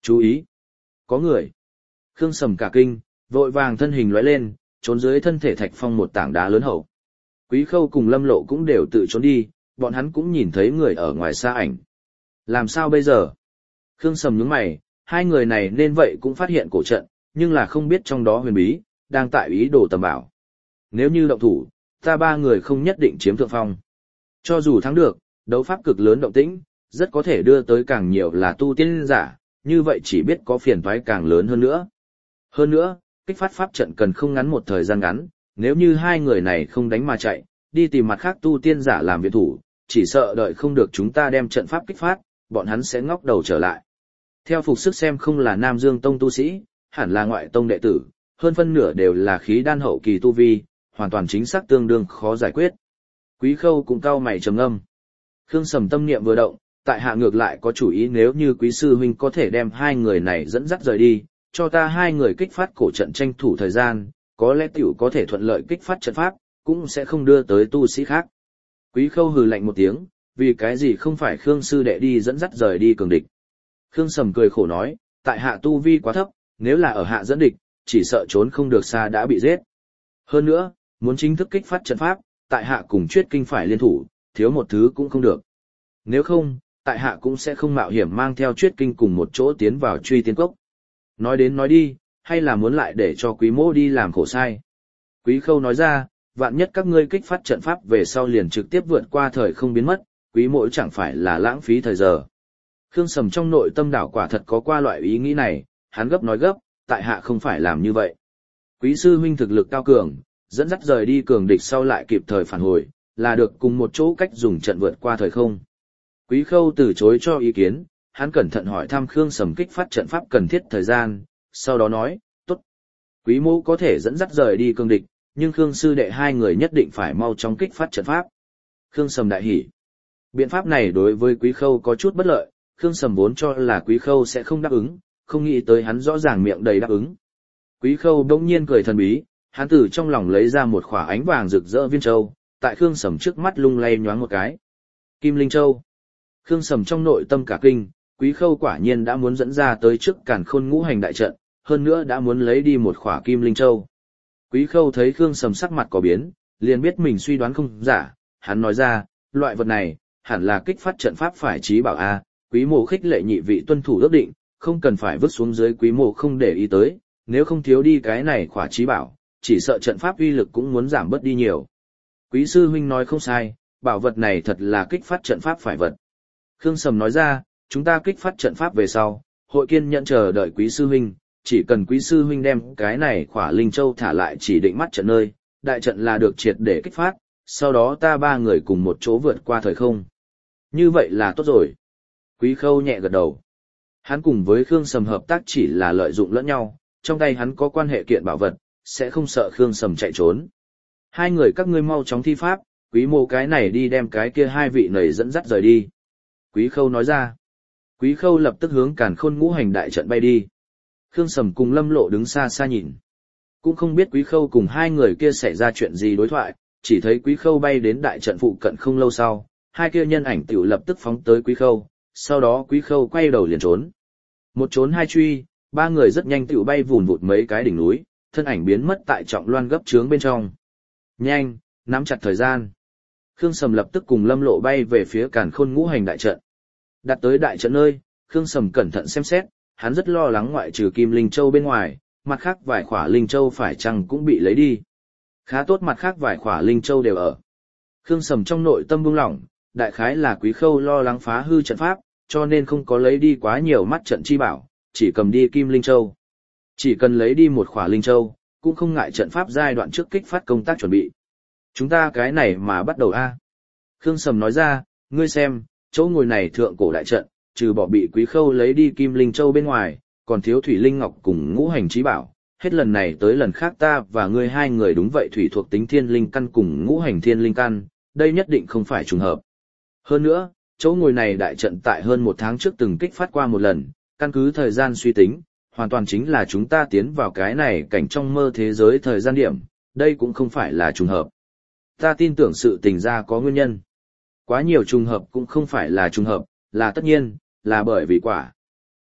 Chú ý! Có người! Khương Sầm cả kinh, vội vàng thân hình lóe lên, trốn dưới thân thể thạch phong một tảng đá lớn hậu. Quý Khâu cùng Lâm Lộ cũng đều tự trốn đi, bọn hắn cũng nhìn thấy người ở ngoài xa ảnh. Làm sao bây giờ? Khương Sầm nhướng mày, hai người này nên vậy cũng phát hiện cổ trận, nhưng là không biết trong đó huyền bí, đang tại ý đồ tầm bảo. Nếu như động thủ, ta ba người không nhất định chiếm thượng phong. Cho dù thắng được, đấu pháp cực lớn động tĩnh, rất có thể đưa tới càng nhiều là tu tiên giả, như vậy chỉ biết có phiền toái càng lớn hơn nữa. Hơn nữa, kích phát pháp trận cần không ngắn một thời gian ngắn, nếu như hai người này không đánh mà chạy, đi tìm mặt khác tu tiên giả làm viện thủ, chỉ sợ đợi không được chúng ta đem trận pháp kích phát, bọn hắn sẽ ngóc đầu trở lại. Theo phục sức xem không là Nam Dương Tông tu sĩ, hẳn là ngoại tông đệ tử, hơn phân nửa đều là khí đan hậu kỳ tu vi, hoàn toàn chính xác tương đương khó giải quyết. Quý Khâu cũng cau mày trầm ngâm. Khương Sầm tâm niệm vừa động, tại hạ ngược lại có chủ ý, nếu như quý sư huynh có thể đem hai người này dẫn dắt rời đi, cho ta hai người kích phát cổ trận tranh thủ thời gian, có lẽ tiểu có thể thuận lợi kích phát trận pháp, cũng sẽ không đưa tới tu sĩ khác. Quý Khâu hừ lạnh một tiếng, vì cái gì không phải Khương sư đệ đi dẫn dắt rời đi cường địch. Khương Sầm cười khổ nói, tại hạ tu vi quá thấp, nếu là ở hạ dẫn địch, chỉ sợ trốn không được xa đã bị giết. Hơn nữa, muốn chính thức kích phát trận pháp, tại hạ cùng Chuyết Kinh phải liên thủ, thiếu một thứ cũng không được. Nếu không, tại hạ cũng sẽ không mạo hiểm mang theo Chuyết Kinh cùng một chỗ tiến vào Truy Tiên Cốc. Nói đến nói đi, hay là muốn lại để cho Quý mỗ đi làm khổ sai. Quý Khâu nói ra, vạn nhất các ngươi kích phát trận pháp về sau liền trực tiếp vượt qua thời không biến mất, Quý mỗ chẳng phải là lãng phí thời giờ. Khương Sầm trong nội tâm đảo quả thật có qua loại ý nghĩ này, hắn gấp nói gấp, tại hạ không phải làm như vậy. Quý sư huynh thực lực cao cường, dẫn dắt rời đi cường địch sau lại kịp thời phản hồi, là được cùng một chỗ cách dùng trận vượt qua thời không. Quý Khâu từ chối cho ý kiến, hắn cẩn thận hỏi thăm Khương Sầm kích phát trận pháp cần thiết thời gian, sau đó nói, tốt. Quý mô có thể dẫn dắt rời đi cường địch, nhưng Khương sư đệ hai người nhất định phải mau chóng kích phát trận pháp. Khương Sầm đại hỉ. Biện pháp này đối với Quý Khâu có chút bất lợi, Khương Sầm vốn cho là Quý Khâu sẽ không đáp ứng, không nghĩ tới hắn rõ ràng miệng đầy đáp ứng. Quý Khâu bỗng nhiên cười thần bí, hắn từ trong lòng lấy ra một khỏa ánh vàng rực rỡ viên châu, tại Khương Sầm trước mắt lung lay nhoáng một cái. Kim Linh Châu. Khương Sầm trong nội tâm cả kinh, Quý Khâu quả nhiên đã muốn dẫn ra tới trước Càn Khôn ngũ hành đại trận, hơn nữa đã muốn lấy đi một khỏa Kim Linh Châu. Quý Khâu thấy Khương Sầm sắc mặt có biến, liền biết mình suy đoán không giả, hắn nói ra, loại vật này, hẳn là kích phát trận pháp phải trí bảo a, Quý mộ khích lệ nhị vị tuân thủ ước định, không cần phải vứt xuống dưới, Quý mộ không để ý tới, nếu không thiếu đi cái này khỏa trí bảo, chỉ sợ trận pháp uy lực cũng muốn giảm bớt đi nhiều. Quý sư huynh nói không sai, bảo vật này thật là kích phát trận pháp phải vật. Khương Sầm nói ra, chúng ta kích phát trận pháp về sau, hội kiên nhận chờ đợi Quý sư huynh, chỉ cần Quý sư huynh đem cái này khỏa linh châu thả lại chỉ định mắt trận nơi, đại trận là được triệt để kích phát, sau đó ta ba người cùng một chỗ vượt qua thời không. Như vậy là tốt rồi. Quý Khâu nhẹ gật đầu. Hắn cùng với Khương Sầm hợp tác chỉ là lợi dụng lẫn nhau, trong tay hắn có quan hệ kiện bảo vật, sẽ không sợ Khương Sầm chạy trốn. Hai người các ngươi mau chóng thi pháp, Quý mộ cái này đi đem cái kia hai vị nầy dẫn dắt rời đi. Quý Khâu nói ra. Quý Khâu lập tức hướng Càn Khôn ngũ hành đại trận bay đi. Khương Sầm cùng Lâm Lộ đứng xa xa nhìn. Cũng không biết Quý Khâu cùng hai người kia xảy ra chuyện gì đối thoại, chỉ thấy Quý Khâu bay đến đại trận phụ cận không lâu sau, hai kia nhân ảnh tiểu lập tức phóng tới Quý Khâu, sau đó Quý Khâu quay đầu liền trốn. Một trốn hai truy, ba người rất nhanh tiểu bay vùn vụt mấy cái đỉnh núi, thân ảnh biến mất tại trọng loan gấp trướng bên trong. Nhanh, nắm chặt thời gian. Khương Sầm lập tức cùng Lâm Lộ bay về phía Càn Khôn ngũ hành đại trận. Đặt tới đại trận nơi, Khương Sầm cẩn thận xem xét, hắn rất lo lắng ngoại trừ Kim Linh Châu bên ngoài, mặt khác vài khỏa Linh Châu phải chăng cũng bị lấy đi. Khá tốt mặt khác vài khỏa Linh Châu đều ở. Khương Sầm trong nội tâm buông lỏng, đại khái là Quý Khâu lo lắng phá hư trận pháp, cho nên không có lấy đi quá nhiều mắt trận chi bảo, chỉ cầm đi Kim Linh Châu. Chỉ cần lấy đi một khỏa Linh Châu, cũng không ngại trận pháp giai đoạn trước kích phát công tác chuẩn bị. Chúng ta cái này mà bắt đầu a. Khương Sầm nói ra, ngươi xem, chỗ ngồi này thượng cổ đại trận, trừ bỏ bị Quý Khâu lấy đi Kim Linh Châu bên ngoài, còn thiếu Thủy Linh Ngọc cùng ngũ hành chí bảo. Hết lần này tới lần khác ta và ngươi hai người đúng vậy thủy thuộc tính thiên linh căn cùng ngũ hành thiên linh căn, đây nhất định không phải trùng hợp. Hơn nữa, chỗ ngồi này đại trận tại hơn một tháng trước từng kích phát qua một lần, căn cứ thời gian suy tính, hoàn toàn chính là chúng ta tiến vào cái này cảnh trong mơ thế giới thời gian điểm, đây cũng không phải là trùng hợp. Ta tin tưởng sự tình ra có nguyên nhân. Quá nhiều trùng hợp cũng không phải là trùng hợp, là tất nhiên, là bởi vì quả.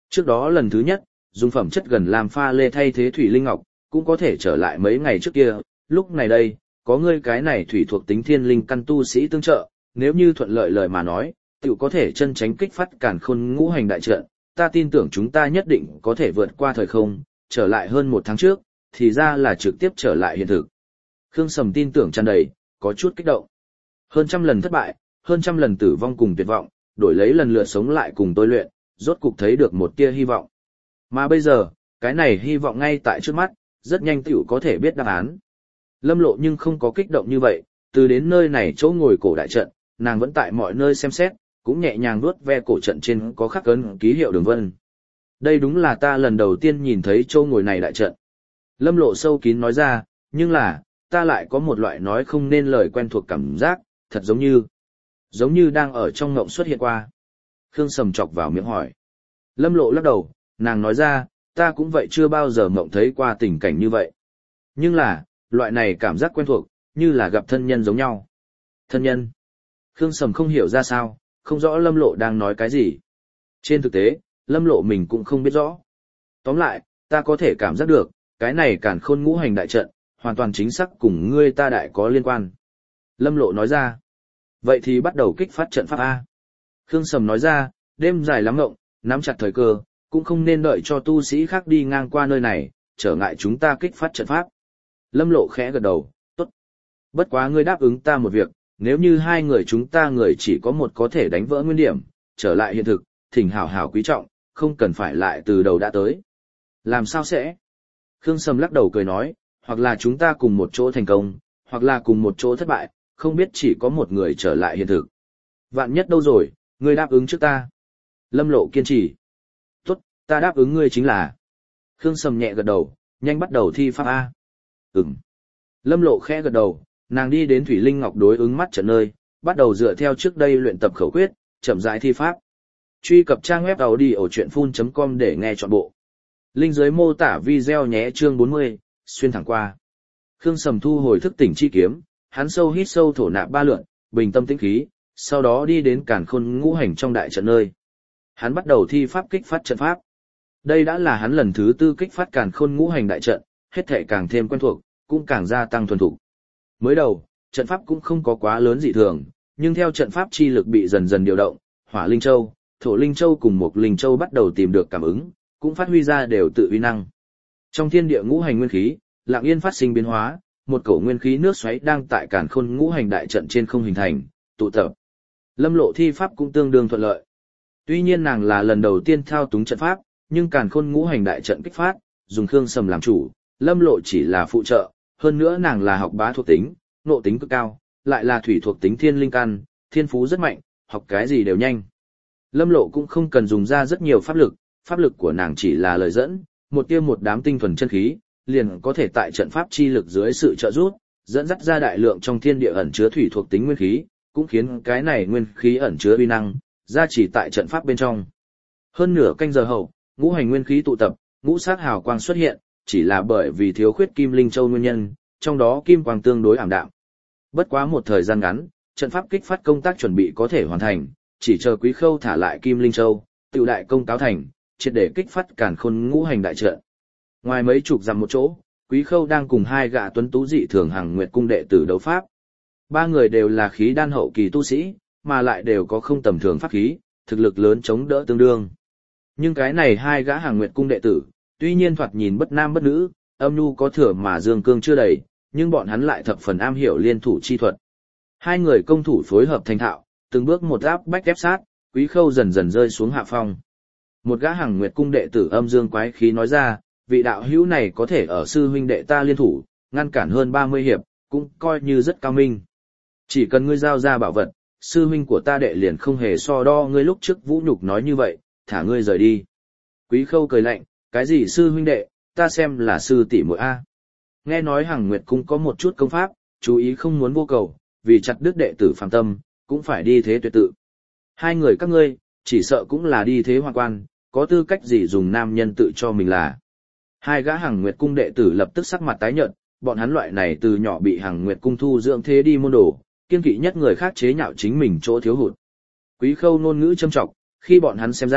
Trước đó lần thứ nhất, dùng phẩm chất gần làm pha lê thay thế thủy linh ngọc, cũng có thể trở lại mấy ngày trước kia, lúc này đây, có ngươi cái này thủy thuộc tính thiên linh căn tu sĩ tương trợ, nếu như thuận lợi lời mà nói, tiểu có thể chân tránh kích phát càn khôn ngũ hành đại trận, ta tin tưởng chúng ta nhất định có thể vượt qua thời không, trở lại hơn 1 tháng trước, thì ra là trực tiếp trở lại hiện thực. Khương Sầm tin tưởng tràn đầy, có chút kích động. Hơn 100 lần thất bại, hơn 100 lần tử vong cùng tuyệt vọng, đổi lấy lần lượt sống lại cùng tôi luyện, rốt cục thấy được một tia hy vọng. Mà bây giờ, cái này hy vọng ngay tại trước mắt, rất nhanh tiểu có thể biết đáp án. Lâm Lộ nhưng không có kích động như vậy, từ đến nơi này chỗ ngồi cổ đại trận, nàng vẫn tại mọi nơi xem xét, cũng nhẹ nhàng vuốt ve cổ trận trên có khắc ấn ký hiệu đường vân. Đây đúng là ta lần đầu tiên nhìn thấy chỗ ngồi này đại trận. Lâm Lộ sâu kín nói ra, nhưng là, ta lại có một loại nói không nên lời quen thuộc cảm giác, thật giống như đang ở trong ngộng xuất hiện qua. Khương Sầm chọc vào miệng hỏi. Lâm Lộ lắc đầu, nàng nói ra, ta cũng vậy chưa bao giờ ngộng thấy qua tình cảnh như vậy. Nhưng là, loại này cảm giác quen thuộc, như là gặp thân nhân giống nhau. Thân nhân? Khương Sầm không hiểu ra sao, không rõ Lâm Lộ đang nói cái gì. Trên thực tế, Lâm Lộ mình cũng không biết rõ. Tóm lại, ta có thể cảm giác được, cái này càn khôn ngũ hành đại trận, hoàn toàn chính xác cùng ngươi ta đại có liên quan. Lâm Lộ nói ra. Vậy thì bắt đầu kích phát trận pháp A. Khương Sầm nói ra, đêm dài lắm ngộng, nắm chặt thời cơ, cũng không nên đợi cho tu sĩ khác đi ngang qua nơi này, trở ngại chúng ta kích phát trận pháp. Lâm Lộ khẽ gật đầu, tốt. Bất quá ngươi đáp ứng ta một việc, nếu như hai người chúng ta người chỉ có một có thể đánh vỡ nguyên điểm, trở lại hiện thực, thỉnh hảo hảo quý trọng, không cần phải lại từ đầu đã tới. Làm sao sẽ? Khương Sầm lắc đầu cười nói, hoặc là chúng ta cùng một chỗ thành công, hoặc là cùng một chỗ thất bại, không biết chỉ có một người trở lại hiện thực. Vạn nhất đâu rồi, ngươi đáp ứng trước ta. Lâm Lộ kiên trì. Tốt, ta đáp ứng ngươi chính là. Khương Sầm nhẹ gật đầu, nhanh bắt đầu thi pháp A. Lâm Lộ khẽ gật đầu, nàng đi đến Thủy Linh Ngọc đối ứng mắt trận nơi, bắt đầu dựa theo trước đây luyện tập khẩu quyết, chậm rãi thi pháp. Truy cập trang web audio.chuyện.com để nghe trọn bộ. Link dưới mô tả video nhé chương 40, xuyên thẳng qua. Khương Sầm thu hồi thức tỉnh chi kiếm, hắn sâu hít sâu thổ nạp 3 lượt, bình tâm tĩnh khí, sau đó đi đến càn khôn ngũ hành trong đại trận nơi. Hắn bắt đầu thi pháp kích phát trận pháp. Đây đã là hắn lần thứ 4 kích phát càn khôn ngũ hành đại trận, hết thảy càng thêm quen thuộc, cũng càng gia tăng thuần thục. Mới đầu, trận pháp cũng không có quá lớn dị thường, nhưng theo trận pháp chi lực bị dần dần điều động, Hỏa Linh Châu, Thổ Linh Châu cùng Mộc Linh Châu bắt đầu tìm được cảm ứng, cũng phát huy ra đều tự uy năng. Trong thiên địa ngũ hành nguyên khí, lặng yên phát sinh biến hóa, một cổ nguyên khí nước xoáy đang tại càn khôn ngũ hành đại trận trên không hình thành, tụ tập. Lâm Lộ thi pháp cũng tương đương thuận lợi. Tuy nhiên nàng là lần đầu tiên thao túng trận pháp, nhưng càn khôn ngũ hành đại trận kích phát, dùng Khương Sầm làm chủ, Lâm Lộ chỉ là phụ trợ, hơn nữa nàng là học bá thuộc tính, nộ tính cực cao, lại là thủy thuộc tính thiên linh căn, thiên phú rất mạnh, học cái gì đều nhanh. Lâm Lộ cũng không cần dùng ra rất nhiều pháp lực của nàng chỉ là lời dẫn, một tia một đám tinh thuần chân khí, liền có thể tại trận pháp chi lực dưới sự trợ giúp, dẫn dắt ra đại lượng trong thiên địa ẩn chứa thủy thuộc tính nguyên khí, cũng khiến cái này nguyên khí ẩn chứa uy năng, ra chỉ tại trận pháp bên trong. Hơn nửa canh giờ hậu, ngũ hành nguyên khí tụ tập, ngũ sắc hào quang xuất hiện, chỉ là bởi vì thiếu khuyết Kim Linh Châu nguyên nhân, trong đó kim quang tương đối ảm đạm. Bất quá một thời gian ngắn, trận pháp kích phát công tác chuẩn bị có thể hoàn thành, chỉ chờ Quý Khâu thả lại Kim Linh Châu, tiểu đại công cáo thành, triệt để kích phát càn khôn ngũ hành đại trận. Ngoài mấy chục dặm một chỗ, Quý Khâu đang cùng 2 gã tuấn tú dị thường Hằng Nguyệt cung đệ tử đấu pháp. 3 người đều là khí đan hậu kỳ tu sĩ, mà lại đều có không tầm thường pháp khí, thực lực lớn chống đỡ tương đương. Nhưng cái này 2 gã Hằng Nguyệt cung đệ tử, tuy nhiên thoạt nhìn bất nam bất nữ, âm nhu có thừa mà dương cương chưa đầy, nhưng bọn hắn lại thập phần am hiểu liên thủ chi thuật. 2 người công thủ phối hợp thành thạo, từng bước một áp bách ép sát, Quý Khâu dần dần rơi xuống hạ phong. Một gã Hằng Nguyệt cung đệ tử âm dương quái khí nói ra, vị đạo hữu này có thể ở sư huynh đệ ta liên thủ, ngăn cản hơn 30 hiệp, cũng coi như rất cao minh. Chỉ cần ngươi giao ra bảo vật, sư huynh của ta đệ liền không hề so đo ngươi lúc trước vũ nhục nói như vậy, thả ngươi rời đi. Quý Khâu cười lạnh, cái gì sư huynh đệ, ta xem là sư tỷ muội a. Nghe nói Hằng Nguyệt cung có một chút công pháp, chú ý không muốn vô cầu, vì chặt đứt đệ tử phàm tâm, cũng phải đi thế tuyệt tự. 2 người các ngươi, chỉ sợ cũng là đi thế hoa quan, có tư cách gì dùng nam nhân tự cho mình là. 2 gã Hằng Nguyệt cung đệ tử lập tức sắc mặt tái nhợt, bọn hắn loại này từ nhỏ bị Hằng Nguyệt cung thu dưỡng thế đi môn đồ, kiên kỵ nhất người khác chế nhạo chính mình chỗ thiếu hụt. Quý Khâu ngôn ngữ châm trọng, khi bọn hắn xem ra,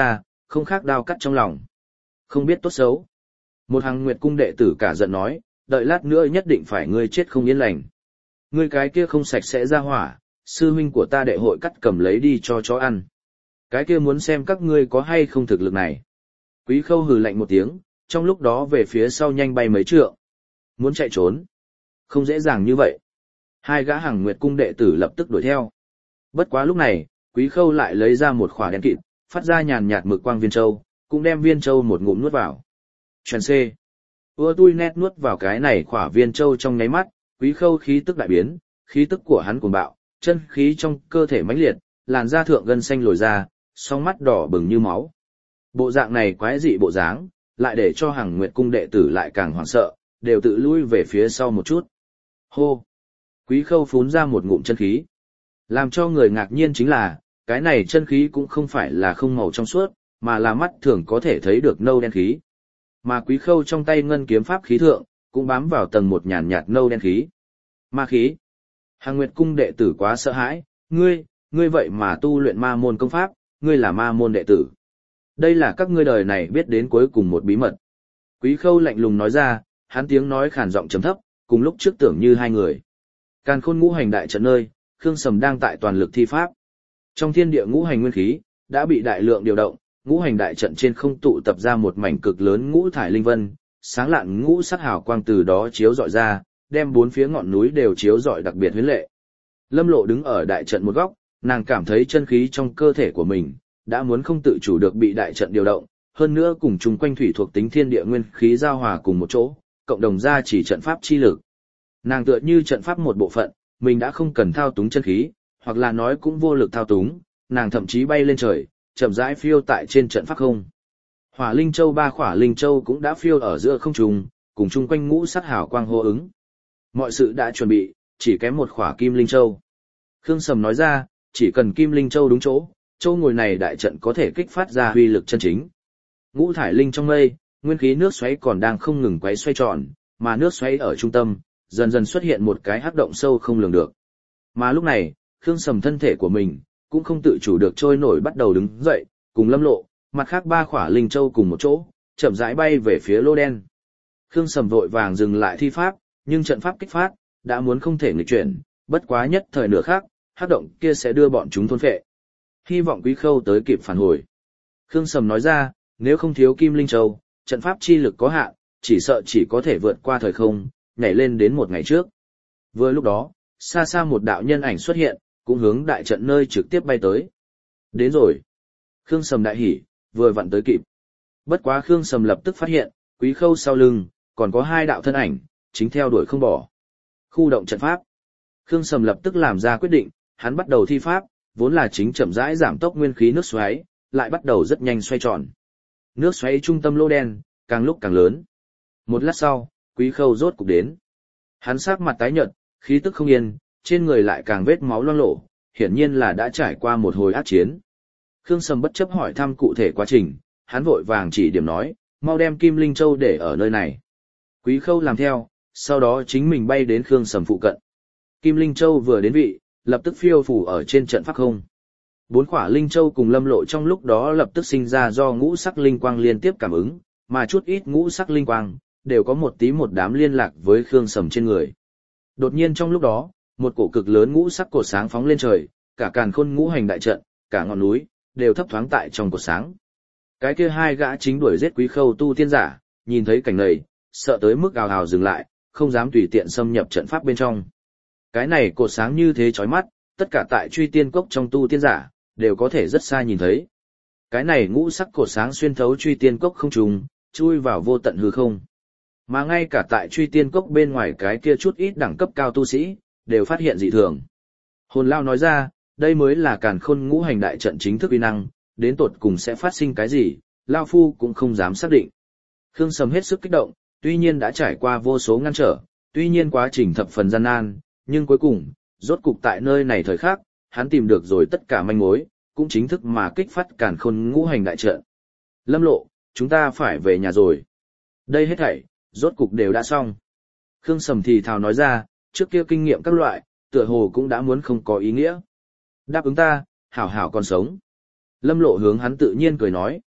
không khác đao cắt trong lòng. Không biết tốt xấu. Một Hằng Nguyệt cung đệ tử cả giận nói, đợi lát nữa nhất định phải ngươi chết không yên lành. Ngươi cái kia không sạch sẽ ra hỏa, sư huynh của ta đệ hội cắt cầm lấy đi cho chó ăn. Cái kia muốn xem các ngươi có hay không thực lực này. Quý Khâu hừ lạnh một tiếng, trong lúc đó về phía sau nhanh bay mấy trượng. Muốn chạy trốn. Không dễ dàng như vậy. Hai gã Hằng Nguyệt cung đệ tử lập tức đuổi theo. Bất quá lúc này, Quý Khâu lại lấy ra một khỏa đen kịt, phát ra nhàn nhạt mực quang viên châu, cũng đem viên châu một ngụm nuốt vào. Truyền C. Ưa tui nét nuốt vào cái này khỏa viên châu trong nháy mắt, Quý Khâu khí tức đại biến, khí tức của hắn cuồng bạo, chân khí trong cơ thể mãnh liệt, làn da thượng gân xanh lồi ra, song mắt đỏ bừng như máu. Bộ dạng này quái dị bộ dáng, lại để cho Hằng Nguyệt cung đệ tử lại càng hoảng sợ, đều tự lui về phía sau một chút. Hô! Quý Khâu phún ra một ngụm chân khí. Làm cho người ngạc nhiên chính là, cái này chân khí cũng không phải là không màu trong suốt, mà là mắt thường có thể thấy được nâu đen khí. Mà Quý Khâu trong tay ngân kiếm pháp khí thượng, cũng bám vào tầng một nhàn nhạt nâu đen khí. Ma khí. Hằng Nguyệt cung đệ tử quá sợ hãi, ngươi vậy mà tu luyện ma môn công pháp, ngươi là ma môn đệ tử. Đây là các ngươi đời này biết đến cuối cùng một bí mật. Quý Khâu lạnh lùng nói ra, hắn tiếng nói khàn giọng trầm thấp, cùng lúc trước tưởng như hai người. Càn Khôn ngũ hành đại trận nơi, Khương Sầm đang tại toàn lực thi pháp. Trong thiên địa ngũ hành nguyên khí đã bị đại lượng điều động, ngũ hành đại trận trên không tụ tập ra một mảnh cực lớn ngũ thải linh vân, sáng lạn ngũ sắc hào quang từ đó chiếu rọi ra, đem bốn phía ngọn núi đều chiếu rọi đặc biệt huyến lệ. Lâm Lộ đứng ở đại trận một góc, nàng cảm thấy chân khí trong cơ thể của mình đã muốn không tự chủ được bị đại trận điều động, hơn nữa cùng chung quanh thủy thuộc tính thiên địa nguyên khí giao hòa cùng một chỗ, cộng đồng ra chỉ trận pháp chi lực. Nàng tựa như trận pháp một bộ phận, mình đã không cần thao túng chân khí, hoặc là nói cũng vô lực thao túng, nàng thậm chí bay lên trời, chậm rãi phiêu tại trên trận pháp không. Hỏa Linh Châu ba khỏa Linh Châu cũng đã phiêu ở giữa không trung, cùng chung quanh ngũ sắc hào quang hô ứng. Mọi sự đã chuẩn bị, chỉ kém một khỏa Kim Linh Châu. Khương Sầm nói ra, chỉ cần Kim Linh Châu đúng chỗ, châu ngồi này đại trận có thể kích phát ra huy lực chân chính. Ngũ thải linh trong mây, nguyên khí nước xoáy còn đang không ngừng quấy xoay tròn, mà nước xoáy ở trung tâm, dần dần xuất hiện một cái hắc động sâu không lường được. Mà lúc này, Khương Sầm thân thể của mình cũng không tự chủ được trôi nổi bắt đầu đứng dậy, cùng Lâm Lộ, mặt khác ba khỏa linh châu cùng một chỗ, chậm rãi bay về phía lô đen. Khương Sầm vội vàng dừng lại thi pháp, nhưng trận pháp kích phát đã muốn không thể nghịch chuyển, bất quá nhất thời nửa khác, hắc động kia sẽ đưa bọn chúng thôn phệ. Hy vọng Quý Khâu tới kịp phản hồi. Khương Sầm nói ra, nếu không thiếu Kim Linh Châu, trận pháp chi lực có hạn, chỉ sợ chỉ có thể vượt qua thời không, nhảy lên đến một ngày trước. Vừa lúc đó, xa xa một đạo nhân ảnh xuất hiện, cũng hướng đại trận nơi trực tiếp bay tới. Đến rồi. Khương Sầm đại hỉ, vừa vặn tới kịp. Bất quá Khương Sầm lập tức phát hiện, Quý Khâu sau lưng, còn có hai đạo thân ảnh, chính theo đuổi không bỏ. Khu động trận pháp. Khương Sầm lập tức làm ra quyết định, hắn bắt đầu thi pháp, vốn là chính chậm rãi giảm tốc nguyên khí nước xoáy, lại bắt đầu rất nhanh xoay tròn. Nước xoáy trung tâm lô đen, càng lúc càng lớn. Một lát sau, Quý Khâu rốt cục đến. Hắn sắc mặt tái nhợt, khí tức không yên, trên người lại càng vết máu loang lổ, hiển nhiên là đã trải qua một hồi ác chiến. Khương Sầm bất chấp hỏi thăm cụ thể quá trình, hắn vội vàng chỉ điểm nói, mau đem Kim Linh Châu để ở nơi này. Quý Khâu làm theo, sau đó chính mình bay đến Khương Sầm phụ cận. Kim Linh Châu vừa đến vị, lập tức phiêu phủ ở trên trận pháp không. Bốn khỏa Linh Châu cùng Lâm Lộ trong lúc đó lập tức sinh ra do ngũ sắc linh quang liên tiếp cảm ứng, mà chút ít ngũ sắc linh quang đều có một tí một đám liên lạc với Khương Sầm trên người. Đột nhiên trong lúc đó, một cổ cực lớn ngũ sắc cột sáng phóng lên trời, cả Càn Khôn ngũ hành đại trận, cả ngọn núi đều thấp thoáng tại trong cột sáng. Cái kia hai gã chính đuổi giết Quý Khâu tu tiên giả, nhìn thấy cảnh này, sợ tới mức ào ào dừng lại, không dám tùy tiện xâm nhập trận pháp bên trong. Cái này cột sáng như thế chói mắt, tất cả tại Truy Tiên Cốc trong tu tiên giả đều có thể rất xa nhìn thấy. Cái này ngũ sắc cột sáng xuyên thấu Truy Tiên Cốc không trùng, chui vào vô tận hư không. Mà ngay cả tại Truy Tiên Cốc bên ngoài cái kia chút ít đẳng cấp cao tu sĩ, đều phát hiện dị thường. Hồn Lao nói ra, đây mới là Càn Khôn ngũ hành đại trận chính thức uy năng, đến tột cùng sẽ phát sinh cái gì, Lao Phu cũng không dám xác định. Khương Sầm hết sức kích động, tuy nhiên đã trải qua vô số ngăn trở, tuy nhiên quá trình thập phần gian nan, nhưng cuối cùng, rốt cục tại nơi này thời khắc, hắn tìm được rồi tất cả manh mối, cũng chính thức mà kích phát Càn Khôn ngũ hành đại trận. Lâm Lộ, chúng ta phải về nhà rồi. Đây hết thảy, rốt cục đều đã xong. Khương Sầm thì thào nói ra, trước kia kinh nghiệm các loại, tựa hồ cũng đã muốn không có ý nghĩa. Đáp ứng ta, hảo hảo còn sống. Lâm Lộ hướng hắn tự nhiên cười nói.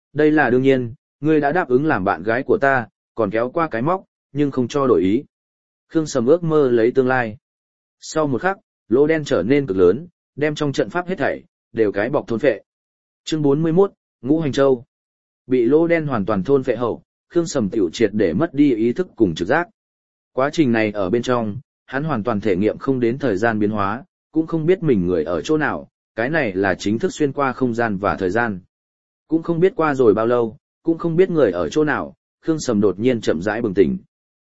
Đây là đương nhiên, ngươi đã đáp ứng làm bạn gái của ta, còn kéo qua cái móc, nhưng không cho đổi ý. Khương Sầm ước mơ lấy tương lai. Sau một khắc, lỗ đen trở nên cực lớn, đem trong trận pháp hết thảy, đều cái bọc thôn phệ. Chương 41, Ngũ Hành Châu. Bị lỗ đen hoàn toàn thôn phệ hậu, Khương Sầm tiểu triệt để mất đi ý thức cùng trực giác. Quá trình này ở bên trong, hắn hoàn toàn thể nghiệm không đến thời gian biến hóa, cũng không biết mình người ở chỗ nào, cái này là chính thức xuyên qua không gian và thời gian. Cũng không biết qua rồi bao lâu, cũng không biết người ở chỗ nào, Khương Sầm đột nhiên chậm rãi bừng tỉnh.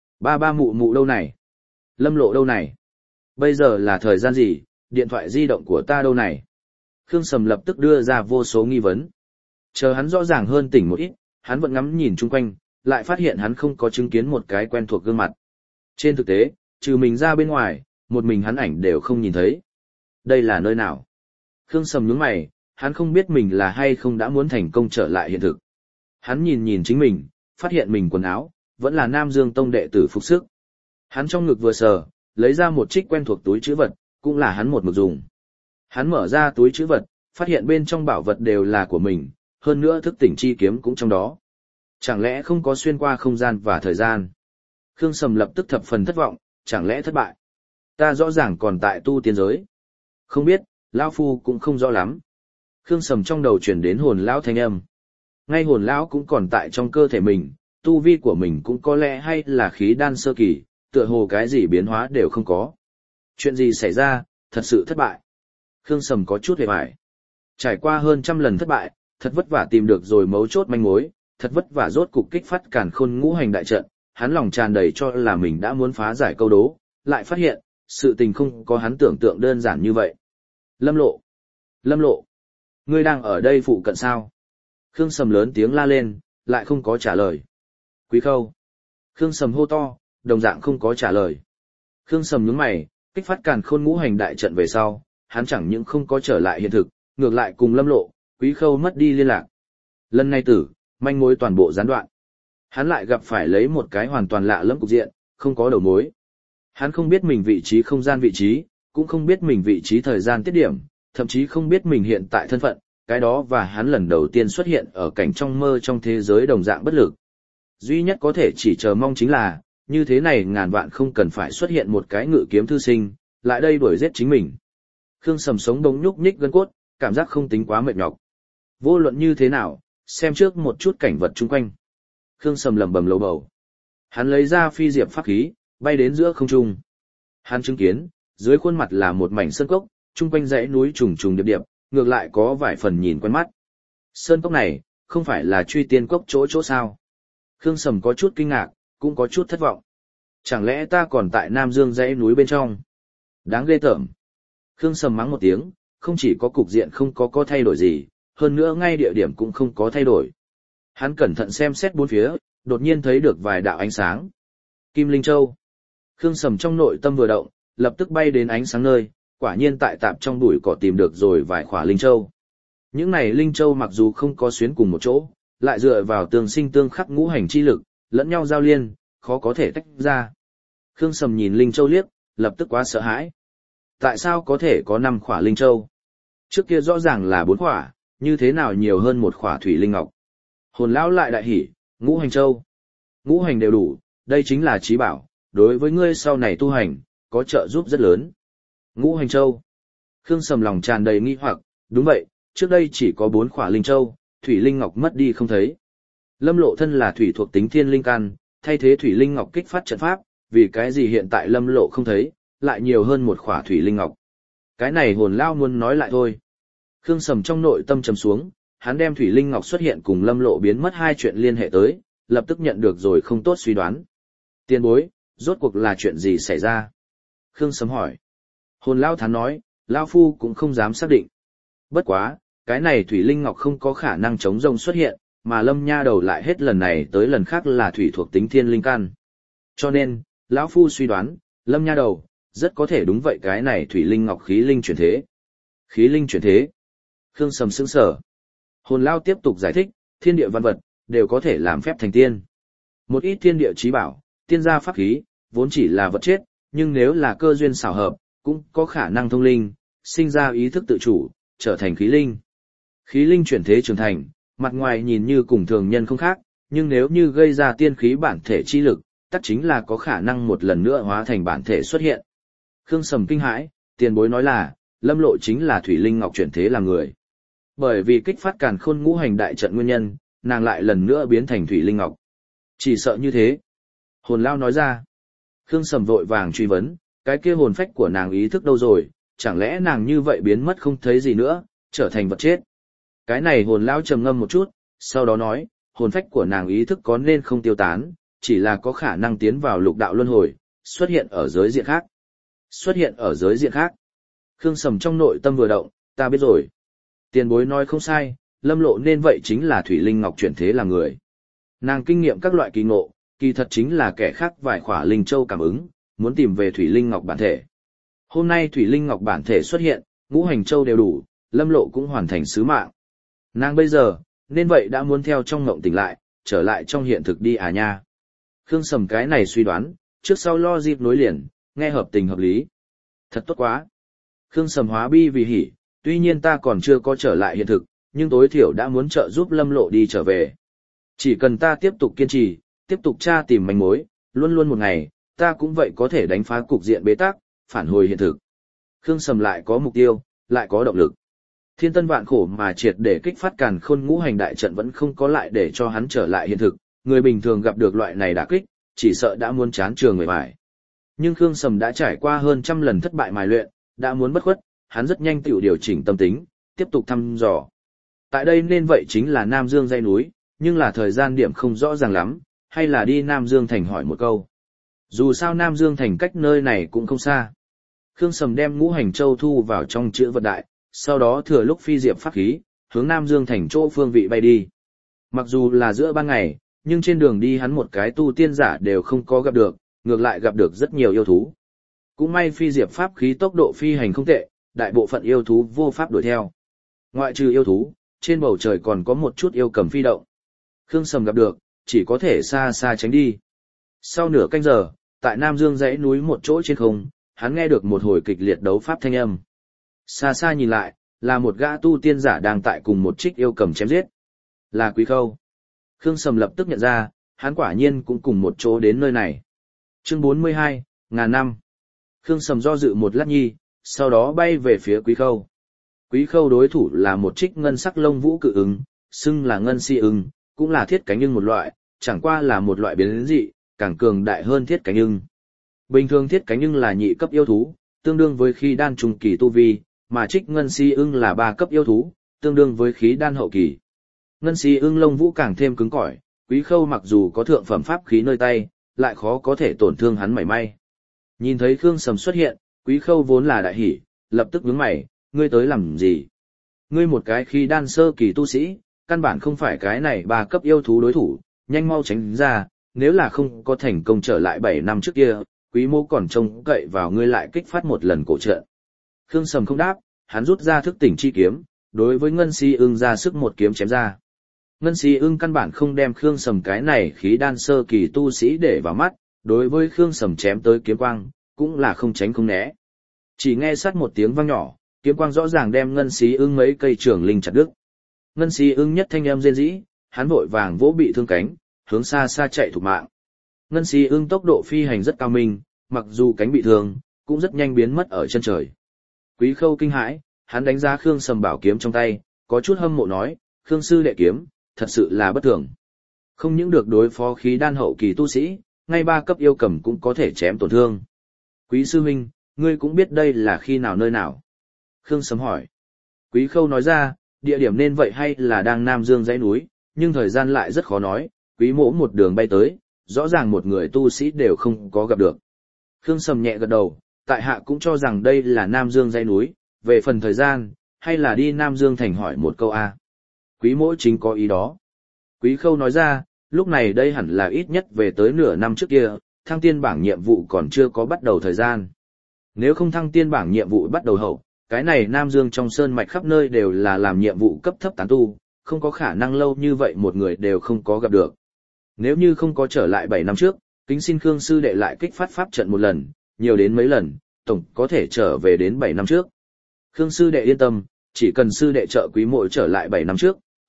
Ba mụ mụ đâu này? Lâm Lộ đâu này? Bây giờ là thời gian gì? Điện thoại di động của ta đâu này? Khương Sầm lập tức đưa ra vô số nghi vấn. Chờ hắn rõ ràng hơn tỉnh một ít, hắn vẫn ngắm nhìn chung quanh, lại phát hiện hắn không có chứng kiến một cái quen thuộc gương mặt. Trên thực tế, trừ mình ra bên ngoài, một mình hắn ảnh đều không nhìn thấy. Đây là nơi nào? Khương Sầm nhướng mày, hắn không biết mình là hay không đã muốn thành công trở lại hiện thực. Hắn nhìn nhìn chính mình, phát hiện mình quần áo, vẫn là Nam Dương Tông đệ tử phục sức. Hắn trong ngực vừa sờ, lấy ra một trích quen thuộc túi trữ vật, cũng là hắn một mực dùng. Hắn mở ra túi trữ vật, phát hiện bên trong bảo vật đều là của mình, hơn nữa thức tỉnh chi kiếm cũng trong đó. Chẳng lẽ không có xuyên qua không gian và thời gian? Khương Sầm lập tức thập phần thất vọng, chẳng lẽ thất bại? Ta rõ ràng còn tại tu tiên giới. Không biết, lão phu cũng không rõ lắm. Khương Sầm trong đầu chuyển đến hồn lão thanh âm. Ngay hồn lão cũng còn tại trong cơ thể mình, tu vi của mình cũng có lẽ hay là khí đan sơ kỳ, tựa hồ cái gì biến hóa đều không có. Chuyện gì xảy ra, thật sự thất bại. Khương Sầm có chút hề bại. Trải qua hơn 100 lần thất bại, thật vất vả tìm được rồi mấu chốt manh mối, thật vất vả rốt cục kích phát càn khôn ngũ hành đại trận, hắn lòng tràn đầy cho là mình đã muốn phá giải câu đố, lại phát hiện, sự tình không có hắn tưởng tượng đơn giản như vậy. Lâm Lộ! Lâm Lộ! Ngươi đang ở đây phụ cận sao? Khương Sầm lớn tiếng la lên, lại không có trả lời. Quý Khâu! Khương Sầm hô to, đồng dạng không có trả lời. Khương Sầm nhướng mày, kích phát càn khôn ngũ hành đại trận về sau, hắn chẳng những không có trở lại hiện thực, ngược lại cùng Lâm Lộ, Quý Khâu mất đi liên lạc. Lần này manh mối toàn bộ gián đoạn. Hắn lại gặp phải lấy một cái hoàn toàn lạ lẫm cục diện, không có đầu mối. Hắn không biết mình vị trí không gian vị trí, cũng không biết mình vị trí thời gian tiết điểm, thậm chí không biết mình hiện tại thân phận, cái đó và hắn lần đầu tiên xuất hiện ở cảnh trong mơ trong thế giới đồng dạng bất lực. Duy nhất có thể chỉ chờ mong chính là, như thế này ngàn vạn không cần phải xuất hiện một cái ngự kiếm thư sinh, lại đây đuổi giết chính mình. Khương Sầm sống đống nhúc nhích gân cốt, cảm giác không tính quá mệt nhọc. Vô luận như thế nào, xem trước một chút cảnh vật chung quanh. Khương Sầm lẩm bẩm lầu bầu. Hắn lấy ra phi diệp pháp khí, bay đến giữa không trung. Hắn chứng kiến, dưới khuôn mặt là một mảnh sơn cốc, chung quanh dãy núi trùng trùng điệp điệp, ngược lại có vài phần nhìn quen mắt. Sơn cốc này, không phải là Truy Tiên cốc chỗ sao? Khương Sầm có chút kinh ngạc, cũng có chút thất vọng. Chẳng lẽ ta còn tại Nam Dương dãy núi bên trong? Đáng ghê tởm. Khương Sầm mắng một tiếng, không chỉ có cục diện không có thay đổi gì, hơn nữa ngay địa điểm cũng không có thay đổi. Hắn cẩn thận xem xét bốn phía, đột nhiên thấy được vài đạo ánh sáng. Kim Linh Châu. Khương Sầm trong nội tâm vừa động, lập tức bay đến ánh sáng nơi, quả nhiên tại tạp trong bụi cỏ tìm được rồi vài khỏa Linh Châu. Những này Linh Châu mặc dù không có xuyến cùng một chỗ, lại dựa vào tương sinh tương khắc ngũ hành chi lực, lẫn nhau giao liên, khó có thể tách ra. Khương Sầm nhìn Linh Châu liếc, lập tức quá sợ hãi. Tại sao có thể có 5 khỏa Linh Châu? Trước kia rõ ràng là 4 khỏa, như thế nào nhiều hơn một khỏa Thủy Linh Ngọc? Hồn lão lại đại hỉ, ngũ hành châu. Ngũ hành đều đủ, đây chính là trí bảo, đối với ngươi sau này tu hành, có trợ giúp rất lớn. Ngũ hành châu. Khương Sầm lòng tràn đầy nghi hoặc, đúng vậy, trước đây chỉ có 4 khỏa Linh Châu, Thủy Linh Ngọc mất đi không thấy. Lâm Lộ thân là thủy thuộc tính thiên linh căn, thay thế Thủy Linh Ngọc kích phát trận pháp, vì cái gì hiện tại Lâm Lộ không thấy, lại nhiều hơn một khỏa Thủy Linh Ngọc. Cái này hồn lao muốn nói lại thôi. Khương Sầm trong nội tâm trầm xuống, hắn đem Thủy Linh Ngọc xuất hiện cùng Lâm Lộ biến mất 2 chuyện liên hệ tới, lập tức nhận được rồi không tốt suy đoán. Tiên bối, rốt cuộc là chuyện gì xảy ra? Khương Sầm hỏi. Hồn lao thán nói, lao phu cũng không dám xác định. Bất quá, cái này Thủy Linh Ngọc không có khả năng chống rông xuất hiện, mà Lâm nha đầu lại hết lần này tới lần khác là thủy thuộc tính thiên linh căn. Cho nên, lão phu suy đoán, Lâm nha đầu, rất có thể đúng vậy cái này Thủy Linh Ngọc khí linh chuyển thế. Khí linh chuyển thế. Khương Sầm sững sờ. Hồn lao tiếp tục giải thích, thiên địa văn vật, đều có thể làm phép thành tiên. Một ít thiên địa chí bảo, tiên gia pháp khí, vốn chỉ là vật chết, nhưng nếu là cơ duyên xảo hợp, cũng có khả năng thông linh, sinh ra ý thức tự chủ, trở thành khí linh. Khí linh chuyển thế trưởng thành, Mặt ngoài nhìn như cùng thường nhân không khác, nhưng nếu như gây ra tiên khí bản thể chi lực, tất chính là có khả năng một lần nữa hóa thành bản thể xuất hiện. Khương Sầm kinh hãi, tiền bối nói là, Lâm Lộ chính là Thủy Linh Ngọc chuyển thế làm người. Bởi vì kích phát Càn Khôn Ngũ Hành đại trận nguyên nhân, nàng lại lần nữa biến thành Thủy Linh Ngọc. Chỉ sợ như thế. Hồn Lao nói ra. Khương Sầm vội vàng truy vấn, cái kia hồn phách của nàng ý thức đâu rồi, chẳng lẽ nàng như vậy biến mất không thấy gì nữa, trở thành vật chết. Cái này Hồn Lao trầm ngâm một chút, sau đó nói, hồn phách của nàng ý thức có nên không tiêu tán, chỉ là có khả năng tiến vào lục đạo luân hồi, xuất hiện ở giới diện khác. Xuất hiện ở giới diện khác. Khương Sầm trong nội tâm vừa động, ta biết rồi. Tiền bối nói không sai, Lâm Lộ nên vậy chính là Thủy Linh Ngọc chuyển thế làm người. Nàng kinh nghiệm các loại kỳ ngộ, kỳ thật chính là kẻ khác vài khỏa linh châu cảm ứng, muốn tìm về Thủy Linh Ngọc bản thể. Hôm nay Thủy Linh Ngọc bản thể xuất hiện, ngũ hành châu đều đủ, Lâm Lộ cũng hoàn thành sứ mạng. Nàng bây giờ, nên vậy đã muốn theo trong ngộng tỉnh lại, trở lại trong hiện thực đi à nha. Khương Sầm cái này suy đoán, trước sau lo dịp nối liền, nghe hợp tình hợp lý. Thật tốt quá. Khương Sầm hóa bi vì hỉ, tuy nhiên ta còn chưa có trở lại hiện thực, nhưng tối thiểu đã muốn trợ giúp Lâm Lộ đi trở về. Chỉ cần ta tiếp tục kiên trì, tiếp tục tra tìm manh mối, luôn luôn một ngày, ta cũng vậy có thể đánh phá cục diện bế tắc, phản hồi hiện thực. Khương Sầm lại có mục tiêu, lại có động lực. Thiên tân vạn khổ mà triệt để kích phát Càn Khôn Ngũ Hành đại trận vẫn không có lại để cho hắn trở lại hiện thực, người bình thường gặp được loại này đả kích, chỉ sợ đã muốn chán trường người bại. Nhưng Khương Sầm đã trải qua hơn trăm lần thất bại mài luyện, đã muốn bất khuất, hắn rất nhanh tự điều chỉnh tâm tính, tiếp tục thăm dò. Tại đây nên vậy chính là Nam Dương dãy núi, nhưng là thời gian điểm không rõ ràng lắm, hay là đi Nam Dương thành hỏi một câu. Dù sao Nam Dương thành cách nơi này cũng không xa. Khương Sầm đem ngũ hành châu thu vào trong chữ vật đại, sau đó thừa lúc phi diệp pháp khí, hướng Nam Dương thành chỗ phương vị bay đi. Mặc dù là giữa ban ngày, nhưng trên đường đi hắn một cái tu tiên giả đều không có gặp được, ngược lại gặp được rất nhiều yêu thú. Cũng may phi diệp pháp khí tốc độ phi hành không tệ, đại bộ phận yêu thú vô pháp đuổi theo. Ngoại trừ yêu thú, trên bầu trời còn có một chút yêu cầm phi động. Khương Sầm gặp được, chỉ có thể xa xa tránh đi. Sau nửa canh giờ, tại Nam Dương dãy núi một chỗ trên không, hắn nghe được một hồi kịch liệt đấu pháp thanh âm. Xa xa nhìn lại, là một gã tu tiên giả đang tại cùng một trích yêu cầm chém giết. Là Quý Khâu. Khương Sầm lập tức nhận ra, hắn quả nhiên cũng cùng một chỗ đến nơi này. Chương 42, ngàn năm. Khương Sầm do dự một lát nhi, sau đó bay về phía Quý Khâu. Quý Khâu đối thủ là một trích ngân sắc lông vũ cự ứng, xưng là ngân si ưng, cũng là thiết cánh ưng một loại, chẳng qua là một loại biến dị, càng cường đại hơn thiết cánh ưng. Bình thường thiết cánh ưng là nhị cấp yêu thú, tương đương với khí đan trung kỳ tu vi, mà trích ngân si ưng là 3 cấp yêu thú, tương đương với khí đan hậu kỳ. Ngân si ưng lông vũ càng thêm cứng cỏi, Quý Khâu mặc dù có thượng phẩm pháp khí nơi tay, lại khó có thể tổn thương hắn mảy may. Nhìn thấy Khương Sầm xuất hiện, Quý Khâu vốn là đại hỉ, lập tức nhướng mày, ngươi tới làm gì? Ngươi một cái khí đan sơ kỳ tu sĩ, căn bản không phải cái này 3 cấp yêu thú đối thủ, nhanh mau tránh ra, nếu là không có thành công trở lại 7 năm trước kia, Quý mô còn trông cậy vào ngươi lại kích phát một lần cổ trận. Khương Sầm không đáp, hắn rút ra thức tỉnh chi kiếm, đối với Ngân Si ưng ra sức một kiếm chém ra. Ngân Si ưng căn bản không đem Khương Sầm cái này khí đan sơ kỳ tu sĩ để vào mắt, đối với Khương Sầm chém tới kiếm quang, cũng là không tránh không né. Chỉ nghe sát một tiếng vang nhỏ, kiếm quang rõ ràng đem Ngân Si ưng mấy cây trường linh chặt đứt. Ngân Si ưng nhất thanh âm rên rỉ, hắn vội vàng vỗ bị thương cánh, hướng xa xa chạy thục mạng. Ngân Si ưng tốc độ phi hành rất cao minh, mặc dù cánh bị thương, cũng rất nhanh biến mất ở chân trời. Quý Khâu kinh hãi, hắn đánh giá Khương Sầm bảo kiếm trong tay, có chút hâm mộ nói, Khương sư đệ kiếm, thật sự là bất thường. Không những được đối phó khí đan hậu kỳ tu sĩ, ngay 3 cấp yêu cầm cũng có thể chém tổn thương. Quý sư huynh, ngươi cũng biết đây là khi nào nơi nào? Khương Sầm hỏi. Quý Khâu nói ra, địa điểm nên vậy hay là đang Nam Dương dãy núi, nhưng thời gian lại rất khó nói, Quý mỗ một đường bay tới, rõ ràng một người tu sĩ đều không có gặp được. Khương Sầm nhẹ gật đầu, tại hạ cũng cho rằng đây là Nam Dương dãy núi, về phần thời gian, hay là đi Nam Dương thành hỏi một câu a. Quý mỗ chính có ý đó. Quý Khâu nói ra, lúc này đây hẳn là ít nhất về tới nửa năm trước kia, thăng tiên bảng nhiệm vụ còn chưa có bắt đầu thời gian. Nếu không thăng tiên bảng nhiệm vụ bắt đầu hậu, cái này Nam Dương trong sơn mạch khắp nơi đều là làm nhiệm vụ cấp thấp tán tu, không có khả năng lâu như vậy một người đều không có gặp được. Nếu như không có trở lại 7 năm trước, kính xin Khương sư đệ lại kích phát pháp trận một lần, nhiều đến mấy lần, tổng có thể trở về đến 7 năm trước. Khương sư đệ yên tâm, chỉ cần sư đệ trợ Quý mộ trở lại 7 năm trước,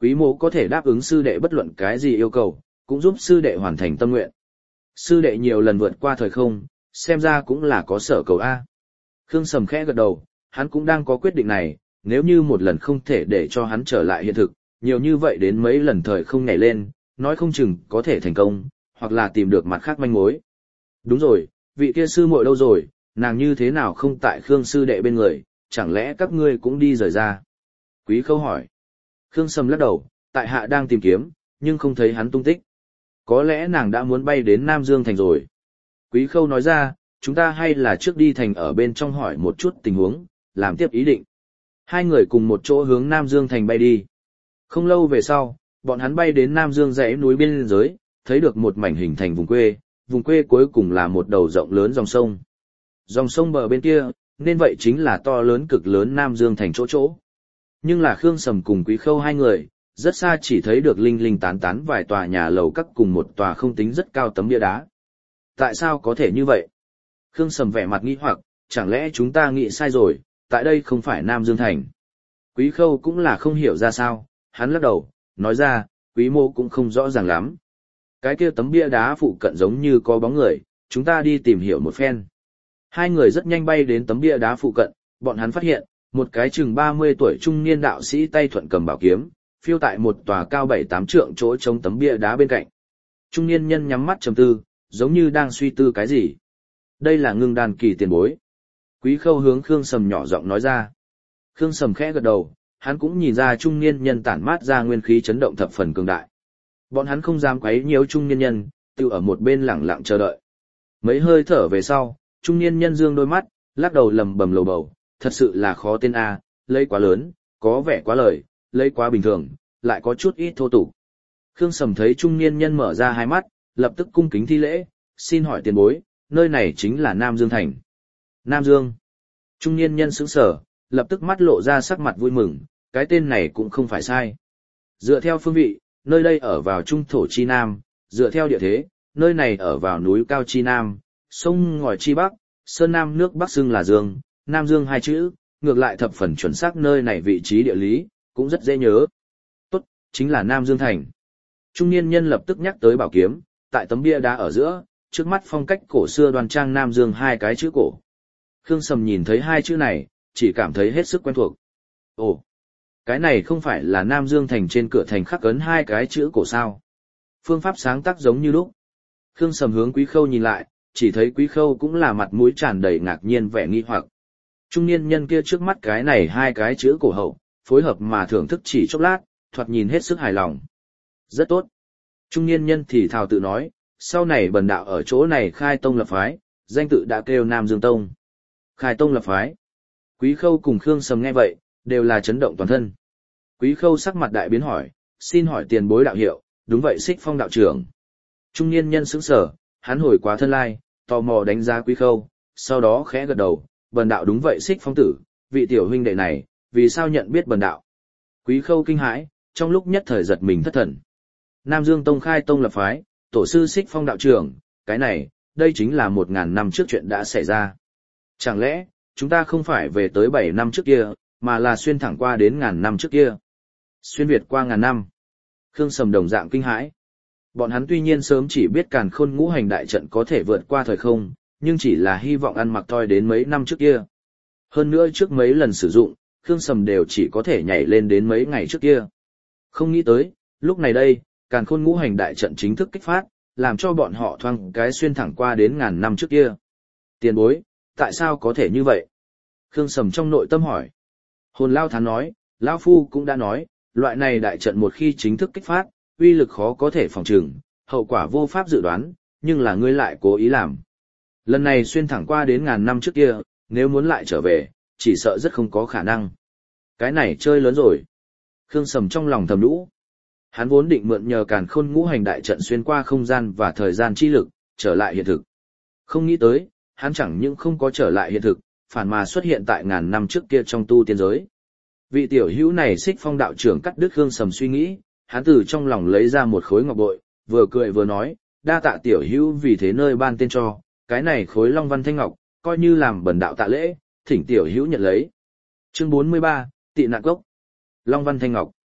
Quý mộ có thể đáp ứng sư đệ bất luận cái gì yêu cầu, cũng giúp sư đệ hoàn thành tâm nguyện. Sư đệ nhiều lần vượt qua thời không, xem ra cũng là có sở cầu A. Khương Sầm khẽ gật đầu, hắn cũng đang có quyết định này, nếu như một lần không thể để cho hắn trở lại hiện thực, nhiều như vậy đến mấy lần thời không nhảy lên, nói không chừng có thể thành công, hoặc là tìm được mặt khác manh mối. Đúng rồi, vị kia sư muội đâu rồi, nàng như thế nào không tại Khương sư đệ bên người, chẳng lẽ các ngươi cũng đi rời ra? Quý Khâu hỏi. Khương Sầm lắc đầu, tại hạ đang tìm kiếm, nhưng không thấy hắn tung tích. Có lẽ nàng đã muốn bay đến Nam Dương Thành rồi. Quý Khâu nói ra, chúng ta hay là trước đi thành ở bên trong hỏi một chút tình huống, làm tiếp ý định. Hai người cùng một chỗ hướng Nam Dương Thành bay đi. Không lâu về sau, bọn hắn bay đến Nam Dương dãy núi biên giới, thấy được một mảnh hình thành vùng quê cuối cùng là một đầu rộng lớn dòng sông. Dòng sông bờ bên kia, nên vậy chính là to lớn cực lớn Nam Dương Thành chỗ chỗ. Nhưng là Khương Sầm cùng Quý Khâu hai người, rất xa chỉ thấy được linh linh tán tán vài tòa nhà lầu các cùng một tòa không tính rất cao tấm bia đá. Tại sao có thể như vậy? Khương Sầm vẻ mặt nghi hoặc, chẳng lẽ chúng ta nghĩ sai rồi, tại đây không phải Nam Dương Thành. Quý Khâu cũng là không hiểu ra sao, hắn lắc đầu, nói ra, Quý mô cũng không rõ ràng lắm. Cái kia tấm bia đá phụ cận giống như có bóng người, chúng ta đi tìm hiểu một phen. Hai người rất nhanh bay đến tấm bia đá phụ cận, bọn hắn phát hiện, một cái chừng 30 tuổi trung niên đạo sĩ tay thuận cầm bảo kiếm, phiêu tại một tòa cao 7-8 trượng chỗ trống tấm bia đá bên cạnh. Trung niên nhân nhắm mắt trầm tư, giống như đang suy tư cái gì. Đây là Ngưng Đan kỳ tiền bối. Quý Khâu hướng Khương Sầm nhỏ giọng nói ra. Khương Sầm khẽ gật đầu, hắn cũng nhìn ra trung niên nhân tản mát ra nguyên khí chấn động thập phần cường đại. Bọn hắn không dám quấy nhiễu trung niên nhân, tự ở một bên lặng lặng chờ đợi. Mấy hơi thở về sau, trung niên nhân dương đôi mắt, lắc đầu lầm bầm lầu bầu, thật sự là khó tên a, lấy quá lớn, có vẻ quá lời, lấy quá bình thường, lại có chút ít thô tục. Khương Sầm thấy trung niên nhân mở ra hai mắt, lập tức cung kính thi lễ, xin hỏi tiền bối, nơi này chính là Nam Dương Thành. Nam Dương. Trung niên nhân sững sờ, lập tức mắt lộ ra sắc mặt vui mừng, cái tên này cũng không phải sai. Dựa theo phương vị, nơi đây ở vào trung thổ chi Nam, dựa theo địa thế, nơi này ở vào núi cao chi Nam, sông ngòi chi Bắc, sơn Nam nước Bắc xưng là Dương, Nam Dương hai chữ, ngược lại thập phần chuẩn xác nơi này vị trí địa lý, cũng rất dễ nhớ. Tốt, chính là Nam Dương Thành. Trung niên nhân lập tức nhắc tới bảo kiếm, tại tấm bia đá ở giữa, trước mắt phong cách cổ xưa đoan trang Nam Dương hai cái chữ cổ. Khương Sầm nhìn thấy hai chữ này, chỉ cảm thấy hết sức quen thuộc. Ồ, cái này không phải là Nam Dương Thành trên cửa thành khắc ấn hai cái chữ cổ sao? Phương pháp sáng tác giống như lúc. Khương Sầm hướng Quý Khâu nhìn lại, chỉ thấy Quý Khâu cũng là mặt mũi tràn đầy ngạc nhiên vẻ nghi hoặc. Trung niên nhân kia trước mắt cái này hai cái chữ cổ hậu, phối hợp mà thưởng thức chỉ chốc lát, thoạt nhìn hết sức hài lòng. Rất tốt. Trung niên nhân thì thào tự nói, sau này bần đạo ở chỗ này khai tông lập phái, danh tự đã kêu Nam Dương Tông. Khai tông lập phái. Quý Khâu cùng Khương Sầm nghe vậy, đều là chấn động toàn thân. Quý Khâu sắc mặt đại biến hỏi, xin hỏi tiền bối đạo hiệu, đúng vậy Xích Phong đạo trưởng. Trung niên nhân sững sờ, hắn hồi quá thân lai, tò mò đánh giá Quý Khâu, sau đó khẽ gật đầu, bần đạo đúng vậy Xích Phong tử, vị tiểu huynh đệ này, vì sao nhận biết bần đạo? Quý Khâu kinh hãi, trong lúc nhất thời giật mình thất thần. Nam Dương Tông khai tông lập phái, tổ sư Xích Phong đạo trưởng, cái này, đây chính là 1000 năm trước chuyện đã xảy ra. Chẳng lẽ, chúng ta không phải về tới 7 năm trước kia, mà là xuyên thẳng qua đến 1000 năm trước kia? Xuyên Việt qua 1000 năm. Khương Sầm đồng dạng kinh hãi. Bọn hắn tuy nhiên sớm chỉ biết Càn Khôn Ngũ Hành đại trận có thể vượt qua thời không, nhưng chỉ là hy vọng ăn mặc toi đến mấy năm trước kia. Hơn nữa trước mấy lần sử dụng, Khương Sầm đều chỉ có thể nhảy lên đến mấy ngày trước kia. Không nghĩ tới, lúc này đây, Càn Khôn Ngũ Hành đại trận chính thức kích phát, làm cho bọn họ thoang cái xuyên thẳng qua đến 1000 năm trước kia. Tiền bối, tại sao có thể như vậy? Khương Sầm trong nội tâm hỏi. Hồn Lao Thán nói, Lão Phu cũng đã nói, loại này đại trận một khi chính thức kích phát, uy lực khó có thể phòng trừng, hậu quả vô pháp dự đoán, nhưng là ngươi lại cố ý làm. Lần này xuyên thẳng qua đến 1000 năm trước kia, nếu muốn lại trở về, chỉ sợ rất không có khả năng. Cái này chơi lớn rồi. Khương Sầm trong lòng thầm nhủ. Hắn vốn định mượn nhờ Càn Khôn Ngũ Hành đại trận xuyên qua không gian và thời gian chi lực, trở lại hiện thực. Không nghĩ tới, hắn chẳng những không có trở lại hiện thực, phản mà xuất hiện tại 1000 năm trước kia trong tu tiên giới. Vị tiểu hữu này Xích Phong đạo trưởng cắt đứt Khương Sầm suy nghĩ, hắn từ trong lòng lấy ra một khối ngọc bội, vừa cười vừa nói, đa tạ tiểu hữu vì thế nơi ban tên cho, cái này khối Long Văn Thanh Ngọc, coi như làm bần đạo tạ lễ, thỉnh tiểu hữu nhận lấy. Chương 43, Tị nạn cốc. Long Văn Thanh Ngọc.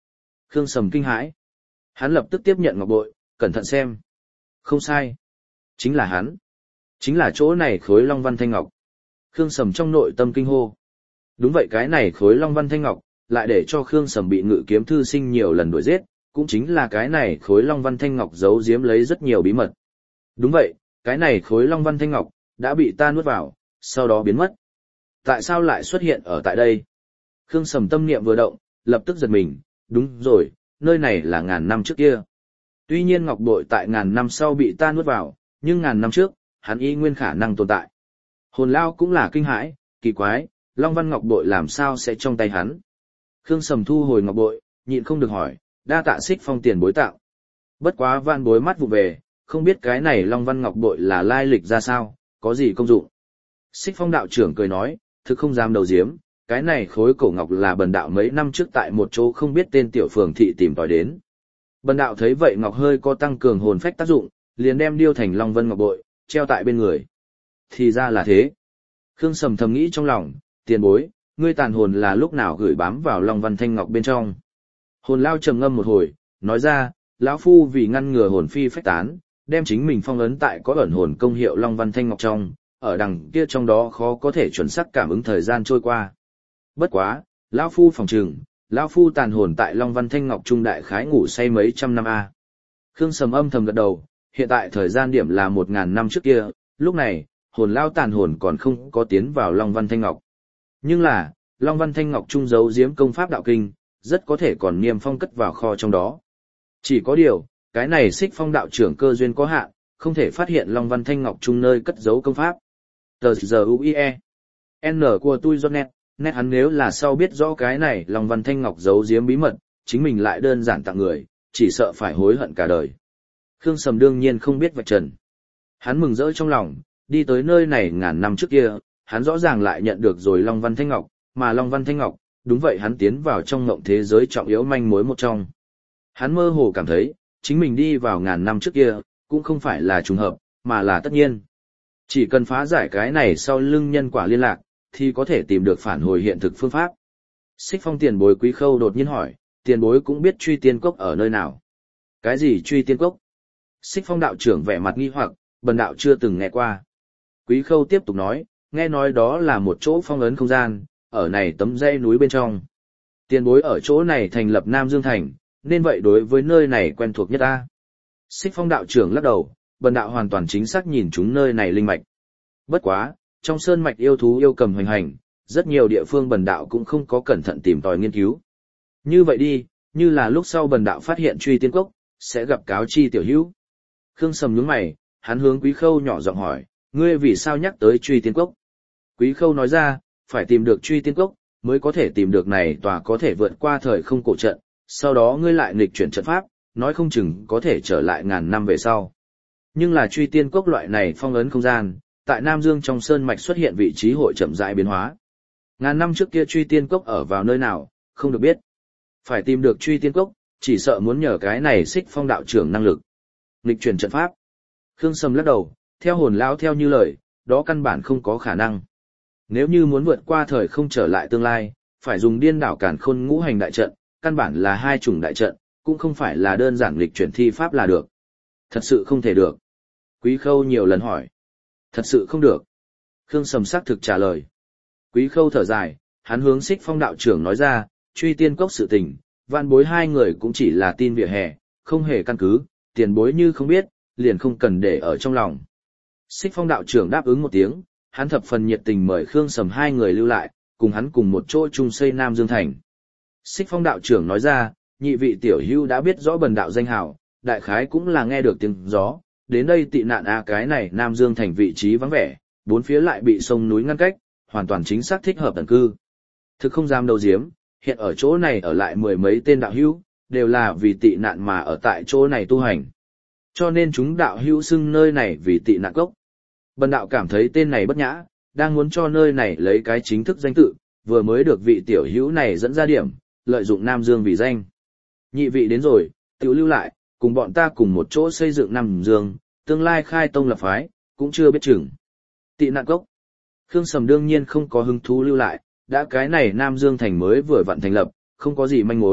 Khương Sầm kinh hãi. Hắn lập tức tiếp nhận ngọc bội, cẩn thận xem. Không sai. Chính là hắn. Chính là chỗ này khối Long Văn Thanh Ngọc. Khương Sầm trong nội tâm kinh hô. Đúng vậy, cái này khối Long Văn Thanh Ngọc, lại để cho Khương Sầm bị Ngự Kiếm Thư Sinh nhiều lần đuổi giết, cũng chính là cái này khối Long Văn Thanh Ngọc giấu giếm lấy rất nhiều bí mật. Đúng vậy, cái này khối Long Văn Thanh Ngọc, đã bị ta nuốt vào, sau đó biến mất. Tại sao lại xuất hiện ở tại đây? Khương Sầm tâm niệm vừa động, lập tức giật mình, đúng rồi, nơi này là ngàn năm trước kia. Tuy nhiên ngọc bội tại ngàn năm sau bị ta nuốt vào, nhưng ngàn năm trước, hắn y nguyên khả năng tồn tại. Hồn Lao cũng là kinh hãi, kỳ quái, Long Văn ngọc bội làm sao sẽ trong tay hắn? Khương Sầm thu hồi ngọc bội, nhịn không được hỏi, đa tạ Xích Phong tiền bối tạo. Bất quá van bối mắt vụ về, không biết cái này Long Văn ngọc bội là lai lịch ra sao, có gì công dụng? Xích Phong đạo trưởng cười nói, thực không dám đầu diếm, cái này khối cổ ngọc là bần đạo mấy năm trước tại một chỗ không biết tên tiểu phường thị tìm tòi đến. Bần đạo thấy vậy ngọc hơi có tăng cường hồn phách tác dụng, liền đem điêu thành Long Vân ngọc bội, treo tại bên người. Thì ra là thế. Khương Sầm thầm nghĩ trong lòng, tiền bối, ngươi tàn hồn là lúc nào gửi bám vào Long Văn Thanh Ngọc bên trong. Hồn Lao trầm ngâm một hồi, nói ra, lão phu vì ngăn ngừa hồn phi phách tán, đem chính mình phong ấn tại có ẩn hồn công hiệu Long Văn Thanh Ngọc trong, ở đằng kia trong đó khó có thể chuẩn xác cảm ứng thời gian trôi qua. Bất quá, lão phu phòng trừng, lão phu tàn hồn tại Long Văn Thanh Ngọc trung đại khái ngủ say mấy trăm năm a. Khương Sầm âm thầm gật đầu, hiện tại thời gian điểm là 1000 năm trước kia, lúc này, hồn lao tàn hồn còn không có tiến vào Long Văn Thanh Ngọc. Nhưng là, Long Văn Thanh Ngọc trung giấu giếm công pháp đạo kinh, rất có thể còn niêm phong cất vào kho trong đó. Chỉ có điều, cái này Xích Phong đạo trưởng cơ duyên có hạn, không thể phát hiện Long Văn Thanh Ngọc trung nơi cất giấu công pháp. Tờ giờ UIE. N của tôi do nét hắn nếu là sau biết rõ cái này Long Văn Thanh Ngọc giấu giếm bí mật, chính mình lại đơn giản tặng người, chỉ sợ phải hối hận cả đời. Khương Sầm đương nhiên không biết vạch trần. Hắn mừng rỡ trong lòng, đi tới nơi này ngàn năm trước kia, hắn rõ ràng lại nhận được rồi Long Văn Thanh Ngọc, mà Long Văn Thanh Ngọc, đúng vậy hắn tiến vào trong ngộng thế giới trọng yếu manh mối một trong. Hắn mơ hồ cảm thấy, chính mình đi vào ngàn năm trước kia, cũng không phải là trùng hợp, mà là tất nhiên. Chỉ cần phá giải cái này sau lưng nhân quả liên lạc, thì có thể tìm được phản hồi hiện thực phương pháp. Xích Phong tiền bối Quý Khâu đột nhiên hỏi, tiền bối cũng biết Truy Tiên Cốc ở nơi nào? Cái gì Truy Tiên Cốc? Xích Phong đạo trưởng vẻ mặt nghi hoặc, bần đạo chưa từng nghe qua. Quý Khâu tiếp tục nói, nghe nói đó là một chỗ phong ấn không gian, ở này tấm dãy núi bên trong. Tiền bối ở chỗ này thành lập Nam Dương Thành, nên vậy đối với nơi này quen thuộc nhất ta. Xích Phong đạo trưởng lắc đầu, bần đạo hoàn toàn chính xác nhìn chúng nơi này linh mạch. Bất quá, trong sơn mạch yêu thú yêu cầm hoành hành, rất nhiều địa phương bần đạo cũng không có cẩn thận tìm tòi nghiên cứu. Như vậy đi, như là lúc sau bần đạo phát hiện Truy Tiên Cốc, sẽ gặp cáo chi tiểu hữu. Khương Sầm nhướng mày, hắn hướng Quý Khâu nhỏ giọng hỏi, ngươi vì sao nhắc tới Truy Tiên Cốc? Quý Khâu nói ra, phải tìm được Truy Tiên Cốc, mới có thể tìm được này tòa có thể vượt qua thời không cổ trận, sau đó ngươi lại nghịch chuyển trận pháp, nói không chừng có thể trở lại ngàn năm về sau. Nhưng là Truy Tiên Cốc loại này phong ấn không gian, tại Nam Dương trong sơn mạch xuất hiện vị trí hội chậm rãi biến hóa. Ngàn năm trước kia Truy Tiên Cốc ở vào nơi nào, không được biết. Phải tìm được Truy Tiên Cốc, chỉ sợ muốn nhờ cái này Xích Phong đạo trưởng năng lực. Nghịch chuyển trận pháp. Khương Sầm lắc đầu, theo hồn lão theo như lời, đó căn bản không có khả năng. Nếu như muốn vượt qua thời không trở lại tương lai, phải dùng Điên Đảo Càn Khôn ngũ hành đại trận, căn bản là hai chủng đại trận, cũng không phải là đơn giản nghịch chuyển thi pháp là được. Thật sự không thể được. Quý Khâu nhiều lần hỏi. Thật sự không được. Khương Sầm xác thực trả lời. Quý Khâu thở dài, hắn hướng Xích Phong đạo trưởng nói ra, Truy Tiên Cốc sự tình, vạn bối hai người cũng chỉ là tin vỉa hè, không hề căn cứ, tiền bối như không biết, liền không cần để ở trong lòng. Xích Phong đạo trưởng đáp ứng một tiếng, hắn thập phần nhiệt tình mời Khương Sầm hai người lưu lại, cùng hắn cùng một chỗ chung xây Nam Dương Thành. Xích Phong đạo trưởng nói ra, nhị vị tiểu hữu đã biết rõ bần đạo danh hào, đại khái cũng là nghe được tiếng gió, đến đây tị nạn cái này Nam Dương Thành vị trí vắng vẻ, bốn phía lại bị sông núi ngăn cách, hoàn toàn chính xác thích hợp tần cư. Thực không dám đầu diếm, hiện ở chỗ này ở lại mười mấy tên đạo hữu, đều là vì tị nạn mà ở tại chỗ này tu hành. Cho nên chúng đạo hữu xưng nơi này vì tị nạn cốc. Bần đạo cảm thấy tên này bất nhã, đang muốn cho nơi này lấy cái chính thức danh tự, vừa mới được vị tiểu hữu này dẫn ra điểm, lợi dụng Nam Dương vì danh. Nhị vị đến rồi, tiểu lưu lại, cùng bọn ta cùng một chỗ xây dựng Nam Dương, tương lai khai tông lập phái, cũng chưa biết chừng. Tị nạn cốc. Khương Sầm đương nhiên không có hứng thú lưu lại, đã cái này Nam Dương Thành mới vừa vặn thành lập, không có gì manh mối,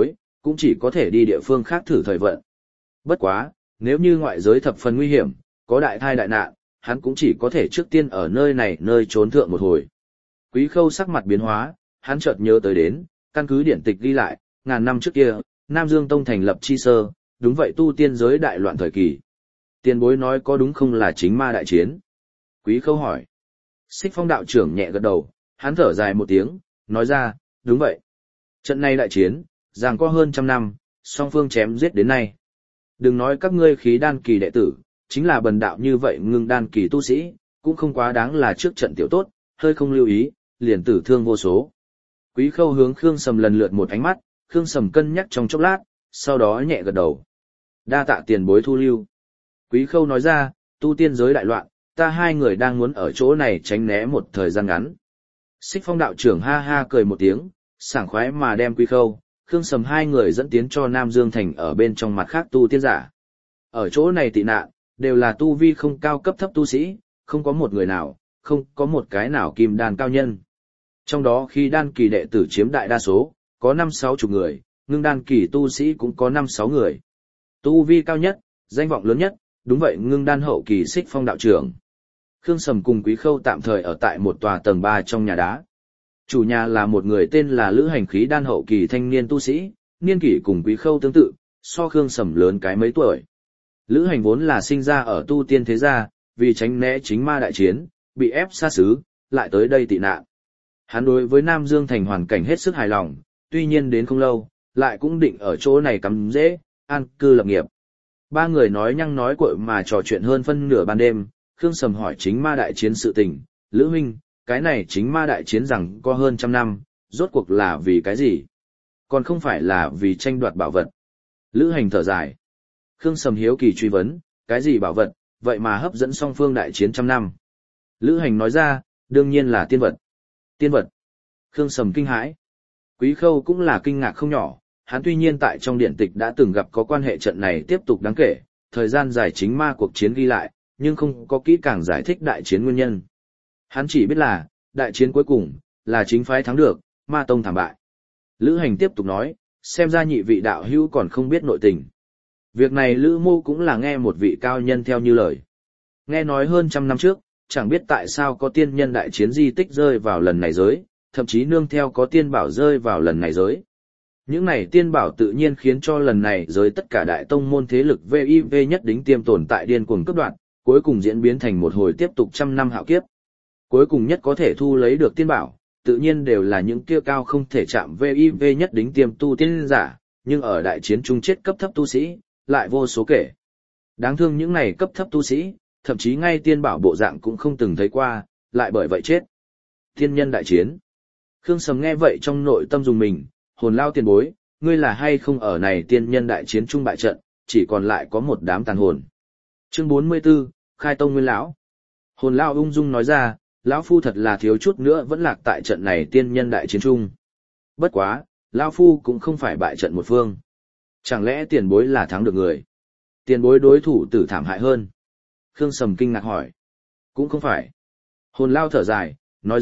cũng chỉ có thể đi địa phương khác thử thời vận. Bất quá, nếu như ngoại giới thập phần nguy hiểm, có đại thai đại nạn, hắn cũng chỉ có thể trước tiên ở nơi này nơi trốn thượng một hồi. Quý Khâu sắc mặt biến hóa, hắn chợt nhớ tới đến, căn cứ điển tịch ghi lại, ngàn năm trước kia, Nam Dương Tông thành lập chi sơ, đúng vậy tu tiên giới đại loạn thời kỳ. Tiền bối nói có đúng không là chính ma đại chiến? Quý Khâu hỏi. Xích Phong đạo trưởng nhẹ gật đầu, hắn thở dài một tiếng, nói ra, đúng vậy. Trận này đại chiến, giằng co hơn trăm năm, song phương chém giết đến nay. Đừng nói các ngươi khí đan kỳ đệ tử, chính là bần đạo như vậy ngưng đan kỳ tu sĩ, cũng không quá đáng là trước trận tiểu tốt, hơi không lưu ý, liền tử thương vô số. Quý Khâu hướng Khương Sầm lần lượt một ánh mắt, Khương Sầm cân nhắc trong chốc lát, sau đó nhẹ gật đầu. Đa tạ tiền bối thu lưu. Quý Khâu nói ra, tu tiên giới đại loạn, ta hai người đang muốn ở chỗ này tránh né một thời gian ngắn. Xích Phong đạo trưởng ha ha cười một tiếng, sảng khoái mà đem Quý Khâu, Khương Sầm hai người dẫn tiến cho Nam Dương Thành ở bên trong mặt khác tu tiên giả. Ở chỗ này tị nạn, đều là tu vi không cao cấp thấp tu sĩ, không có một người nào, không có một cái nào kim đan cao nhân. Trong đó khi đan kỳ đệ tử chiếm đại đa số, có 5-6 chục người, ngưng đan kỳ tu sĩ cũng có 5-6 người. Tu vi cao nhất, danh vọng lớn nhất, đúng vậy ngưng đan hậu kỳ Xích Phong đạo trưởng. Khương Sầm cùng Quý Khâu tạm thời ở tại một tòa tầng 3 trong nhà đá. Chủ nhà là một người tên là Lữ Hành khí đan hậu kỳ thanh niên tu sĩ, niên kỷ cùng Quý Khâu tương tự, so Khương Sầm lớn cái mấy tuổi. Lữ Hành vốn là sinh ra ở tu tiên thế gia, vì tránh né chính ma đại chiến, bị ép xa xứ, lại tới đây tị nạn. Hắn đối với Nam Dương Thành hoàn cảnh hết sức hài lòng, tuy nhiên đến không lâu, lại cũng định ở chỗ này cắm rễ, an cư lập nghiệp. Ba người nói nhăng nói cuội mà trò chuyện hơn phân nửa ban đêm, Khương Sầm hỏi chính ma đại chiến sự tình, Lữ huynh, cái này chính ma đại chiến rằng có hơn trăm năm, rốt cuộc là vì cái gì? Còn không phải là vì tranh đoạt bảo vật. Lữ Hành thở dài. Khương Sầm hiếu kỳ truy vấn, cái gì bảo vật, vậy mà hấp dẫn song phương đại chiến trăm năm? Lữ Hành nói ra, đương nhiên là tiên vật. Tiên vật. Khương Sầm kinh hãi. Quý Khâu cũng là kinh ngạc không nhỏ, hắn tuy nhiên tại trong điện tịch đã từng gặp có quan hệ trận này tiếp tục đáng kể, thời gian dài chính ma cuộc chiến ghi lại, nhưng không có kỹ càng giải thích đại chiến nguyên nhân. Hắn chỉ biết là, đại chiến cuối cùng, là chính phái thắng được, ma tông thảm bại. Lữ Hành tiếp tục nói, xem ra nhị vị đạo hữu còn không biết nội tình. Việc này Lữ Mô cũng là nghe một vị cao nhân theo như lời. Nghe nói hơn trăm năm trước, chẳng biết tại sao có tiên nhân đại chiến di tích rơi vào lần này giới, thậm chí nương theo có tiên bảo rơi vào lần này giới. Những này tiên bảo tự nhiên khiến cho lần này giới tất cả đại tông môn thế lực VIV nhất đính tiêm tồn tại điên cuồng cấp đoạn, cuối cùng diễn biến thành một hồi tiếp tục trăm năm hạo kiếp. Cuối cùng nhất có thể thu lấy được tiên bảo, tự nhiên đều là những kia cao không thể chạm VIV nhất đính tiêm tu tiên giả, nhưng ở đại chiến chung chết cấp thấp tu sĩ, lại vô số kể. Đáng thương những này cấp thấp tu sĩ, thậm chí ngay tiên bảo bộ dạng cũng không từng thấy qua, lại bởi vậy chết. Tiên nhân đại chiến. Khương Sầm nghe vậy trong nội tâm dùng mình, hồn lao tiền bối, ngươi là hay không ở này tiên nhân đại chiến chung bại trận, chỉ còn lại có một đám tàn hồn. Chương 44, Khai Tông Nguyên Lão. Hồn lao ung dung nói ra, lão phu thật là thiếu chút nữa vẫn lạc tại trận này tiên nhân đại chiến chung. Bất quá, lão phu cũng không phải bại trận một phương. Chẳng lẽ tiền bối là thắng được người? Tiền bối đối thủ tử thảm hại hơn. Khương Sầm kinh ngạc hỏi. Cũng không phải. Hồn lao thở dài,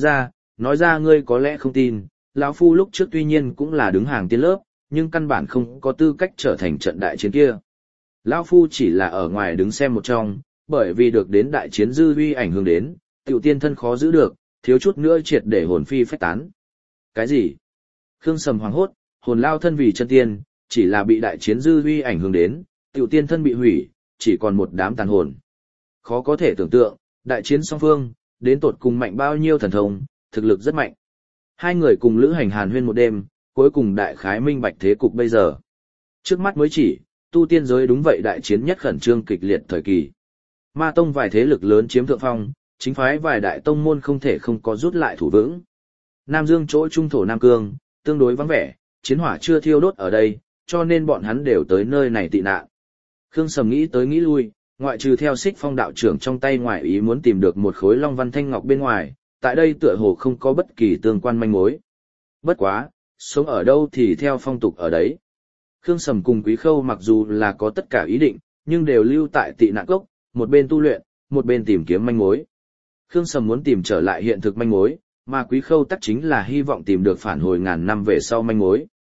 nói ra ngươi có lẽ không tin, lão phu lúc trước tuy nhiên cũng là đứng hàng tiên lớp, nhưng căn bản không có tư cách trở thành trận đại chiến kia. Lão phu chỉ là ở ngoài đứng xem một trong, bởi vì được đến đại chiến dư uy ảnh hưởng đến, tiểu tiên thân khó giữ được, thiếu chút nữa triệt để hồn phi phách tán. Cái gì? Khương Sầm hoảng hốt, hồn lao thân vì chân tiên, chỉ là bị đại chiến dư uy ảnh hưởng đến, tiểu tiên thân bị hủy, chỉ còn một đám tàn hồn. Khó có thể tưởng tượng, đại chiến song phương, đến tột cùng mạnh bao nhiêu thần thông, thực lực rất mạnh. Hai người cùng Lữ Hành hàn huyên một đêm, cuối cùng đại khái minh bạch thế cục bây giờ. Trước mắt mới chỉ, tu tiên giới đúng vậy đại chiến nhất khẩn trương kịch liệt thời kỳ. Ma tông vài thế lực lớn chiếm thượng phong, chính phái vài đại tông môn không thể không có rút lại thủ vững. Nam Dương chỗ trung thổ Nam Cương, tương đối vắng vẻ, chiến hỏa chưa thiêu đốt ở đây, cho nên bọn hắn đều tới nơi này tị nạn. Khương Sầm nghĩ tới nghĩ lui, ngoại trừ theo Xích Phong đạo trưởng trong tay ngoài ý muốn tìm được một khối long văn thanh ngọc bên ngoài, tại đây tựa hồ không có bất kỳ tương quan manh mối. Bất quá, sống ở đâu thì theo phong tục ở đấy. Khương Sầm cùng Quý Khâu mặc dù là có tất cả ý định, nhưng đều lưu tại tị nạn cốc, một bên tu luyện, một bên tìm kiếm manh mối. Khương Sầm muốn tìm trở lại hiện thực manh mối, mà Quý Khâu tắc chính là hy vọng tìm được phản hồi ngàn năm về sau manh mối.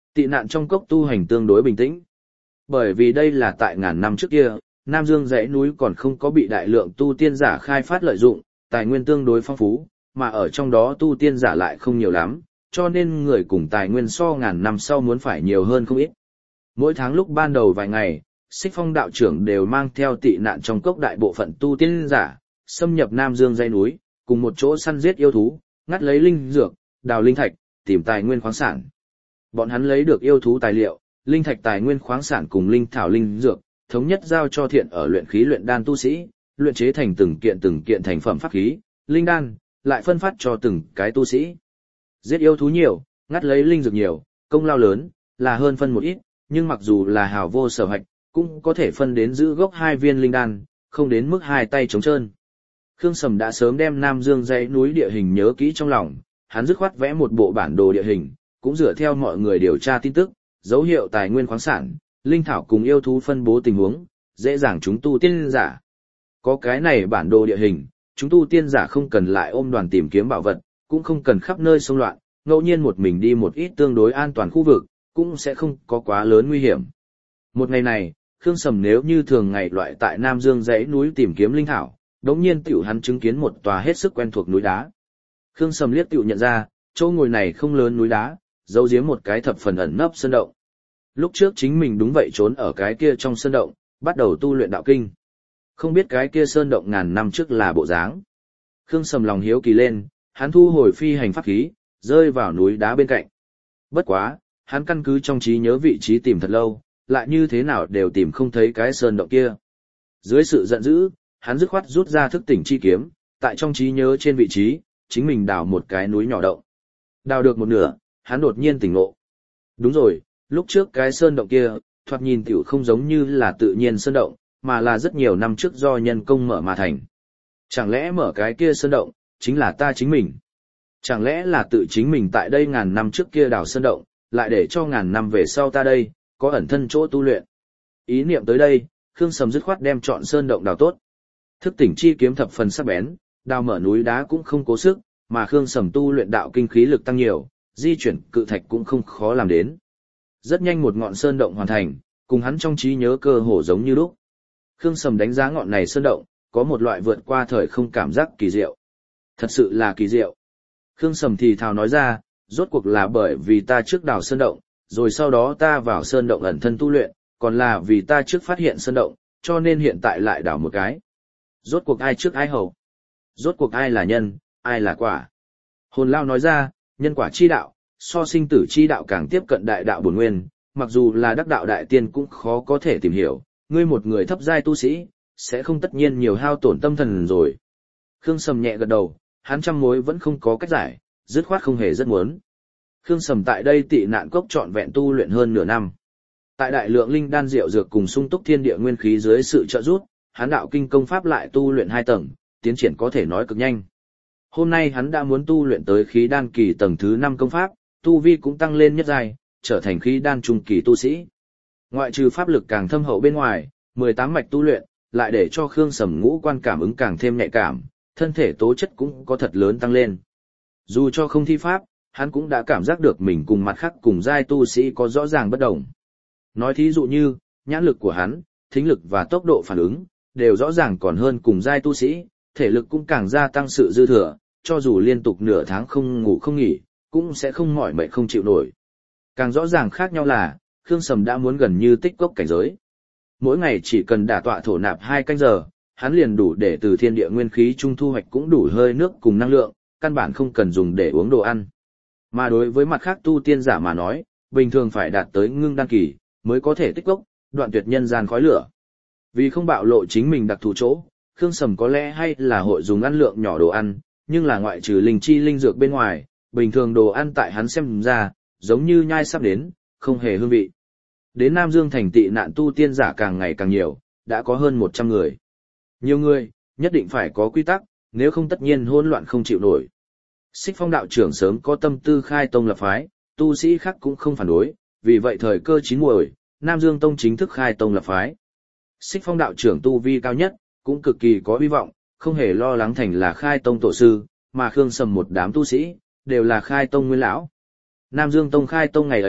Tị nạn trong cốc tu hành tương đối bình tĩnh. Bởi vì đây là tại ngàn năm trước kia, Nam Dương dãy núi còn không có bị đại lượng tu tiên giả khai phát lợi dụng, tài nguyên tương đối phong phú, mà ở trong đó tu tiên giả lại không nhiều lắm, cho nên người cùng tài nguyên so ngàn năm sau muốn phải nhiều hơn không ít. Mỗi tháng lúc ban đầu vài ngày, Xích Phong đạo trưởng đều mang theo tị nạn trong cốc đại bộ phận tu tiên giả, xâm nhập Nam Dương dãy núi, cùng một chỗ săn giết yêu thú, ngắt lấy linh dược, đào linh thạch, tìm tài nguyên khoáng sản. Bọn hắn lấy được yêu thú tài liệu, linh thạch tài nguyên khoáng sản cùng linh thảo linh dược, thống nhất giao cho thiện ở luyện khí luyện đan tu sĩ, luyện chế thành từng kiện thành phẩm pháp khí, linh đan, lại phân phát cho từng cái tu sĩ. Giết yêu thú nhiều, ngắt lấy linh dược nhiều, công lao lớn, là hơn phân một ít, nhưng mặc dù là hào vô sở hạch, cũng có thể phân đến giữ gốc 2 viên linh đan, không đến mức 2 tay trống trơn. Khương Sầm đã sớm đem Nam Dương dãy núi địa hình nhớ kỹ trong lòng, hắn dứt khoát vẽ một bộ bản đồ địa hình, cũng dựa theo mọi người điều tra tin tức, dấu hiệu tài nguyên khoáng sản, linh thảo cùng yêu thú phân bố tình huống, dễ dàng chúng tu tiên giả. Có cái này bản đồ địa hình, chúng tu tiên giả không cần lại ôm đoàn tìm kiếm bảo vật, cũng không cần khắp nơi xông loạn, ngẫu nhiên một mình đi một ít tương đối an toàn khu vực, cũng sẽ không có quá lớn nguy hiểm. Một ngày này, Khương Sầm nếu như thường ngày loại tại Nam Dương dãy núi tìm kiếm linh thảo, đống nhiên tiểu hắn chứng kiến một tòa hết sức quen thuộc núi đá. Khương Sầm liếc tiểu nhận ra, chỗ ngồi này không lớn núi đá, giấu giếm một cái thập phần ẩn nấp sơn động. Lúc trước chính mình đúng vậy trốn ở cái kia trong sơn động, bắt đầu tu luyện đạo kinh. Không biết cái kia sơn động ngàn năm trước là bộ dáng. Khương Sầm lòng hiếu kỳ lên, hắn thu hồi phi hành pháp khí, rơi vào núi đá bên cạnh. Bất quá, hắn căn cứ trong trí nhớ vị trí tìm thật lâu, lại như thế nào đều tìm không thấy cái sơn động kia. Dưới sự giận dữ, hắn dứt khoát rút ra thức tỉnh chi kiếm, tại trong trí nhớ trên vị trí, chính mình đào một cái núi nhỏ động. Đào được một nửa, hắn đột nhiên tỉnh ngộ. Đúng rồi, lúc trước cái sơn động kia, thoạt nhìn tiểu không giống như là tự nhiên sơn động, mà là rất nhiều năm trước do nhân công mở mà thành. Chẳng lẽ mở cái kia sơn động, chính là ta chính mình? Chẳng lẽ là tự chính mình tại đây ngàn năm trước kia đào sơn động, lại để cho ngàn năm về sau ta đây, có ẩn thân chỗ tu luyện? Ý niệm tới đây, Khương Sầm dứt khoát đem chọn sơn động đào tốt. Thức tỉnh chi kiếm thập phần sắc bén, đào mở núi đá cũng không cố sức, mà Khương Sầm tu luyện đạo kinh khí lực tăng nhiều, di chuyển cự thạch cũng không khó làm đến. Rất nhanh một ngọn sơn động hoàn thành, cùng hắn trong trí nhớ cơ hồ giống như lúc. Khương Sầm đánh giá ngọn này sơn động, có một loại vượt qua thời không cảm giác kỳ diệu. Thật sự là kỳ diệu. Khương Sầm thì thào nói ra, rốt cuộc là bởi vì ta trước đào sơn động, rồi sau đó ta vào sơn động ẩn thân tu luyện, còn là vì ta trước phát hiện sơn động, cho nên hiện tại lại đào một cái. Rốt cuộc ai trước ai hậu? Rốt cuộc ai là nhân, ai là quả? Hồn Lao nói ra, nhân quả chi đạo, so sinh tử chi đạo càng tiếp cận đại đạo bổn nguyên, mặc dù là đắc đạo đại tiên cũng khó có thể tìm hiểu, ngươi một người thấp giai tu sĩ, sẽ không tất nhiên nhiều hao tổn tâm thần rồi. Khương Sầm nhẹ gật đầu, hắn trăm mối vẫn không có cách giải, dứt khoát không hề rất muốn. Khương Sầm tại đây tị nạn cốc trọn vẹn tu luyện hơn nửa năm. Tại đại lượng linh đan rượu dược cùng sung túc thiên địa nguyên khí dưới sự trợ giúp, hắn đạo kinh công pháp lại tu luyện 2 tầng, tiến triển có thể nói cực nhanh. Hôm nay hắn đã muốn tu luyện tới khí đan kỳ tầng thứ 5 công pháp, tu vi cũng tăng lên nhất giai, trở thành khí đan trung kỳ tu sĩ. Ngoại trừ pháp lực càng thâm hậu bên ngoài, 18 mạch tu luyện, lại để cho Khương Sầm ngũ quan cảm ứng càng thêm nhạy cảm, thân thể tố chất cũng có thật lớn tăng lên. Dù cho không thi pháp, hắn cũng đã cảm giác được mình cùng mặt khác cùng giai tu sĩ có rõ ràng bất đồng. Nói thí dụ như, nhãn lực của hắn, thính lực và tốc độ phản ứng, đều rõ ràng còn hơn cùng giai tu sĩ, thể lực cũng càng gia tăng sự dư thừa, cho dù liên tục nửa tháng không ngủ không nghỉ, cũng sẽ không mỏi mệt không chịu nổi. Càng rõ ràng khác nhau là, Khương Sầm đã muốn gần như tích cốc cảnh giới. Mỗi ngày chỉ cần đả tọa thổ nạp 2 canh giờ, hắn liền đủ để từ thiên địa nguyên khí trung thu hoạch cũng đủ hơi nước cùng năng lượng, căn bản không cần dùng để uống đồ ăn. Mà đối với mặt khác tu tiên giả mà nói, bình thường phải đạt tới ngưng đan kỳ, mới có thể tích cốc, đoạn tuyệt nhân gian khói lửa. Vì không bạo lộ chính mình đặc thù chỗ, Khương Sầm có lẽ hay là hội dùng ăn lượng nhỏ đồ ăn, nhưng là ngoại trừ linh chi linh dược bên ngoài, bình thường đồ ăn tại hắn xem ra, giống như nhai sắp đến, không hề hương vị. Đến Nam Dương thành tị nạn tu tiên giả càng ngày càng nhiều, đã có hơn 100 người. Nhiều người, nhất định phải có quy tắc, nếu không tất nhiên hỗn loạn không chịu nổi. Xích Phong đạo trưởng sớm có tâm tư khai tông lập phái, tu sĩ khác cũng không phản đối, vì vậy thời cơ chín muồi, Nam Dương tông chính thức khai tông lập phái. Xích Phong đạo trưởng tu vi cao nhất, cũng cực kỳ có hy vọng, không hề lo lắng thành là khai tông tổ sư, mà Khương Sầm một đám tu sĩ, đều là khai tông nguyên lão. Nam Dương tông khai tông ngày ấy,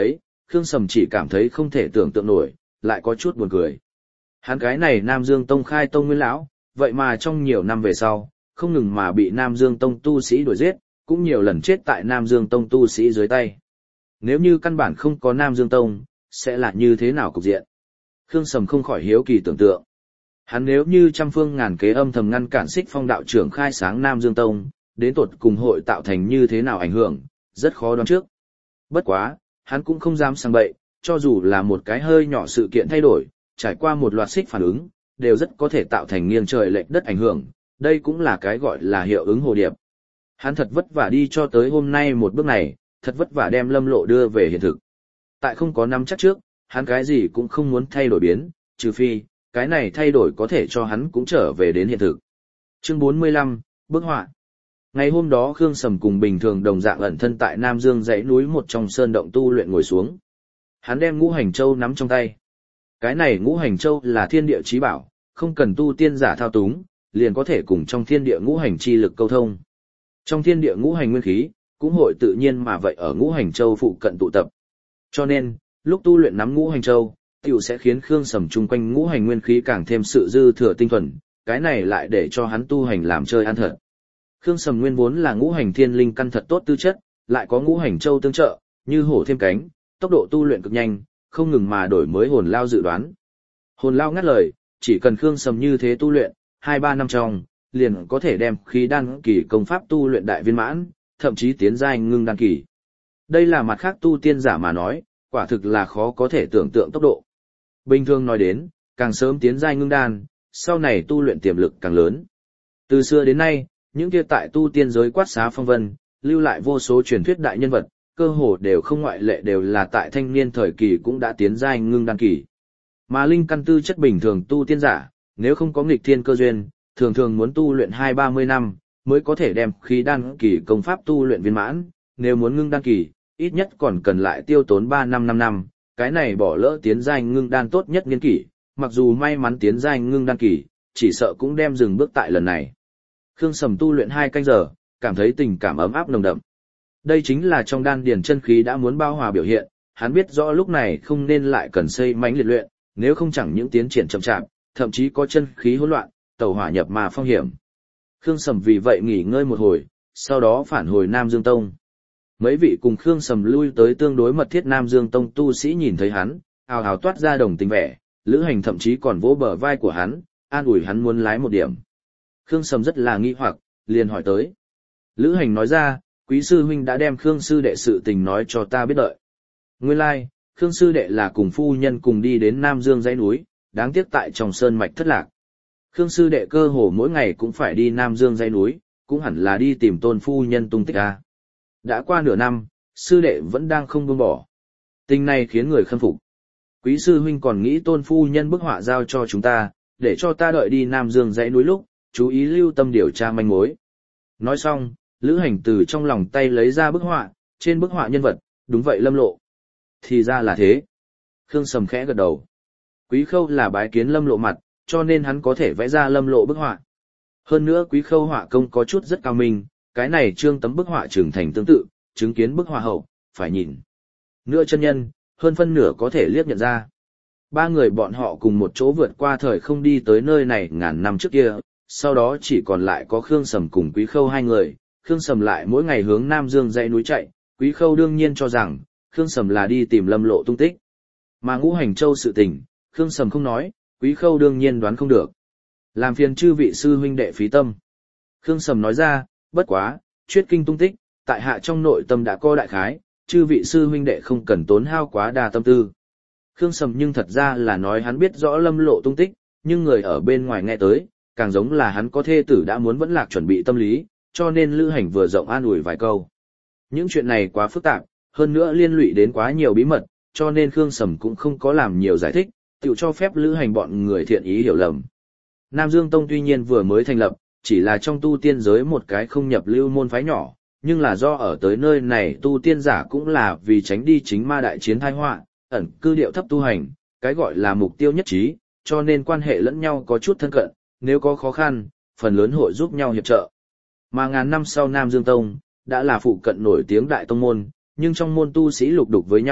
Khương Sầm chỉ cảm thấy không thể tưởng tượng nổi, lại có chút buồn cười. Hắn cái này Nam Dương Tông khai tông nguyên lão, vậy mà trong nhiều năm về sau, không ngừng mà bị Nam Dương Tông tu sĩ đuổi giết, cũng nhiều lần chết tại Nam Dương Tông tu sĩ dưới tay. Nếu như căn bản không có Nam Dương Tông, sẽ là như thế nào cục diện? Khương Sầm không khỏi hiếu kỳ tưởng tượng. Hắn nếu như trăm phương ngàn kế âm thầm ngăn cản Xích Phong đạo trưởng khai sáng Nam Dương Tông, đến tột cùng hội tạo thành như thế nào ảnh hưởng, rất khó đoán trước. Bất quá, hắn cũng không dám sang bậy, cho dù là một cái hơi nhỏ sự kiện thay đổi, trải qua một loạt xích phản ứng, đều rất có thể tạo thành nghiêng trời lệch đất ảnh hưởng, đây cũng là cái gọi là hiệu ứng hồ điệp. Hắn thật vất vả đi cho tới hôm nay một bước này, thật vất vả đem Lâm Lộ đưa về hiện thực. Tại không có nắm chắc trước, hắn cái gì cũng không muốn thay đổi biến, trừ phi, cái này thay đổi có thể cho hắn cũng trở về đến hiện thực. Chương 45, bức họa. Ngày hôm đó Khương Sầm cùng bình thường đồng dạng ẩn thân tại Nam Dương dãy núi một trong sơn động tu luyện ngồi xuống. Hắn đem Ngũ Hành Châu nắm trong tay. Cái này Ngũ Hành Châu là thiên địa chí bảo, không cần tu tiên giả thao túng, liền có thể cùng trong thiên địa ngũ hành chi lực câu thông. Trong thiên địa ngũ hành nguyên khí, cũng hội tự nhiên mà vậy ở Ngũ Hành Châu phụ cận tụ tập. Cho nên, lúc tu luyện nắm Ngũ Hành Châu, tiểu sẽ khiến Khương Sầm chung quanh ngũ hành nguyên khí càng thêm sự dư thừa tinh thuần, cái này lại để cho hắn tu hành làm chơi ăn thật. Khương Sầm nguyên vốn là ngũ hành thiên linh căn thật tốt tư chất, lại có Ngũ Hành Châu tương trợ, như hổ thêm cánh, tốc độ tu luyện cực nhanh, không ngừng mà đổi mới hồn lao dự đoán. Hồn lao ngắt lời, chỉ cần Khương Sầm như thế tu luyện, 2-3 năm trong, liền có thể đem khí đan kỳ công pháp tu luyện đại viên mãn, thậm chí tiến giai ngưng đan kỳ. Đây là mặt khác tu tiên giả mà nói, quả thực là khó có thể tưởng tượng tốc độ. Bình thường nói đến, càng sớm tiến giai ngưng đan, sau này tu luyện tiềm lực càng lớn. Từ xưa đến nay, những kia tại tu tiên giới quát xá phong vân, lưu lại vô số truyền thuyết đại nhân vật, cơ hồ đều không ngoại lệ đều là tại thanh niên thời kỳ cũng đã tiến giai ngưng đan kỳ. Mà linh căn tư chất bình thường tu tiên giả, nếu không có nghịch thiên cơ duyên, thường thường muốn tu luyện 20-30 năm, mới có thể đem khí đan kỳ công pháp tu luyện viên mãn, nếu muốn ngưng đan kỳ, ít nhất còn cần lại tiêu tốn 3 năm, cái này bỏ lỡ tiến giai ngưng đan tốt nhất niên kỷ, mặc dù may mắn tiến giai ngưng đan kỳ, chỉ sợ cũng đem dừng bước tại lần này. Khương Sầm tu luyện 2 canh giờ, cảm thấy tình cảm ấm áp nồng đậm. Đây chính là trong đan điền chân khí đã muốn bao hòa biểu hiện, hắn biết rõ lúc này không nên lại cần xây mãnh liệt luyện, nếu không chẳng những tiến triển chậm chạp, thậm chí có chân khí hỗn loạn, tẩu hỏa nhập ma phong hiểm. Khương Sầm vì vậy nghỉ ngơi một hồi, sau đó phản hồi Nam Dương Tông. Mấy vị cùng Khương Sầm lui tới tương đối mật thiết Nam Dương Tông tu sĩ nhìn thấy hắn, ào ào toát ra đồng tình vẻ, Lữ Hành thậm chí còn vỗ bờ vai của hắn, an ủi hắn muốn lái một điểm. Khương Sầm rất là nghi hoặc, liền hỏi tới. Lữ Hành nói ra, quý sư huynh đã đem Khương sư đệ sự tình nói cho ta biết đợi. Nguyên lai, Khương sư đệ là cùng phu nhân cùng đi đến Nam Dương dãy núi, đáng tiếc tại trong sơn mạch thất lạc. Khương sư đệ cơ hồ mỗi ngày cũng phải đi Nam Dương dãy núi, cũng hẳn là đi tìm tôn phu nhân tung tích a. Đã qua nửa năm, sư đệ vẫn đang không buông bỏ. Tình này khiến người khâm phục. Quý sư huynh còn nghĩ tôn phu nhân bức họa giao cho chúng ta, để cho ta đợi đi Nam Dương dãy núi lúc, chú ý lưu tâm điều tra manh mối. Nói xong, Lữ Hành từ trong lòng tay lấy ra bức họa, trên bức họa nhân vật, đúng vậy Lâm Lộ. Thì ra là thế. Khương Sầm khẽ gật đầu. Quý Khâu là bái kiến Lâm Lộ mặt, cho nên hắn có thể vẽ ra Lâm Lộ bức họa. Hơn nữa Quý Khâu họa công có chút rất cao minh, cái này trương tấm bức họa trưởng thành tương tự, chứng kiến bức họa hậu, phải nhìn. Nửa chân nhân, hơn phân nửa có thể liếc nhận ra. 3 người bọn họ cùng một chỗ vượt qua thời không đi tới nơi này ngàn năm trước kia, sau đó chỉ còn lại có Khương Sầm cùng Quý Khâu 2 người, Khương Sầm lại mỗi ngày hướng Nam Dương dãy núi chạy, Quý Khâu đương nhiên cho rằng, Khương Sầm là đi tìm Lâm Lộ tung tích. Mà Ngũ Hành Châu sự tình, Khương Sầm không nói, Quý Khâu đương nhiên đoán không được. Làm phiền chư vị sư huynh đệ phí tâm. Khương Sầm nói ra, bất quá, chuyết kinh tung tích, tại hạ trong nội tâm đã có đại khái, chư vị sư huynh đệ không cần tốn hao quá đa tâm tư. Khương Sầm nhưng thật ra là nói hắn biết rõ Lâm Lộ tung tích, nhưng người ở bên ngoài nghe tới, càng giống là hắn có thê tử đã muốn vẫn lạc chuẩn bị tâm lý, cho nên Lữ Hành vừa rộng an ủi vài câu. Những chuyện này quá phức tạp, hơn nữa liên lụy đến quá nhiều bí mật, cho nên Khương Sầm cũng không có làm nhiều giải thích, tự cho phép Lữ Hành bọn người thiện ý hiểu lầm. Nam Dương Tông tuy nhiên vừa mới thành lập, chỉ là trong tu tiên giới một cái không nhập lưu môn phái nhỏ, nhưng là do ở tới nơi này tu tiên giả cũng là vì tránh đi chính ma đại chiến tai họa, ẩn cư điệu thấp tu hành, cái gọi là mục tiêu nhất trí, cho nên quan hệ lẫn nhau có chút thân cận, nếu có khó khăn, phần lớn hội giúp nhau hiệp trợ. Mà ngàn năm sau Nam Dương Tông, đã là phụ cận nổi tiếng đại tông môn, nhưng trong môn tu sĩ lục đục với nhau,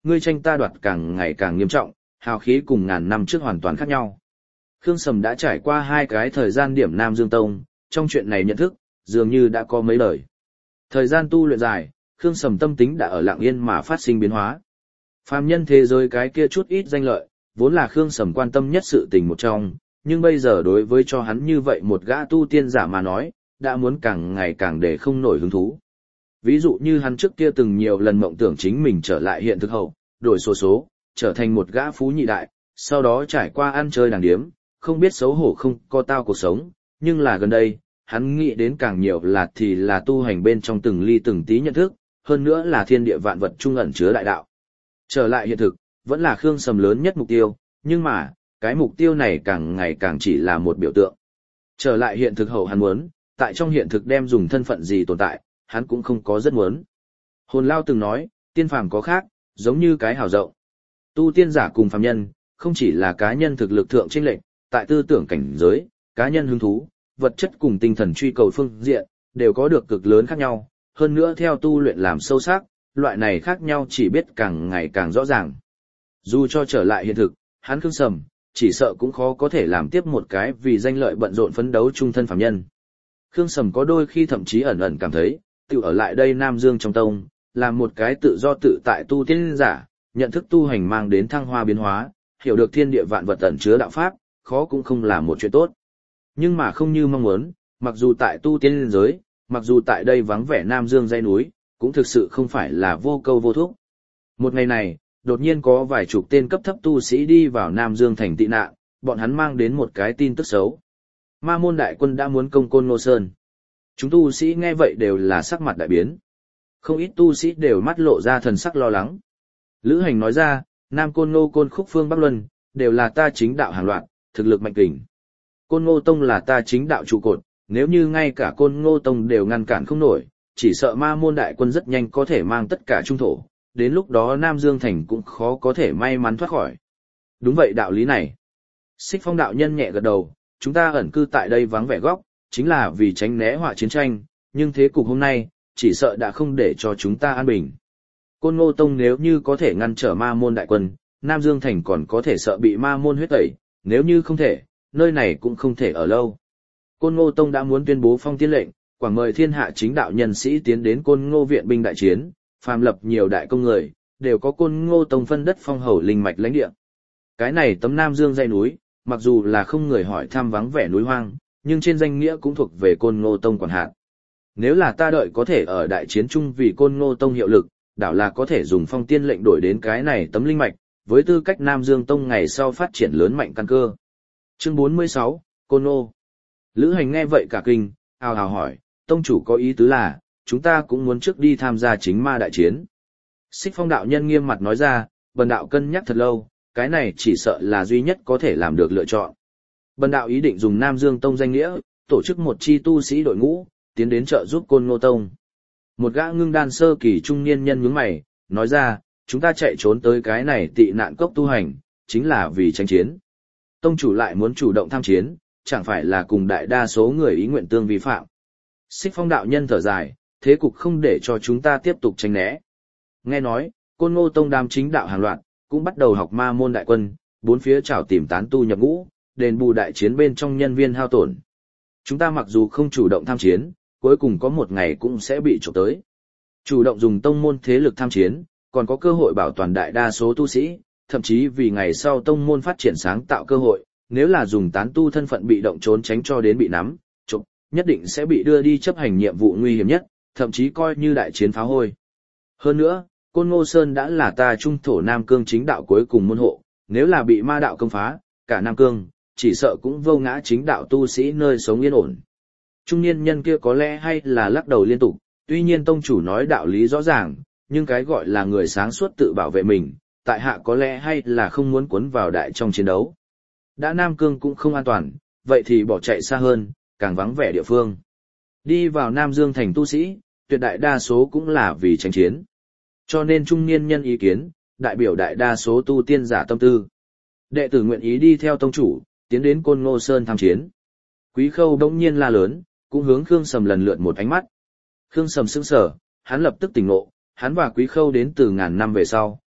ngươi tranh ta đoạt càng ngày càng nghiêm trọng, hào khí cùng ngàn năm trước hoàn toàn khác nhau. Khương Sầm đã trải qua 2 cái thời gian điểm Nam Dương Tông, trong chuyện này nhận thức, dường như đã có mấy lời. Thời gian tu luyện dài, Khương Sầm tâm tính đã ở lặng yên mà phát sinh biến hóa. Phàm nhân thế giới cái kia chút ít danh lợi, vốn là Khương Sầm quan tâm nhất sự tình một trong, nhưng bây giờ đối với cho hắn như vậy một gã tu tiên giả mà nói, đã muốn càng ngày càng để không nổi hứng thú. Ví dụ như hắn trước kia từng nhiều lần mộng tưởng chính mình trở lại hiện thực hậu, đổi số, trở thành một gã phú nhị đại, sau đó trải qua ăn chơi đàng điếm, không biết xấu hổ không có tao cuộc sống, nhưng là gần đây, hắn nghĩ đến càng nhiều là tu hành bên trong từng ly từng tí nhận thức, hơn nữa là thiên địa vạn vật trung ẩn chứa đại đạo. Trở lại hiện thực, vẫn là Khương Sầm lớn nhất mục tiêu, nhưng mà, cái mục tiêu này càng ngày càng chỉ là một biểu tượng. Trở lại hiện thực hậu hắn muốn, tại trong hiện thực đem dùng thân phận gì tồn tại, hắn cũng không có rất muốn. Hồn Lao từng nói, tiên phàm có khác, giống như cái hào rộng. Tu tiên giả cùng phàm nhân, không chỉ là cá nhân thực lực thượng chênh lệch, tại tư tưởng cảnh giới, cá nhân hứng thú, vật chất cùng tinh thần truy cầu phương diện, đều có được cực lớn khác nhau, hơn nữa theo tu luyện làm sâu sắc, loại này khác nhau chỉ biết càng ngày càng rõ ràng. Dù cho trở lại hiện thực, hắn Khương Sầm, chỉ sợ cũng khó có thể làm tiếp một cái vì danh lợi bận rộn phấn đấu trung thân phàm nhân. Khương Sầm có đôi khi thậm chí ẩn ẩn cảm thấy, tự ở lại đây Nam Dương trong tông, làm một cái tự do tự tại tu tiên giả, nhận thức tu hành mang đến thăng hoa biến hóa, hiểu được thiên địa vạn vật ẩn chứa đạo pháp, khó cũng không là một chuyện tốt. Nhưng mà không như mong muốn, mặc dù tại tu tiên giới, mặc dù tại đây vắng vẻ Nam Dương dãy núi, cũng thực sự không phải là vô câu vô thúc. Một ngày này, đột nhiên có vài chục tên cấp thấp tu sĩ đi vào Nam Dương thành tị nạn, bọn hắn mang đến một cái tin tức xấu. Ma môn đại quân đã muốn công Côn Ngô Sơn. Chúng tu sĩ nghe vậy đều là sắc mặt đại biến. Không ít tu sĩ đều mắt lộ ra thần sắc lo lắng. Lữ Hành nói ra, Nam Côn Ngô Côn Khúc Phương Bắc Luân, đều là ta chính đạo hàng loạt, thực lực mạnh kình. Côn Ngô Tông là ta chính đạo trụ cột, nếu như ngay cả Côn Ngô Tông đều ngăn cản không nổi, chỉ sợ ma môn đại quân rất nhanh có thể mang tất cả trung thổ, đến lúc đó Nam Dương Thành cũng khó có thể may mắn thoát khỏi. Đúng vậy đạo lý này. Xích Phong đạo nhân nhẹ gật đầu, chúng ta ẩn cư tại đây vắng vẻ góc, chính là vì tránh né họa chiến tranh, nhưng thế cục hôm nay, chỉ sợ đã không để cho chúng ta an bình. Côn Ngô Tông nếu như có thể ngăn trở ma môn đại quân, Nam Dương Thành còn có thể sợ bị ma môn huyết tẩy, nếu như không thể, nơi này cũng không thể ở lâu. Côn Ngô Tông đã muốn tuyên bố phong tiên lệnh, quảng mời thiên hạ chính đạo nhân sĩ tiến đến Côn Ngô viện binh đại chiến, phàm lập nhiều đại công người, đều có Côn Ngô Tông phân đất phong hầu linh mạch lãnh địa. Cái này tấm Nam Dương dãy núi, mặc dù là không người hỏi thăm vắng vẻ núi hoang, nhưng trên danh nghĩa cũng thuộc về Côn Ngô Tông quản hạt. Nếu là ta đợi có thể ở đại chiến chung vì Côn Ngô Tông hiệu lực, đảo là có thể dùng phong tiên lệnh đổi đến cái này tấm linh mạch, với tư cách Nam Dương Tông ngày sau phát triển lớn mạnh căn cơ. Chương 46, Côn Ngô. Lữ Hành nghe vậy cả kinh, ào ào hỏi, tông chủ có ý tứ là, chúng ta cũng muốn trước đi tham gia chính ma đại chiến. Xích Phong đạo nhân nghiêm mặt nói ra, bần đạo cân nhắc thật lâu, cái này chỉ sợ là duy nhất có thể làm được lựa chọn. Bần đạo ý định dùng Nam Dương Tông danh nghĩa, tổ chức một chi tu sĩ đội ngũ, tiến đến trợ giúp Côn Ngô Tông. Một gã ngưng đan sơ kỳ trung niên nhân nhướng mày, nói ra, chúng ta chạy trốn tới cái này tị nạn cốc tu hành, chính là vì tranh chiến. Tông chủ lại muốn chủ động tham chiến, chẳng phải là cùng đại đa số người ý nguyện tương vi phạm. Xích Phong đạo nhân thở dài, thế cục không để cho chúng ta tiếp tục tránh né. Nghe nói, Côn Ngô Tông đám chính đạo hàng loạt, cũng bắt đầu học ma môn đại quân, bốn phía trảo tìm tán tu nhập ngũ, đền bù đại chiến bên trong nhân viên hao tổn. Chúng ta mặc dù không chủ động tham chiến, cuối cùng có một ngày cũng sẽ bị trộm tới. Chủ động dùng tông môn thế lực tham chiến, còn có cơ hội bảo toàn đại đa số tu sĩ, thậm chí vì ngày sau tông môn phát triển sáng tạo cơ hội, nếu là dùng tán tu thân phận bị động trốn tránh cho đến bị nắm, trộm, nhất định sẽ bị đưa đi chấp hành nhiệm vụ nguy hiểm nhất, thậm chí coi như đại chiến phá hôi. Hơn nữa, Côn Ngô Sơn đã là ta trung thổ Nam Cương chính đạo cuối cùng môn hộ, nếu là bị ma đạo công phá, cả Nam Cương, chỉ sợ cũng vô ngã chính đạo tu sĩ nơi sống yên ổn. Trung niên nhân kia có lẽ hay là lắc đầu liên tục, tuy nhiên tông chủ nói đạo lý rõ ràng, nhưng cái gọi là người sáng suốt tự bảo vệ mình, tại hạ có lẽ hay là không muốn cuốn vào đại trong chiến đấu. Đã Nam Cương cũng không an toàn, vậy thì bỏ chạy xa hơn, càng vắng vẻ địa phương. Đi vào Nam Dương thành tu sĩ, tuyệt đại đa số cũng là vì tranh chiến. Cho nên trung niên nhân ý kiến, đại biểu đại đa số tu tiên giả tâm tư. Đệ tử nguyện ý đi theo tông chủ, tiến đến Côn Ngô Sơn tham chiến. Quý Khâu đống nhiên la lớn, cũng hướng Khương Sầm lần lượt một ánh mắt. Khương Sầm sững sờ, hắn lập tức tỉnh ngộ, hắn và Quý Khâu đến từ ngàn năm về sau,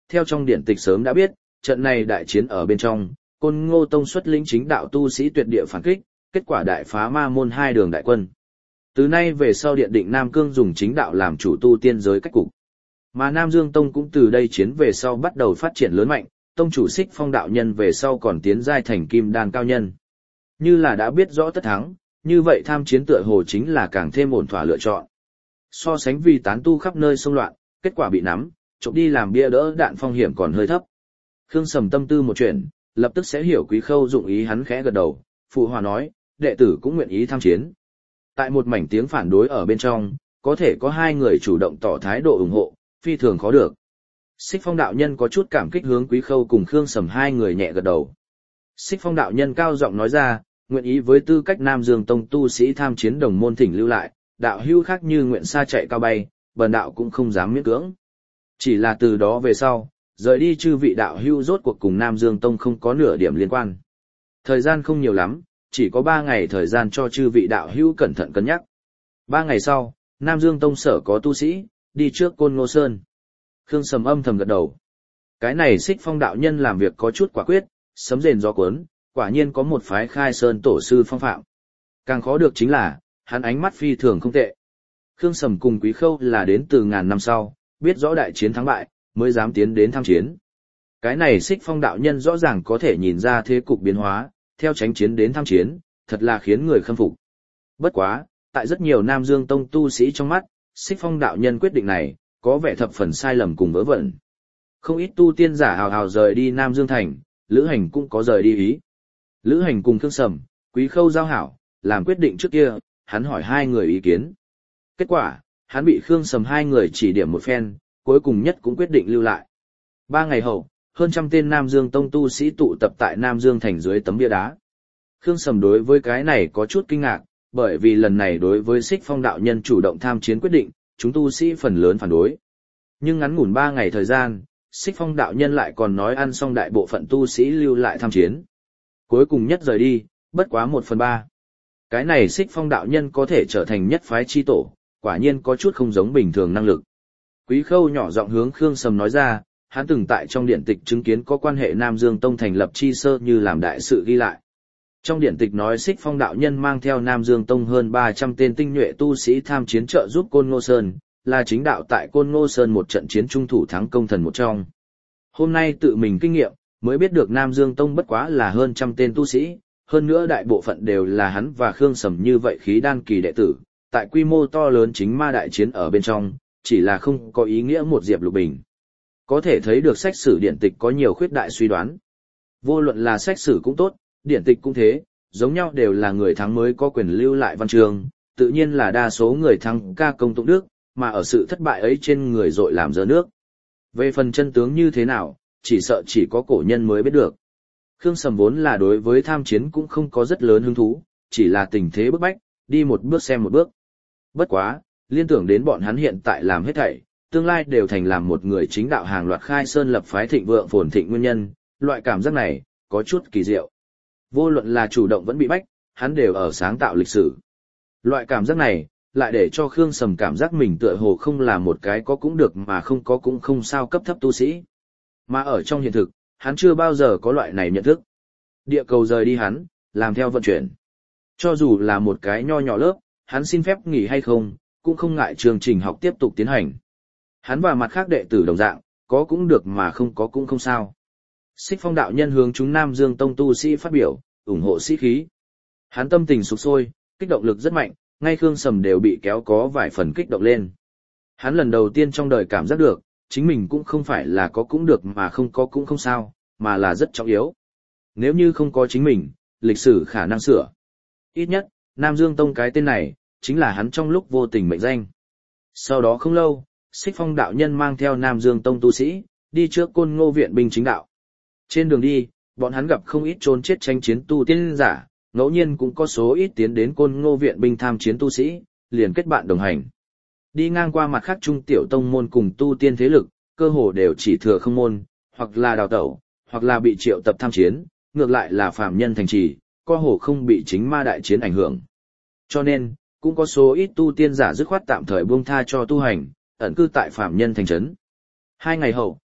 theo trong điển tịch sớm đã biết, trận này đại chiến ở bên trong, Côn Ngô Tông xuất lĩnh chính đạo tu sĩ tuyệt địa phản kích, kết quả đại phá ma môn hai đường đại quân. Từ nay về sau điện định Nam Cương dùng chính đạo làm chủ tu tiên giới cách cục. Mà Nam Dương Tông cũng từ đây chiến về sau bắt đầu phát triển lớn mạnh, tông chủ Xích Phong đạo nhân về sau còn tiến giai thành kim đan cao nhân. Như là đã biết rõ tất thắng, như vậy tham chiến tựa hồ chính là càng thêm ổn thỏa lựa chọn. So sánh vì tán tu khắp nơi xông loạn, kết quả bị nắm, trộm đi làm bia đỡ đạn phong hiểm còn hơi thấp. Khương Sầm tâm tư một chuyện, lập tức sẽ hiểu Quý Khâu dụng ý, hắn khẽ gật đầu, phụ hòa nói, đệ tử cũng nguyện ý tham chiến. Tại một mảnh tiếng phản đối ở bên trong, có thể có hai người chủ động tỏ thái độ ủng hộ, phi thường khó được. Xích Phong đạo nhân có chút cảm kích hướng Quý Khâu cùng Khương Sầm hai người nhẹ gật đầu. Xích Phong đạo nhân cao giọng nói ra, nguyện ý với tư cách Nam Dương Tông tu sĩ tham chiến đồng môn thỉnh lưu lại, đạo hữu khác như nguyện xa chạy cao bay, bần đạo cũng không dám miễn cưỡng. Chỉ là từ đó về sau, rời đi chư vị đạo hữu rốt cuộc cùng Nam Dương Tông không có nửa điểm liên quan. Thời gian không nhiều lắm, chỉ có 3 ngày thời gian cho chư vị đạo hữu cẩn thận cân nhắc. 3 ngày sau, Nam Dương Tông sở có tu sĩ, đi trước Côn Ngô Sơn. Khương Sầm âm thầm gật đầu. Cái này Xích Phong đạo nhân làm việc có chút quả quyết, sấm rền gió cuốn, quả nhiên có một phái khai sơn tổ sư phong phạm. Càng khó được chính là, hắn ánh mắt phi thường không tệ. Khương Sầm cùng Quý Khâu là đến từ ngàn năm sau, biết rõ đại chiến thắng bại, mới dám tiến đến tham chiến. Cái này Xích Phong đạo nhân rõ ràng có thể nhìn ra thế cục biến hóa, theo tránh chiến đến tham chiến, thật là khiến người khâm phục. Bất quá, tại rất nhiều Nam Dương Tông tu sĩ trong mắt, Xích Phong đạo nhân quyết định này, có vẻ thập phần sai lầm cùng vớ vẩn. Không ít tu tiên giả hào hào rời đi Nam Dương Thành, Lữ Hành cũng có rời đi ý. Lữ Hành cùng Khương Sầm, Quý Khâu giao hảo, làm quyết định trước kia, hắn hỏi hai người ý kiến. Kết quả, hắn bị Khương Sầm hai người chỉ điểm một phen, cuối cùng nhất cũng quyết định lưu lại. 3 ngày hậu, hơn trăm tên Nam Dương Tông tu sĩ tụ tập tại Nam Dương Thành dưới tấm bia đá. Khương Sầm đối với cái này có chút kinh ngạc, bởi vì lần này đối với Xích Phong đạo nhân chủ động tham chiến quyết định, chúng tu sĩ phần lớn phản đối. Nhưng ngắn ngủn 3 ngày thời gian, Xích Phong đạo nhân lại còn nói ăn xong đại bộ phận tu sĩ lưu lại tham chiến. Cuối cùng nhất rời đi, bất quá 1/3. Cái này Xích Phong đạo nhân có thể trở thành nhất phái chi tổ, quả nhiên có chút không giống bình thường năng lực. Quý Khâu nhỏ giọng hướng Khương Sầm nói ra, hắn từng tại trong điển tịch chứng kiến có quan hệ Nam Dương Tông thành lập chi sơ như làm đại sự ghi lại. Trong điển tịch nói Xích Phong đạo nhân mang theo Nam Dương Tông hơn 300 tên tinh nhuệ tu sĩ tham chiến trợ giúp Côn Ngô Sơn, là chính đạo tại Côn Ngô Sơn một trận chiến trung thủ thắng công thần một trong. Hôm nay tự mình kinh nghiệm, mới biết được Nam Dương Tông bất quá là hơn trăm tên tu sĩ, hơn nữa đại bộ phận đều là hắn và Khương Sầm như vậy khí đan kỳ đệ tử, tại quy mô to lớn chính ma đại chiến ở bên trong, chỉ là không có ý nghĩa một diệp lục bình. Có thể thấy được sách sử điển tịch có nhiều khuyết đại suy đoán. Vô luận là sách sử cũng tốt, điển tịch cũng thế, giống nhau đều là người thắng mới có quyền lưu lại văn chương, tự nhiên là đa số người thắng ca công tụng đức, mà ở sự thất bại ấy trên người dội làm dơ nước. Về phần chân tướng như thế nào, chỉ sợ chỉ có cổ nhân mới biết được. Khương Sầm vốn là đối với tham chiến cũng không có rất lớn hứng thú, chỉ là tình thế bức bách, đi một bước xem một bước. Bất quá, liên tưởng đến bọn hắn hiện tại làm hết thảy, tương lai đều thành làm một người chính đạo hàng loạt khai sơn lập phái thịnh vượng phồn thịnh nguyên nhân, loại cảm giác này, có chút kỳ diệu. Vô luận là chủ động vẫn bị bách, hắn đều ở sáng tạo lịch sử. Loại cảm giác này, lại để cho Khương Sầm cảm giác mình tựa hồ không là một cái có cũng được mà không có cũng không sao cấp thấp tu sĩ. Mà ở trong hiện thực, hắn chưa bao giờ có loại này nhận thức. Địa cầu rời đi hắn, làm theo vận chuyển. Cho dù là một cái nho nhỏ lớp, hắn xin phép nghỉ hay không, cũng không ngại chương trình học tiếp tục tiến hành. Hắn và mặt khác đệ tử đồng dạng, có cũng được mà không có cũng không sao. Xích Phong đạo nhân hướng chúng Nam Dương Tông tu sĩ phát biểu, ủng hộ sĩ khí. Hắn tâm tình sục sôi, kích động lực rất mạnh, ngay Khương Sầm đều bị kéo có vài phần kích động lên. Hắn lần đầu tiên trong đời cảm giác được, chính mình cũng không phải là có cũng được mà không có cũng không sao, mà là rất trọng yếu. Nếu như không có chính mình, lịch sử khả năng sửa. Ít nhất, Nam Dương Tông cái tên này, chính là hắn trong lúc vô tình mệnh danh. Sau đó không lâu, Xích Phong đạo nhân mang theo Nam Dương Tông tu sĩ, đi trước Côn Ngô viện binh chính đạo. Trên đường đi, bọn hắn gặp không ít trốn chết tranh chiến tu tiên giả, ngẫu nhiên cũng có số ít tiến đến Côn Ngô viện binh tham chiến tu sĩ, liền kết bạn đồng hành. Đi ngang qua mặt khác trung tiểu tông môn cùng tu tiên thế lực, cơ hồ đều chỉ thừa không môn, hoặc là đào tẩu, hoặc là bị triệu tập tham chiến, ngược lại là phàm nhân thành trì, cơ hồ không bị chính ma đại chiến ảnh hưởng. Cho nên, cũng có số ít tu tiên giả dứt khoát tạm thời buông tha cho tu hành, ẩn cư tại phàm nhân thành trấn. 2 ngày hậu,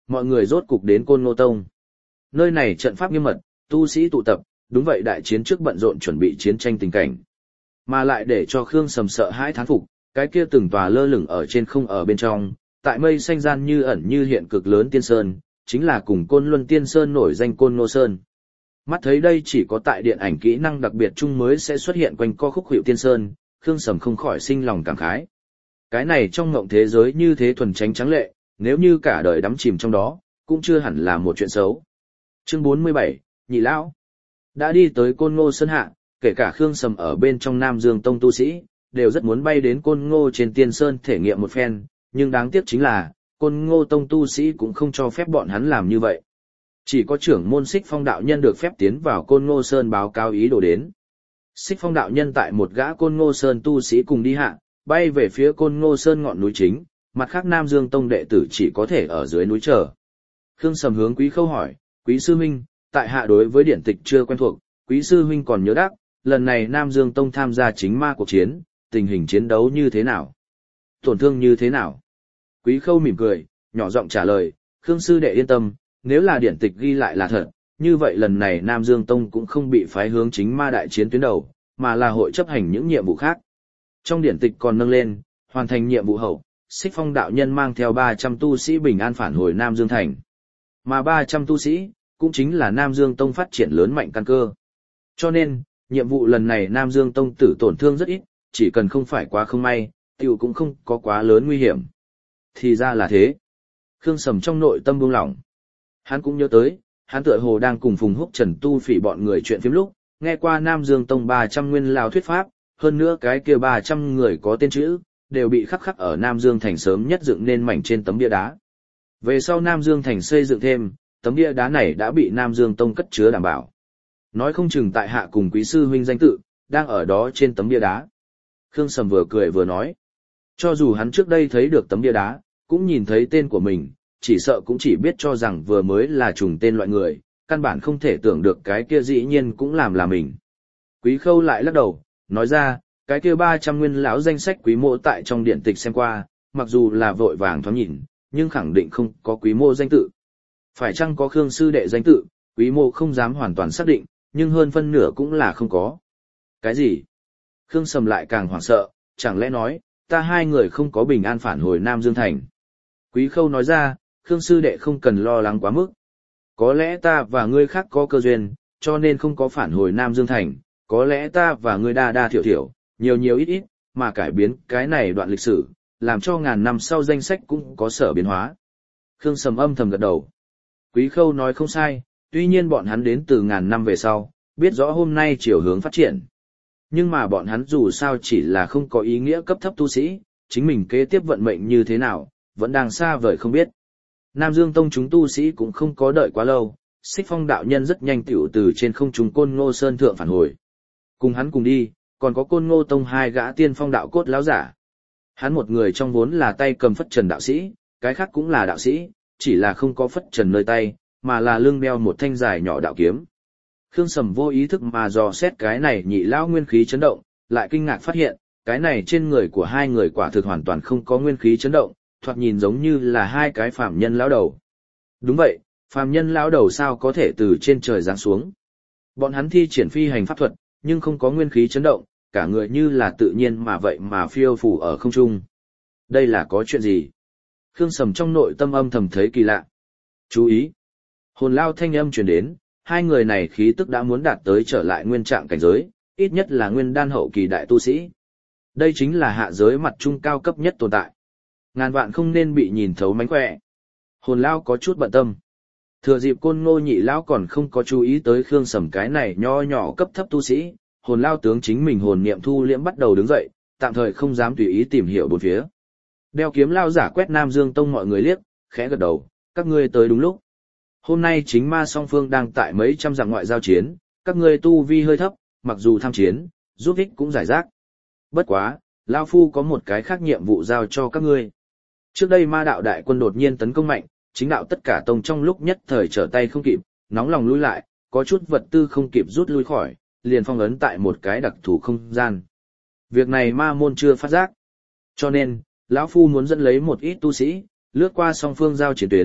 Mọi người rốt cục đến Côn Ngô Tông. Nơi này trận pháp nghiêm mật, tu sĩ tụ tập, đúng vậy đại chiến trước bận rộn chuẩn bị chiến tranh tình cảnh. Mà lại để cho Khương Sầm sợ hãi thán phục, cái kia từng tòa lơ lửng ở trên không ở bên trong, tại mây xanh gian như ẩn như hiện cực lớn tiên sơn, chính là cùng Côn Luân Tiên Sơn nổi danh Côn Ngô Sơn. Mắt thấy đây chỉ có tại điện ảnh kỹ năng đặc biệt chung mới sẽ xuất hiện quanh co khúc hiệu tiên sơn, Khương Sầm không khỏi sinh lòng cảm khái. Cái này trong ngộng thế giới như thế thuần tránh trắng lệ, nếu như cả đời đắm chìm trong đó, cũng chưa hẳn là một chuyện xấu. Chương 47, Nhị Lão đã đi tới Côn Ngô Sơn hạ, kể cả Khương Sầm ở bên trong Nam Dương Tông tu sĩ, đều rất muốn bay đến Côn Ngô trên Tiên Sơn thể nghiệm một phen, nhưng đáng tiếc chính là, Côn Ngô Tông tu sĩ cũng không cho phép bọn hắn làm như vậy. Chỉ có trưởng môn Xích Phong đạo nhân được phép tiến vào Côn Ngô Sơn báo cáo ý đồ đến. Xích Phong đạo nhân tại một gã Côn Ngô Sơn tu sĩ cùng đi hạ, bay về phía Côn Ngô Sơn ngọn núi chính, mặt khác Nam Dương Tông đệ tử chỉ có thể ở dưới núi chờ. Khương Sầm hướng Quý Khâu hỏi, Quý sư huynh, tại hạ đối với điển tịch chưa quen thuộc, Quý sư huynh còn nhớ đắc, lần này Nam Dương Tông tham gia chính ma cuộc chiến, tình hình chiến đấu như thế nào? Tổn thương như thế nào? Quý Khâu mỉm cười, nhỏ giọng trả lời, Khương sư đệ yên tâm, nếu là điển tịch ghi lại là thật, như vậy lần này Nam Dương Tông cũng không bị phái hướng chính ma đại chiến tuyến đầu, mà là hội chấp hành những nhiệm vụ khác. Trong điển tịch còn nâng lên, hoàn thành nhiệm vụ hậu, Xích Phong đạo nhân mang theo 300 tu sĩ bình an phản hồi Nam Dương Thành. Mà 300 tu sĩ, cũng chính là Nam Dương Tông phát triển lớn mạnh căn cơ. Cho nên, nhiệm vụ lần này Nam Dương Tông tử tổn thương rất ít, chỉ cần không phải quá không may, tiểu cũng không có quá lớn nguy hiểm. Thì ra là thế. Khương Sầm trong nội tâm buông lỏng. Hắn cũng nhớ tới, hắn tựa hồ đang cùng Phùng Húc Trần Tu Phỉ bọn người chuyện phím lúc, nghe qua Nam Dương Tông 300 nguyên lao thuyết pháp, hơn nữa cái kia 300 người có tên chữ, đều bị khắc ở Nam Dương Thành sớm nhất dựng nên mảnh trên tấm bia đá. Về sau Nam Dương Thành xây dựng thêm, tấm bia đá này đã bị Nam Dương Tông cất chứa đảm bảo. Nói không chừng tại hạ cùng Quý sư huynh danh tự, đang ở đó trên tấm bia đá. Khương Sầm vừa cười vừa nói. Cho dù hắn trước đây thấy được tấm bia đá, cũng nhìn thấy tên của mình, chỉ sợ cũng chỉ biết cho rằng vừa mới là trùng tên loại người, căn bản không thể tưởng được cái kia dĩ nhiên cũng làm là mình. Quý Khâu lại lắc đầu, nói ra, cái kia 300 nguyên lão danh sách Quý mộ tại trong điện tịch xem qua, mặc dù là vội vàng thoáng nhìn, nhưng khẳng định không có Quý mộ danh tự. Phải chăng có Khương sư đệ danh tự, Quý mộ không dám hoàn toàn xác định, nhưng hơn phân nửa cũng là không có. Cái gì? Khương Sầm lại càng hoảng sợ, chẳng lẽ nói, ta hai người không có bình an phản hồi Nam Dương Thành. Quý Khâu nói ra, Khương sư đệ không cần lo lắng quá mức. Có lẽ ta và ngươi khác có cơ duyên, cho nên không có phản hồi Nam Dương Thành, có lẽ ta và ngươi đa đa thiểu thiểu, nhiều nhiều ít ít, mà cải biến cái này đoạn lịch sử, làm cho ngàn năm sau danh sách cũng có sở biến hóa. Khương Sầm âm thầm gật đầu. Quý Khâu nói không sai, tuy nhiên bọn hắn đến từ ngàn năm về sau, biết rõ hôm nay chiều hướng phát triển. Nhưng mà bọn hắn dù sao chỉ là không có ý nghĩa cấp thấp tu sĩ, chính mình kế tiếp vận mệnh như thế nào, vẫn đang xa vời không biết. Nam Dương Tông chúng tu sĩ cũng không có đợi quá lâu, Xích Phong đạo nhân rất nhanh tiểu từ trên không trung Côn Ngô Sơn thượng phản hồi. Cùng hắn cùng đi, còn có Côn Ngô Tông hai gã tiên phong đạo cốt lão giả. Hắn một người trong vốn là tay cầm phất trần đạo sĩ, cái khác cũng là đạo sĩ, chỉ là không có phất trần nơi tay, mà là lưng đeo một thanh dài nhỏ đạo kiếm. Khương Sầm vô ý thức mà dò xét cái này nhị lão nguyên khí chấn động, lại kinh ngạc phát hiện, cái này trên người của hai người quả thực hoàn toàn không có nguyên khí chấn động, thoạt nhìn giống như là hai cái phàm nhân lão đầu. Đúng vậy, phàm nhân lão đầu sao có thể từ trên trời giáng xuống? Bọn hắn thi triển phi hành pháp thuật, nhưng không có nguyên khí chấn động, cả người như là tự nhiên mà vậy mà phiêu phù ở không trung. Đây là có chuyện gì? Khương Sầm trong nội tâm âm thầm thấy kỳ lạ. Chú ý! Hồn lao thanh âm truyền đến, hai người này khí tức đã muốn đạt tới trở lại nguyên trạng cảnh giới, ít nhất là nguyên đan hậu kỳ đại tu sĩ. Đây chính là hạ giới mặt trung cao cấp nhất tồn tại. Ngàn vạn không nên bị nhìn thấu mánh khỏe. Hồn lao có chút bận tâm. Thừa dịp Côn Ngô nhị lão còn không có chú ý tới Khương Sầm cái này nho nhỏ cấp thấp tu sĩ, hồn lao tướng chính mình hồn niệm thu liễm bắt đầu đứng dậy, tạm thời không dám tùy ý tìm hiểu bốn phía. Đeo kiếm lao giả quét Nam Dương Tông mọi người liếc, khẽ gật đầu, các ngươi tới đúng lúc. Hôm nay chính ma song phương đang tại mấy trăm dặm ngoại giao chiến, các ngươi tu vi hơi thấp, mặc dù tham chiến, giúp ích cũng giải rác. Bất quá, Lao Phu có một cái khác nhiệm vụ giao cho các ngươi. Trước đây ma đạo đại quân đột nhiên tấn công mạnh, chính đạo tất cả tông trong lúc nhất thời trở tay không kịp, nóng lòng lui lại, có chút vật tư không kịp rút lui khỏi, liền phong ấn tại một cái đặc thù không gian. Việc này ma môn chưa phát giác. Cho nên, lão Phu muốn dẫn lấy một ít tu sĩ, lướt qua song phương giao chiến tuyến,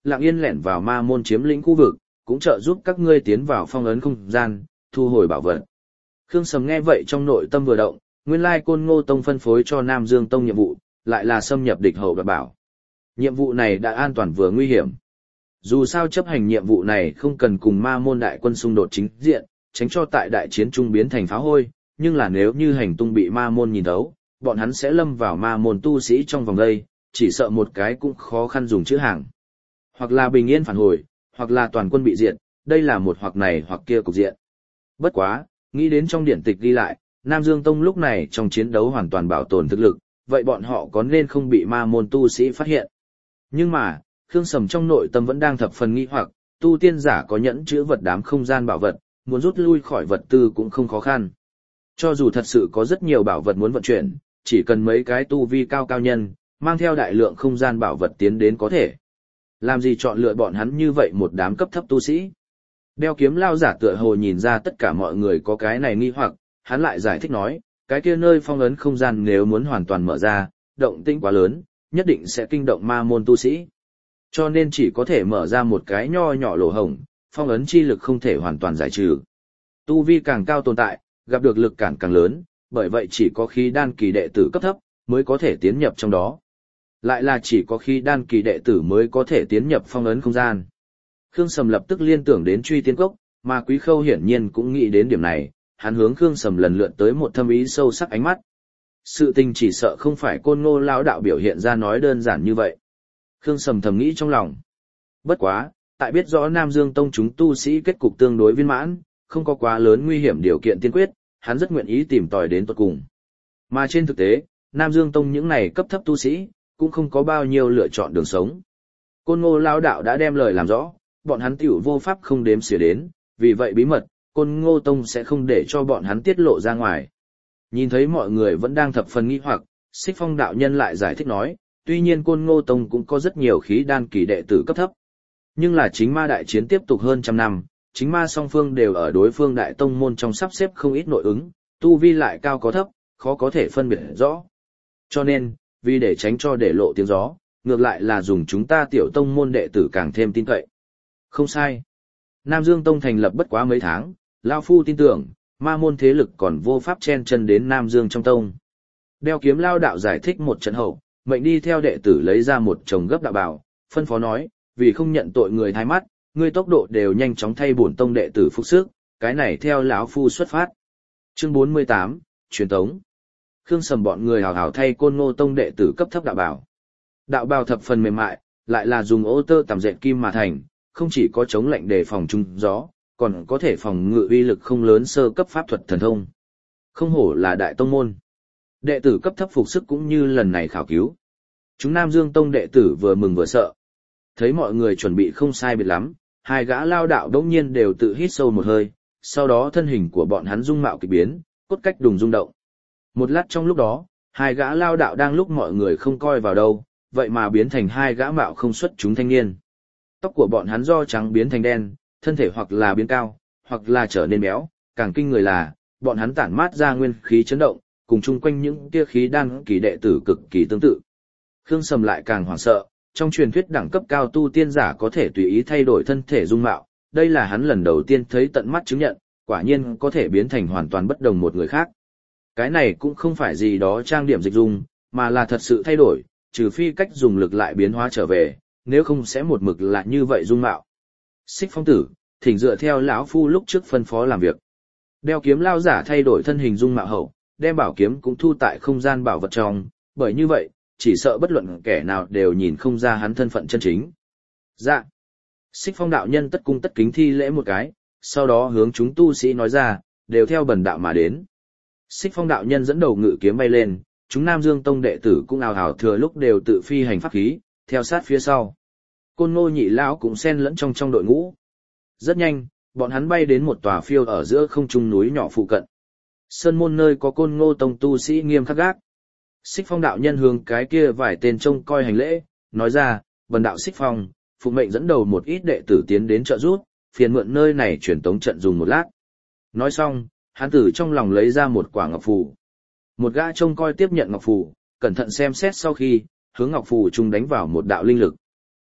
lặng yên lẻn vào ma môn chiếm lĩnh khu vực, cũng trợ giúp các ngươi tiến vào phong ấn không gian, thu hồi bảo vật. Khương Sầm nghe vậy trong nội tâm vừa động, nguyên lai Côn Ngô Tông phân phối cho Nam Dương Tông nhiệm vụ, lại là xâm nhập địch hậu đoạt bảo. Nhiệm vụ này đã an toàn vừa nguy hiểm. Dù sao chấp hành nhiệm vụ này không cần cùng ma môn đại quân xung đột chính diện, tránh cho tại đại chiến trung biến thành phá hôi, nhưng là nếu như hành tung bị ma môn nhìn thấu, bọn hắn sẽ lâm vào ma môn tu sĩ trong vòng đây, chỉ sợ một cái cũng khó khăn dùng chữ hàng. Hoặc là bình yên phản hồi, hoặc là toàn quân bị diệt, đây là một hoặc này hoặc kia cục diện. Bất quá, nghĩ đến trong điển tịch ghi lại, Nam Dương Tông lúc này trong chiến đấu hoàn toàn bảo tồn thực lực, vậy bọn họ có nên không bị ma môn tu sĩ phát hiện. Nhưng mà, Khương Sầm trong nội tâm vẫn đang thập phần nghi hoặc, tu tiên giả có nhẫn chữ vật đám không gian bảo vật, muốn rút lui khỏi vật tư cũng không khó khăn. Cho dù thật sự có rất nhiều bảo vật muốn vận chuyển, chỉ cần mấy cái tu vi cao cao nhân, mang theo đại lượng không gian bảo vật tiến đến có thể. Làm gì chọn lựa bọn hắn như vậy một đám cấp thấp tu sĩ? Đeo kiếm lao giả tựa hồ nhìn ra tất cả mọi người có cái này nghi hoặc, hắn lại giải thích nói, cái kia nơi phong ấn không gian nếu muốn hoàn toàn mở ra, động tĩnh quá lớn, nhất định sẽ kinh động ma môn tu sĩ. Cho nên chỉ có thể mở ra một cái nho nhỏ lỗ hổng, phong ấn chi lực không thể hoàn toàn giải trừ. Tu vi càng cao tồn tại, gặp được lực cản càng lớn, bởi vậy chỉ có khí đan kỳ đệ tử cấp thấp mới có thể tiến nhập trong đó. Lại là chỉ có khí đan kỳ đệ tử mới có thể tiến nhập phong ấn không gian. Khương Sầm lập tức liên tưởng đến Truy Tiên Cốc, mà Quý Khâu hiển nhiên cũng nghĩ đến điểm này, hắn hướng Khương Sầm lần lượt tới một thâm ý sâu sắc ánh mắt. Sự tình chỉ sợ không phải Côn Ngô lão đạo biểu hiện ra nói đơn giản như vậy. Khương Sầm thầm nghĩ trong lòng. Bất quá, tại biết rõ Nam Dương Tông chúng tu sĩ kết cục tương đối viên mãn, không có quá lớn nguy hiểm điều kiện tiên quyết, hắn rất nguyện ý tìm tòi đến tận cùng. Mà trên thực tế, Nam Dương Tông những này cấp thấp tu sĩ, cũng không có bao nhiêu lựa chọn đường sống. Côn Ngô lão đạo đã đem lời làm rõ, bọn hắn tiểu vô pháp không đếm xỉa đến, vì vậy bí mật, Côn Ngô Tông sẽ không để cho bọn hắn tiết lộ ra ngoài. Nhìn thấy mọi người vẫn đang thập phần nghi hoặc, Xích Phong đạo nhân lại giải thích nói, tuy nhiên Côn Ngô Tông cũng có rất nhiều khí đan kỳ đệ tử cấp thấp. Nhưng là chính ma đại chiến tiếp tục hơn trăm năm, chính ma song phương đều ở đối phương đại tông môn trong sắp xếp không ít nội ứng, tu vi lại cao có thấp, khó có thể phân biệt rõ. Cho nên, vì để tránh cho để lộ tiếng gió, ngược lại là dùng chúng ta tiểu tông môn đệ tử càng thêm tin cậy. Không sai. Nam Dương Tông thành lập bất quá mấy tháng, Lao Phu tin tưởng, ma môn thế lực còn vô pháp chen chân đến Nam Dương trong tông. Đeo kiếm lao đạo giải thích một trận hậu, mệnh đi theo đệ tử lấy ra một chồng gấp đạo bào, phân phó nói, vì không nhận tội người thái mắt, ngươi tốc độ đều nhanh chóng thay bổn tông đệ tử phục sức, cái này theo lão phu xuất phát. Chương 48, truyền tống. Khương Sầm bọn người hào hào thay Côn Ngô Tông đệ tử cấp thấp đạo bào. Đạo bào thập phần mềm mại, lại là dùng ô tơ tằm dệt kim mà thành, không chỉ có chống lạnh đề phòng trung gió, còn có thể phòng ngự uy lực không lớn sơ cấp pháp thuật thần thông. Không hổ là đại tông môn. Đệ tử cấp thấp phục sức cũng như lần này khảo cứu. Chúng Nam Dương Tông đệ tử vừa mừng vừa sợ. Thấy mọi người chuẩn bị không sai biệt lắm, hai gã lao đạo đống nhiên đều tự hít sâu một hơi, sau đó thân hình của bọn hắn dung mạo kỳ biến, cốt cách đùng rung động. Một lát trong lúc đó, hai gã lao đạo đang lúc mọi người không coi vào đâu, vậy mà biến thành hai gã mạo không xuất chúng thanh niên. Tóc của bọn hắn do trắng biến thành đen, thân thể hoặc là biến cao, hoặc là trở nên béo, càng kinh người là, bọn hắn tản mát ra nguyên khí chấn động, cùng chung quanh những kia khí đan kỳ đệ tử cực kỳ tương tự. Khương Sầm lại càng hoảng sợ, trong truyền thuyết đẳng cấp cao tu tiên giả có thể tùy ý thay đổi thân thể dung mạo, đây là hắn lần đầu tiên thấy tận mắt chứng nhận, quả nhiên có thể biến thành hoàn toàn bất đồng một người khác. Cái này cũng không phải gì đó trang điểm dịch dung, mà là thật sự thay đổi, trừ phi cách dùng lực lại biến hóa trở về, nếu không sẽ một mực lại như vậy dung mạo. Xích Phong tử, thỉnh dựa theo lão phu lúc trước phân phó làm việc. Đeo kiếm lao giả thay đổi thân hình dung mạo hậu, đem bảo kiếm cũng thu tại không gian bảo vật trong, bởi như vậy, chỉ sợ bất luận kẻ nào đều nhìn không ra hắn thân phận chân chính. Dạ. Xích Phong đạo nhân tất cung tất kính thi lễ một cái, sau đó hướng chúng tu sĩ nói ra, đều theo bần đạo mà đến. Xích Phong đạo nhân dẫn đầu ngự kiếm bay lên, chúng Nam Dương Tông đệ tử cũng ào ào thừa lúc đều tự phi hành pháp khí, theo sát phía sau. Côn Ngô nhị lão cũng xen lẫn trong đội ngũ. Rất nhanh, bọn hắn bay đến một tòa phiêu ở giữa không trung núi nhỏ phụ cận. Sơn môn nơi có Côn Ngô Tông tu sĩ nghiêm khắc gác. Xích Phong đạo nhân hướng cái kia vài tên trông coi hành lễ, nói ra, bần đạo Xích Phong, phụ mệnh dẫn đầu một ít đệ tử tiến đến trợ giúp, phiền mượn nơi này truyền tống trận dùng một lát. Nói xong, hắn từ trong lòng lấy ra một quả ngọc phù. Một gã trông coi tiếp nhận ngọc phù, cẩn thận xem xét sau khi, hướng ngọc phù trung đánh vào một đạo linh lực.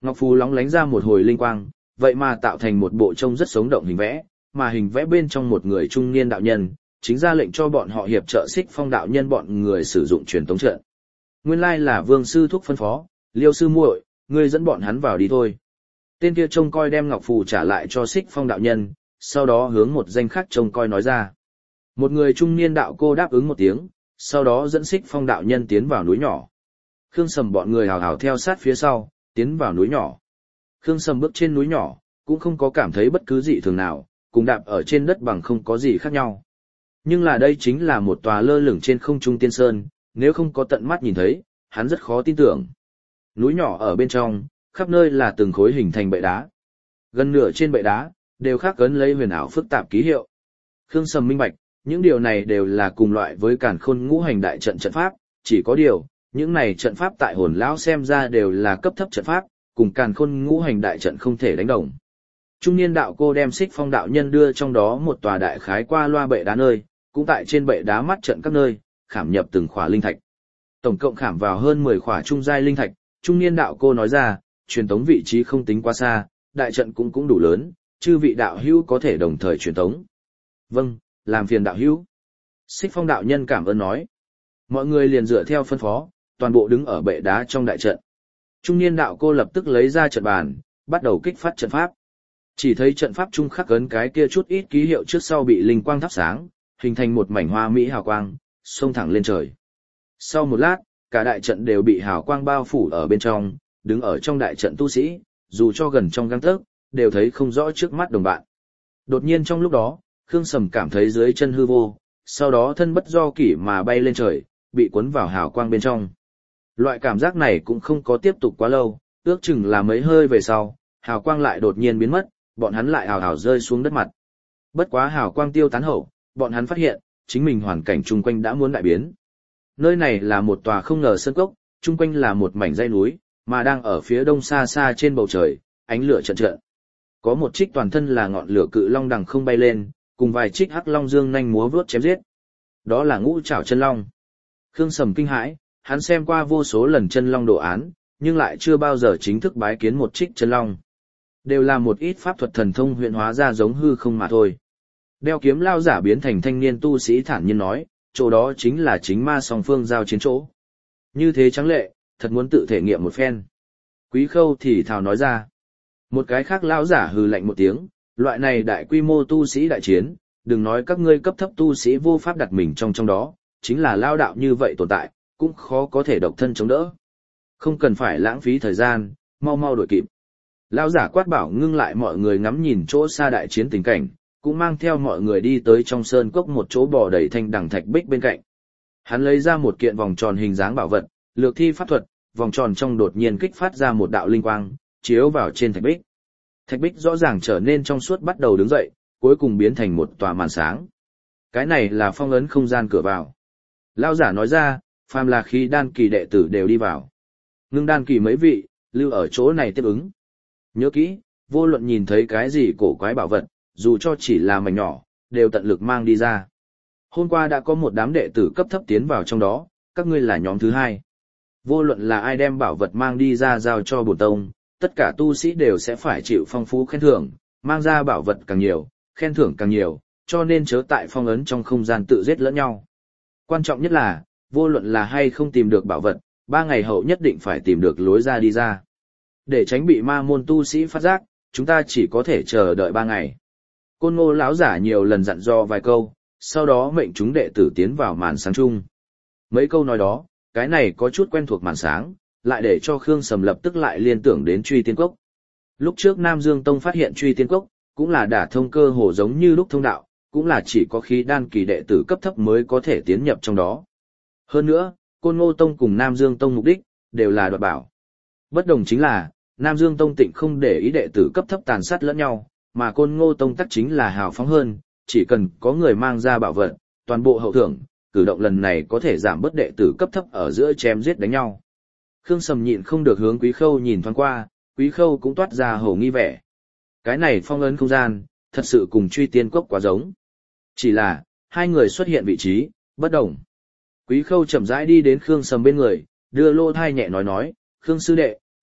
Ngọc phù lóng lánh ra một hồi linh quang, vậy mà tạo thành một bộ trông rất sống động hình vẽ, mà hình vẽ bên trong một người trung niên đạo nhân, chính ra lệnh cho bọn họ hiệp trợ Xích Phong đạo nhân bọn người sử dụng truyền tống trận. Nguyên lai là Vương sư thúc phân phó, Liêu sư muội, ngươi dẫn bọn hắn vào đi thôi. Tên kia trông coi đem ngọc phù trả lại cho Xích Phong đạo nhân, sau đó hướng một danh khác trông coi nói ra. Một người trung niên đạo cô đáp ứng một tiếng, sau đó dẫn Xích Phong đạo nhân tiến vào núi nhỏ. Khương Sầm bọn người hào hào theo sát phía sau, tiến vào núi nhỏ. Khương Sầm bước trên núi nhỏ, cũng không có cảm thấy bất cứ dị thường nào, cùng đạp ở trên đất bằng không có gì khác nhau. Nhưng là đây chính là một tòa lơ lửng trên không trung tiên sơn, nếu không có tận mắt nhìn thấy, hắn rất khó tin tưởng. Núi nhỏ ở bên trong, khắp nơi là từng khối hình thành bệ đá. Gần nửa trên bệ đá, đều khắc ấn lấy huyền ảo phức tạp ký hiệu. Khương Sầm minh bạch, những điều này đều là cùng loại với Càn Khôn Ngũ Hành đại trận trận pháp, chỉ có điều, những này trận pháp tại hồn lão xem ra đều là cấp thấp trận pháp, cùng Càn Khôn Ngũ Hành đại trận không thể đánh đồng. Trung niên đạo cô đem Xích Phong đạo nhân đưa trong đó một tòa đại khái qua loa bệ đá nơi, cũng tại trên bệ đá mắt trận các nơi, khảm nhập từng khỏa linh thạch. Tổng cộng khảm vào hơn 10 khỏa trung giai linh thạch, trung niên đạo cô nói ra, truyền tống vị trí không tính quá xa, đại trận cũng đủ lớn, chư vị đạo hữu có thể đồng thời truyền tống. Vâng, làm phiền đạo hữu. Xích Phong đạo nhân cảm ơn nói. Mọi người liền dựa theo phân phó, toàn bộ đứng ở bệ đá trong đại trận. Trung niên đạo cô lập tức lấy ra trận bàn, bắt đầu kích phát trận pháp. Chỉ thấy trận pháp trung khắc ấn cái kia chút ít ký hiệu trước sau bị linh quang thắp sáng, hình thành một mảnh hoa mỹ hào quang, xông thẳng lên trời. Sau một lát, cả đại trận đều bị hào quang bao phủ ở bên trong, đứng ở trong đại trận tu sĩ, dù cho gần trong gang tấc, đều thấy không rõ trước mắt đồng bạn. Đột nhiên trong lúc đó, Khương Sầm cảm thấy dưới chân hư vô, sau đó thân bất do kỷ mà bay lên trời, bị cuốn vào hào quang bên trong. Loại cảm giác này cũng không có tiếp tục quá lâu, ước chừng là mấy hơi về sau, hào quang lại đột nhiên biến mất, bọn hắn lại hào hào rơi xuống đất mặt. Bất quá hào quang tiêu tán hậu, bọn hắn phát hiện, chính mình hoàn cảnh chung quanh đã muốn đại biến. Nơi này là một tòa không ngờ sơn cốc, chung quanh là một mảnh dãy núi, mà đang ở phía đông xa xa trên bầu trời, ánh lửa chợt chợt. Có một trích toàn thân là ngọn lửa cự long đằng không bay lên, cùng vài trích hắc long dương nhanh múa vuốt chém giết. Đó là Ngũ Trảo chân long. Khương Sầm kinh hãi, hắn xem qua vô số lần chân long đồ án, nhưng lại chưa bao giờ chính thức bái kiến một trích chân long. Đều là một ít pháp thuật thần thông huyện hóa ra giống hư không mà thôi. Đeo kiếm lao giả biến thành thanh niên tu sĩ thản nhiên nói, chỗ đó chính là chính ma song phương giao chiến chỗ. Như thế trắng lệ, thật muốn tự thể nghiệm một phen. Quý Khâu thì thào nói ra. Một cái khác lao giả hừ lạnh một tiếng, loại này đại quy mô tu sĩ đại chiến, đừng nói các ngươi cấp thấp tu sĩ vô pháp đặt mình trong đó, chính là lao đạo như vậy tồn tại, cũng khó có thể độc thân chống đỡ. Không cần phải lãng phí thời gian, mau mau đuổi kịp. Lao giả quát bảo ngưng lại mọi người ngắm nhìn chỗ xa đại chiến tình cảnh, cũng mang theo mọi người đi tới trong sơn cốc một chỗ bò đầy thanh đằng thạch bích bên cạnh. Hắn lấy ra một kiện vòng tròn hình dáng bảo vật, lược thi pháp thuật, vòng tròn trong đột nhiên kích phát ra một đạo linh quang, chiếu vào trên thạch bích. Thạch bích rõ ràng trở nên trong suốt bắt đầu đứng dậy, cuối cùng biến thành một tòa màn sáng. Cái này là phong ấn không gian cửa vào. Lao giả nói ra, phàm là khi đan kỳ đệ tử đều đi vào. Ngưng đan kỳ mấy vị, lưu ở chỗ này tiếp ứng. Nhớ kỹ, vô luận nhìn thấy cái gì cổ quái bảo vật, dù cho chỉ là mảnh nhỏ, đều tận lực mang đi ra. Hôm qua đã có một đám đệ tử cấp thấp tiến vào trong đó, các ngươi là nhóm thứ hai. Vô luận là ai đem bảo vật mang đi ra giao cho bổn tông, tất cả tu sĩ đều sẽ phải chịu phong phú khen thưởng, mang ra bảo vật càng nhiều, khen thưởng càng nhiều, cho nên chớ tại phong ấn trong không gian tự giết lẫn nhau. Quan trọng nhất là, vô luận là hay không tìm được bảo vật, 3 ngày hậu nhất định phải tìm được lối ra đi ra. Để tránh bị ma môn tu sĩ phát giác, chúng ta chỉ có thể chờ đợi 3 ngày. Côn Ngô lão giả nhiều lần dặn dò vài câu, sau đó mệnh chúng đệ tử tiến vào màn sáng chung. Mấy câu nói đó, cái này có chút quen thuộc màn sáng, lại để cho Khương Sầm lập tức lại liên tưởng đến Truy Tiên Cốc. Lúc trước Nam Dương Tông phát hiện Truy Tiên Cốc, cũng là đả thông cơ hồ giống như lúc thông đạo, cũng là chỉ có khí đan kỳ đệ tử cấp thấp mới có thể tiến nhập trong đó. Hơn nữa, Côn Ngô Tông cùng Nam Dương Tông mục đích, đều là đoạt bảo. Bất đồng chính là, Nam Dương Tông tịnh không để ý đệ tử cấp thấp tàn sát lẫn nhau, mà Côn Ngô Tông tắc chính là hào phóng hơn, chỉ cần có người mang ra bảo vật, toàn bộ hậu thưởng, cử động lần này có thể giảm bớt đệ tử cấp thấp ở giữa chém giết đánh nhau. Khương Sầm nhịn không được hướng Quý Khâu nhìn thoáng qua, Quý Khâu cũng toát ra hổ nghi vẻ. Cái này phong ấn không gian, thật sự cùng Truy Tiên Cốc quá giống. Chỉ là, hai người xuất hiện vị trí, bất đồng. Quý Khâu chậm rãi đi đến Khương Sầm bên người, đưa lô thai nhẹ nói, Khương sư đệ,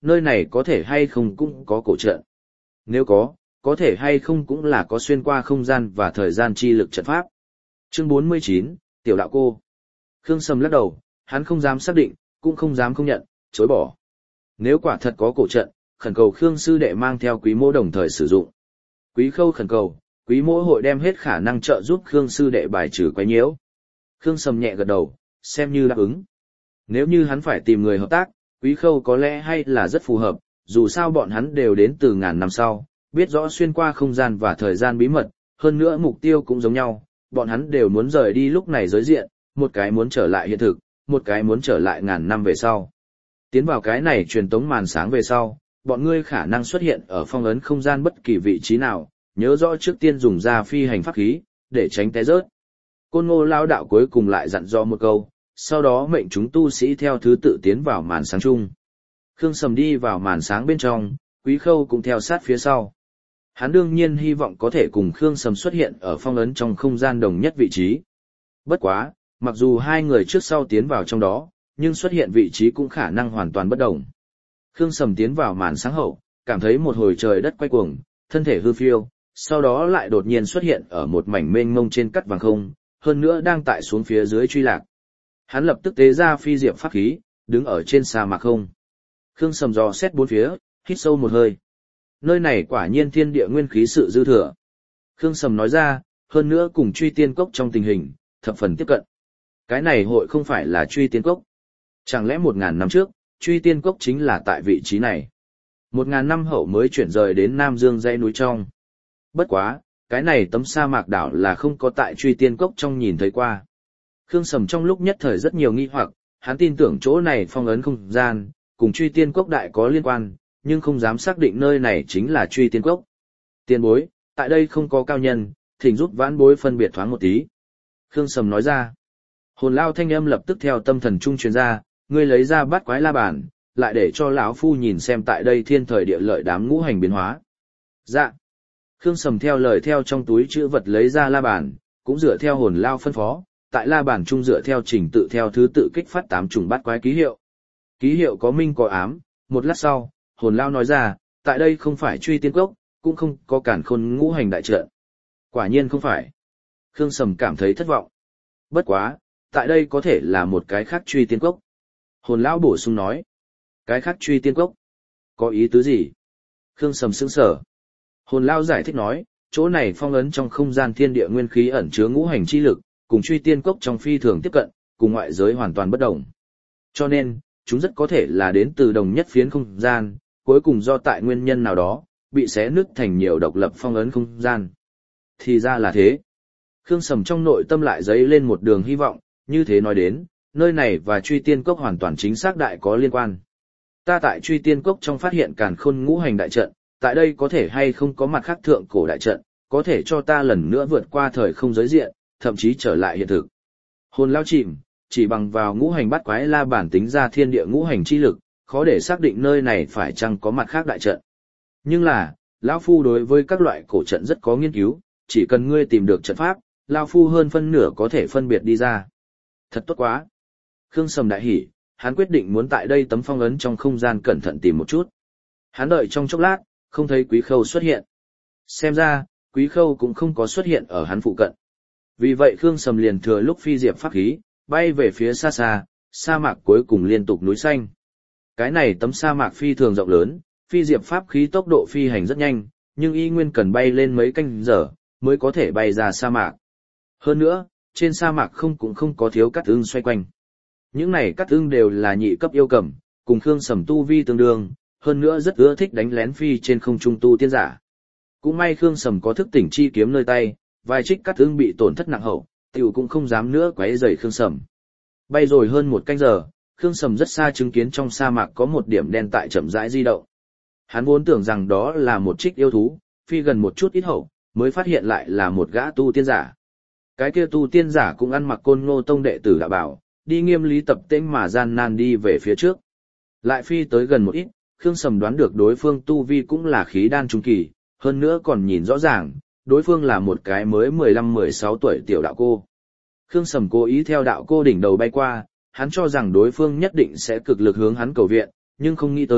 nơi này có thể hay không cũng có cổ trận. Nếu có thể hay không cũng là có xuyên qua không gian và thời gian chi lực trận pháp. Chương 49, Tiểu đạo cô. Khương Sầm lắc đầu, hắn không dám xác định, cũng không dám không nhận, chối bỏ. Nếu quả thật có cổ trận, khẩn cầu Khương sư đệ mang theo Quý Mỗ đồng thời sử dụng. Quý Khâu khẩn cầu, Quý Mỗ hội đem hết khả năng trợ giúp Khương sư đệ bài trừ quái nhiễu. Khương Sầm nhẹ gật đầu, xem như đáp ứng. Nếu như hắn phải tìm người hợp tác, Quý Khâu có lẽ hay là rất phù hợp, dù sao bọn hắn đều đến từ ngàn năm sau, biết rõ xuyên qua không gian và thời gian bí mật, hơn nữa mục tiêu cũng giống nhau, bọn hắn đều muốn rời đi lúc này giới diện, một cái muốn trở lại hiện thực, một cái muốn trở lại ngàn năm về sau. Tiến vào cái này truyền tống màn sáng về sau, bọn ngươi khả năng xuất hiện ở phong ấn không gian bất kỳ vị trí nào, nhớ rõ trước tiên dùng ra phi hành pháp khí, để tránh té rớt. Côn Ngô Lao đạo cuối cùng lại dặn dò một câu, sau đó mệnh chúng tu sĩ theo thứ tự tiến vào màn sáng chung. Khương Sầm đi vào màn sáng bên trong, Quý Khâu cũng theo sát phía sau. Hắn đương nhiên hy vọng có thể cùng Khương Sầm xuất hiện ở phong ấn trong không gian đồng nhất vị trí. Bất quá, mặc dù hai người trước sau tiến vào trong đó, nhưng xuất hiện vị trí cũng khả năng hoàn toàn bất đồng. Khương Sầm tiến vào màn sáng hậu, cảm thấy một hồi trời đất quay cuồng, thân thể hư phiêu, sau đó lại đột nhiên xuất hiện ở một mảnh mênh mông trên cắt vàng không, hơn nữa đang tại xuống phía dưới truy lạc. Hắn lập tức tế ra phi diệp pháp khí, đứng ở trên sa mạc không. Khương Sầm dò xét bốn phía, hít sâu một hơi. Nơi này quả nhiên thiên địa nguyên khí sự dư thừa. Khương Sầm nói ra, hơn nữa cùng truy tiên cốc trong tình hình, thập phần tiếp cận. Cái này hội không phải là truy tiên cốc. Chẳng lẽ 1000 năm trước, truy tiên cốc chính là tại vị trí này. 1000 năm hậu mới chuyển rời đến Nam Dương dãy núi trong. Bất quá, cái này tấm sa mạc đảo là không có tại truy tiên cốc trong nhìn thấy qua. Khương Sầm trong lúc nhất thời rất nhiều nghi hoặc, hắn tin tưởng chỗ này phong ấn không gian, cùng truy tiên cốc đại có liên quan, nhưng không dám xác định nơi này chính là truy tiên cốc. Tiền bối, tại đây không có cao nhân, thỉnh giúp vãn bối phân biệt thoáng một tí. Khương Sầm nói ra. Hồn Lao thanh âm lập tức theo tâm thần trung truyền ra, ngươi lấy ra bát quái la bàn, lại để cho lão phu nhìn xem tại đây thiên thời địa lợi đám ngũ hành biến hóa. Dạ. Khương Sầm theo lời theo trong túi chữ vật lấy ra la bàn, cũng dựa theo Hồn Lao phân phó, tại la bàn trung dựa theo trình tự theo thứ tự kích phát 8 chủng bát quái ký hiệu. Ký hiệu có minh có ám, một lát sau, Hồn Lao nói ra, tại đây không phải truy tiên cốc, cũng không có cản khôn ngũ hành đại trận. Quả nhiên không phải. Khương Sầm cảm thấy thất vọng. Bất quá, tại đây có thể là một cái khác truy tiên cốc. Hồn Lão bổ sung nói. Cái khác truy tiên cốc? Có ý tứ gì? Khương Sầm sững sờ. Hồn Lão giải thích nói, chỗ này phong ấn trong không gian thiên địa nguyên khí ẩn chứa ngũ hành chi lực, cùng truy tiên cốc trong phi thường tiếp cận, cùng ngoại giới hoàn toàn bất đồng. Cho nên, chúng rất có thể là đến từ đồng nhất phiến không gian, cuối cùng do tại nguyên nhân nào đó, bị xé nứt thành nhiều độc lập phong ấn không gian. Thì ra là thế. Khương Sầm trong nội tâm lại dấy lên một đường hy vọng, như thế nói đến, nơi này và truy tiên cốc hoàn toàn chính xác đại có liên quan. Ta tại truy tiên cốc trong phát hiện càn khôn ngũ hành đại trận, tại đây có thể hay không có mặt khác thượng cổ đại trận, có thể cho ta lần nữa vượt qua thời không giới diện, thậm chí trở lại hiện thực. Hồn Lao chìm, chỉ bằng vào ngũ hành bát quái la bản tính ra thiên địa ngũ hành chi lực, khó để xác định nơi này phải chăng có mặt khác đại trận. Nhưng là, Lão Phu đối với các loại cổ trận rất có nghiên cứu, chỉ cần ngươi tìm được trận pháp, Lão Phu hơn phân nửa có thể phân biệt đi ra. Thật tốt quá. Khương Sầm đại hỉ, hắn quyết định muốn tại đây tấm phong ấn trong không gian cẩn thận tìm một chút. Hắn đợi trong chốc lát, không thấy Quý Khâu xuất hiện. Xem ra, Quý Khâu cũng không có xuất hiện ở hắn phụ cận. Vì vậy Khương Sầm liền thừa lúc phi diệp pháp khí, bay về phía xa xa, sa mạc cuối cùng liên tục núi xanh. Cái này tấm sa mạc phi thường rộng lớn, phi diệp pháp khí tốc độ phi hành rất nhanh, nhưng y nguyên cần bay lên mấy canh giờ, mới có thể bay ra sa mạc. Hơn nữa, trên sa mạc cũng không có thiếu cát ưng xoay quanh. Những này cát ưng đều là nhị cấp yêu cầm, cùng Khương Sầm tu vi tương đương, hơn nữa rất ưa thích đánh lén phi trên không trung tu tiên giả. Cũng may Khương Sầm có thức tỉnh chi kiếm nơi tay, vài trích cát ưng bị tổn thất nặng hậu, tiểu cũng không dám nữa quấy rầy Khương Sầm. Bay rồi hơn một canh giờ, Khương Sầm rất xa chứng kiến trong sa mạc có một điểm đen tại chậm rãi di động. Hắn vốn tưởng rằng đó là một trích yêu thú, phi gần một chút ít hậu, mới phát hiện lại là một gã tu tiên giả. Cái kia tu tiên giả cũng ăn mặc Côn Ngô tông đệ tử đạo bảo, đi nghiêm lý tập tễnh mà gian nan đi về phía trước. Lại phi tới gần một ít, Khương Sầm đoán được đối phương tu vi cũng là khí đan trung kỳ, hơn nữa còn nhìn rõ ràng, đối phương là một cái mới 15-16 tuổi tiểu đạo cô. Khương Sầm cố ý theo đạo cô đỉnh đầu bay qua, hắn cho rằng đối phương nhất định sẽ cực lực hướng hắn cầu viện, nhưng không nghĩ tới,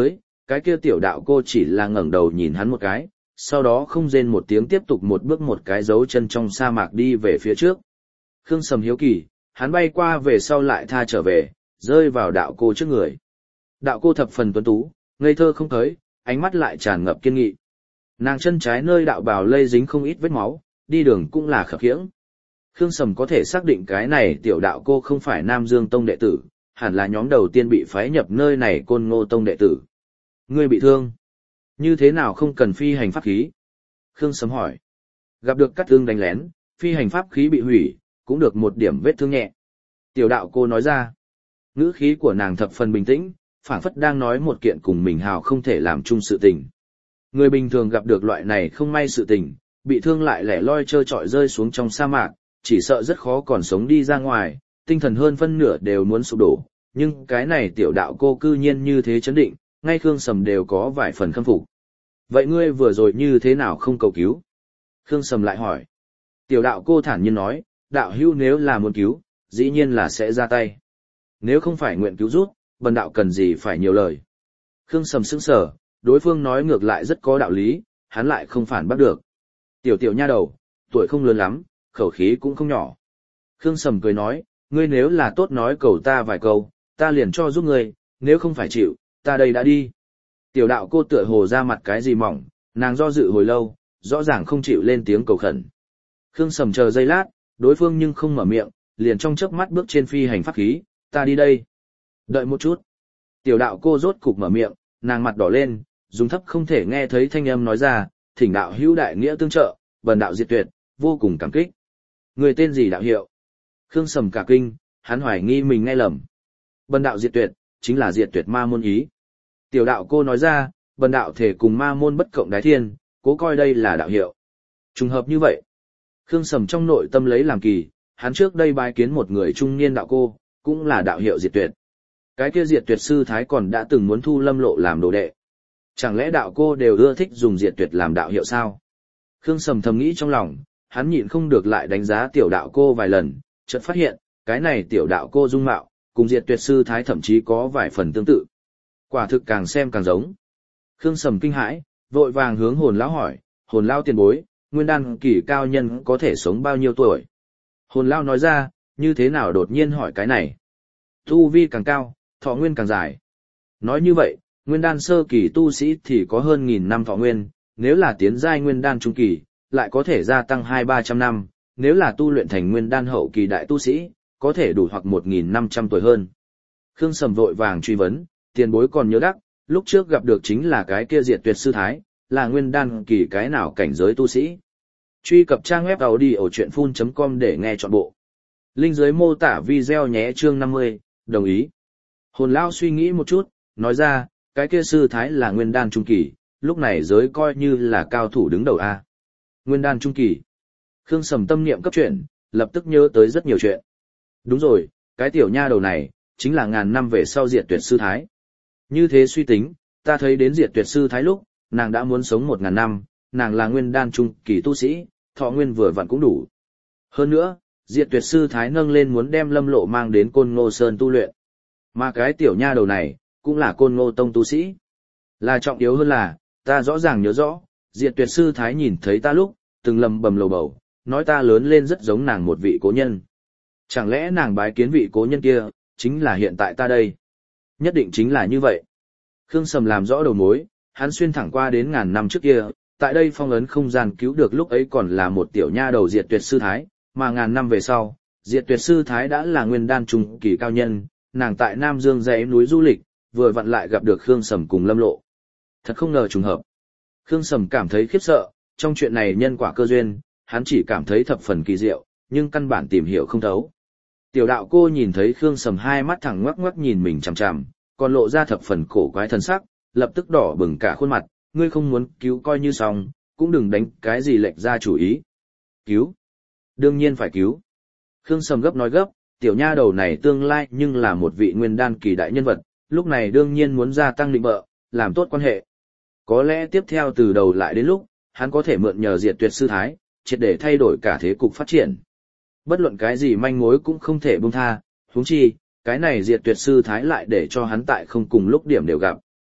cái kia tiểu đạo cô chỉ là ngẩng đầu nhìn hắn một cái, sau đó không rên một tiếng tiếp tục một bước một cái dấu chân trong sa mạc đi về phía trước. Khương Sầm hiếu kỳ, hắn bay qua về sau lại tha trở về, rơi vào đạo cô trước người. Đạo cô thập phần tuấn tú, ngây thơ không tới, ánh mắt lại tràn ngập kiên nghị. Nàng chân trái nơi đạo bào lây dính không ít vết máu, đi đường cũng là khập khiễng. Khương Sầm có thể xác định cái này tiểu đạo cô không phải Nam Dương Tông đệ tử, hẳn là nhóm đầu tiên bị phái nhập nơi này Côn Ngô Tông đệ tử. Ngươi bị thương? Như thế nào không cần phi hành pháp khí? Khương Sầm hỏi. Gặp được Cát Ương đánh lén, phi hành pháp khí bị hủy, cũng được một điểm vết thương nhẹ. Tiểu đạo cô nói ra. Ngữ khí của nàng thập phần bình tĩnh, phảng phất đang nói một kiện cùng mình hào không thể làm chung sự tình. Người bình thường gặp được loại này không may sự tình, bị thương lại lẻ loi trơ trọi rơi xuống trong sa mạc, chỉ sợ rất khó còn sống đi ra ngoài, tinh thần hơn phân nửa đều muốn sụp đổ, nhưng cái này tiểu đạo cô cư nhiên như thế chấn định, ngay Khương Sầm đều có vài phần khâm phục. Vậy ngươi vừa rồi như thế nào không cầu cứu? Khương Sầm lại hỏi. Tiểu đạo cô thản nhiên nói, đạo hữu nếu là muốn cứu, dĩ nhiên là sẽ ra tay. Nếu không phải nguyện cứu rút, bần đạo cần gì phải nhiều lời. Khương Sầm sững sờ, đối phương nói ngược lại rất có đạo lý, hắn lại không phản bác được. Tiểu nha đầu, tuổi không lớn lắm, khẩu khí cũng không nhỏ. Khương Sầm cười nói, ngươi nếu là tốt nói cầu ta vài câu, ta liền cho giúp ngươi, nếu không phải chịu, ta đây đã đi. Tiểu đạo cô tựa hồ ra mặt cái gì mỏng, nàng do dự hồi lâu, rõ ràng không chịu lên tiếng cầu khẩn. Khương Sầm chờ giây lát, đối phương nhưng không mở miệng, liền trong chớp mắt bước trên phi hành pháp khí, ta đi đây. Đợi một chút. Tiểu đạo cô rốt cục mở miệng, nàng mặt đỏ lên, dùng thấp không thể nghe thấy thanh âm nói ra, thỉnh đạo hữu đại nghĩa tương trợ, bần đạo diệt tuyệt, vô cùng cảm kích. Người tên gì đạo hiệu? Khương Sầm cả kinh, hắn hoài nghi mình nghe lầm. Bần đạo diệt tuyệt, chính là diệt tuyệt ma môn ý. Tiểu đạo cô nói ra, bần đạo thể cùng ma môn bất cộng đái thiên, cố coi đây là đạo hiệu. Trùng hợp như vậy. Khương Sầm trong nội tâm lấy làm kỳ, hắn trước đây bái kiến một người trung niên đạo cô, cũng là đạo hiệu diệt tuyệt. Cái kia diệt tuyệt sư thái còn đã từng muốn thu Lâm Lộ làm đồ đệ. Chẳng lẽ đạo cô đều ưa thích dùng diệt tuyệt làm đạo hiệu sao? Khương Sầm thầm nghĩ trong lòng, hắn nhịn không được lại đánh giá tiểu đạo cô vài lần, chợt phát hiện, cái này tiểu đạo cô dung mạo, cùng diệt tuyệt sư thái thậm chí có vài phần tương tự. Quả thực càng xem càng giống. Khương Sầm kinh hãi, vội vàng hướng Hồn lão hỏi, Hồn lão tiền bối, nguyên đan kỳ cao nhân có thể sống bao nhiêu tuổi? Hồn lão nói ra, như thế nào đột nhiên hỏi cái này? Tu vi càng cao, thọ nguyên càng dài. Nói như vậy, nguyên đan sơ kỳ tu sĩ thì có hơn 1000 năm thọ nguyên, nếu là tiến giai nguyên đan trung kỳ, lại có thể gia tăng 200-300 năm, nếu là tu luyện thành nguyên đan hậu kỳ đại tu sĩ, có thể đủ hoặc 1500 tuổi hơn. Khương Sầm vội vàng truy vấn, tiền bối còn nhớ đắc, lúc trước gặp được chính là cái kia diệt tuyệt sư thái, là nguyên đan kỳ cái nào cảnh giới tu sĩ. Truy cập trang web audiochuyenphun.com để nghe trọn bộ. Link dưới mô tả video nhé. Chương 50, đồng ý. Hồn lão suy nghĩ một chút, nói ra, cái kia sư thái là nguyên đan trung kỳ, lúc này giới coi như là cao thủ đứng đầu a. Nguyên đan trung kỳ. Khương Sầm tâm niệm cấp chuyển, lập tức nhớ tới rất nhiều chuyện. Đúng rồi, cái tiểu nha đầu này, chính là ngàn năm về sau diệt tuyệt sư thái. Như thế suy tính, ta thấy đến diệt tuyệt sư thái lúc, nàng đã muốn sống 1000 năm, nàng là nguyên đan trung kỳ tu sĩ, thọ nguyên vừa vặn cũng đủ. Hơn nữa, diệt tuyệt sư thái nâng lên muốn đem Lâm Lộ mang đến Côn Ngô Sơn tu luyện. Mà cái tiểu nha đầu này, cũng là Côn Ngô Tông tu sĩ. Là trọng yếu hơn là, ta rõ ràng nhớ rõ, diệt tuyệt sư thái nhìn thấy ta lúc, từng lầm bầm lầu bầu, nói ta lớn lên rất giống nàng một vị cố nhân. Chẳng lẽ nàng bái kiến vị cố nhân kia, chính là hiện tại ta đây? Nhất định chính là như vậy. Khương Sầm làm rõ đầu mối, hắn xuyên thẳng qua đến 1000 năm trước kia, tại đây phong ấn không gian cứu được lúc ấy còn là một tiểu nha đầu diệt tuyệt sư thái, mà 1000 năm về sau, diệt tuyệt sư thái đã là nguyên đan trung kỳ cao nhân, nàng tại Nam Dương dãy núi du lịch, vừa vặn lại gặp được Khương Sầm cùng Lâm Lộ. Thật không ngờ trùng hợp. Khương Sầm cảm thấy khiếp sợ, trong chuyện này nhân quả cơ duyên, hắn chỉ cảm thấy thập phần kỳ diệu, nhưng căn bản tìm hiểu không thấu. Tiểu đạo cô nhìn thấy Khương Sầm hai mắt thẳng ngoắc ngoắc nhìn mình chằm chằm, còn lộ ra thập phần cổ quái thần sắc, lập tức đỏ bừng cả khuôn mặt, ngươi không muốn cứu coi như xong, cũng đừng đánh cái gì lệch ra chủ ý. Cứu? Đương nhiên phải cứu. Khương Sầm gấp nói gấp, tiểu nha đầu này tương lai nhưng là một vị nguyên đan kỳ đại nhân vật, lúc này đương nhiên muốn gia tăng định bợ, làm tốt quan hệ. Có lẽ tiếp theo từ đầu lại đến lúc, hắn có thể mượn nhờ diệt tuyệt sư thái, triệt để thay đổi cả thế cục phát triển. Bất luận cái gì manh mối cũng không thể buông tha, huống chi, cái này diệt tuyệt sư thái lại để cho hắn tại không cùng lúc điểm đều gặp.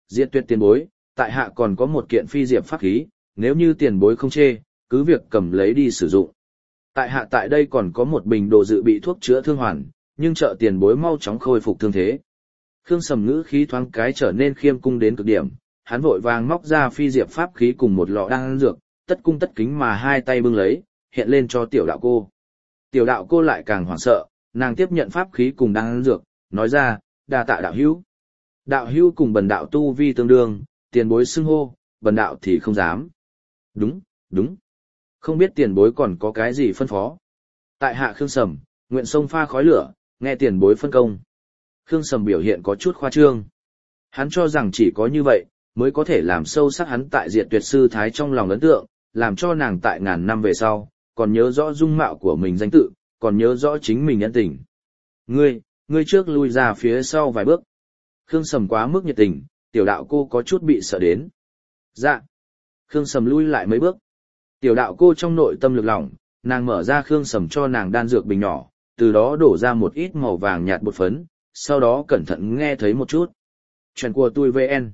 Diệt tuyệt tiền bối, tại hạ còn có một kiện phi diệp pháp khí, nếu như tiền bối không chê, cứ việc cầm lấy đi sử dụng. Tại hạ tại đây còn có một bình đồ dự bị thuốc chữa thương hoàn, nhưng trợ tiền bối mau chóng khôi phục thương thế. Khương Sầm ngữ khí thoáng cái trở nên khiêm cung đến cực điểm, hắn vội vàng móc ra phi diệp pháp khí cùng một lọ đan dược, tất cung tất kính mà hai tay bưng lấy, hiện lên cho tiểu đạo cô. Tiểu đạo cô lại càng hoảng sợ, nàng tiếp nhận pháp khí cùng đan dược, nói ra, đa tạ đạo hữu. Đạo hữu cùng bần đạo tu vi tương đương, tiền bối xưng hô, bần đạo thì không dám. Đúng, đúng. Không biết tiền bối còn có cái gì phân phó. Tại hạ Khương Sầm, nguyện sông pha khói lửa, nghe tiền bối phân công. Khương Sầm biểu hiện có chút khoa trương. Hắn cho rằng chỉ có như vậy, mới có thể làm sâu sắc hắn tại Diệt Tuyệt sư thái trong lòng ấn tượng, làm cho nàng tại ngàn năm về sau, còn nhớ rõ dung mạo của mình danh tự, còn nhớ rõ chính mình nhân tình. Ngươi trước lui ra phía sau vài bước. Khương Sầm quá mức nhiệt tình, tiểu đạo cô có chút bị sợ đến. Dạ. Khương Sầm lui lại mấy bước. Tiểu đạo cô trong nội tâm lực lỏng, nàng mở ra Khương Sầm cho nàng đan dược bình nhỏ, từ đó đổ ra một ít màu vàng nhạt bột phấn, sau đó cẩn thận nghe thấy một chút. Chuyện của tôi VN.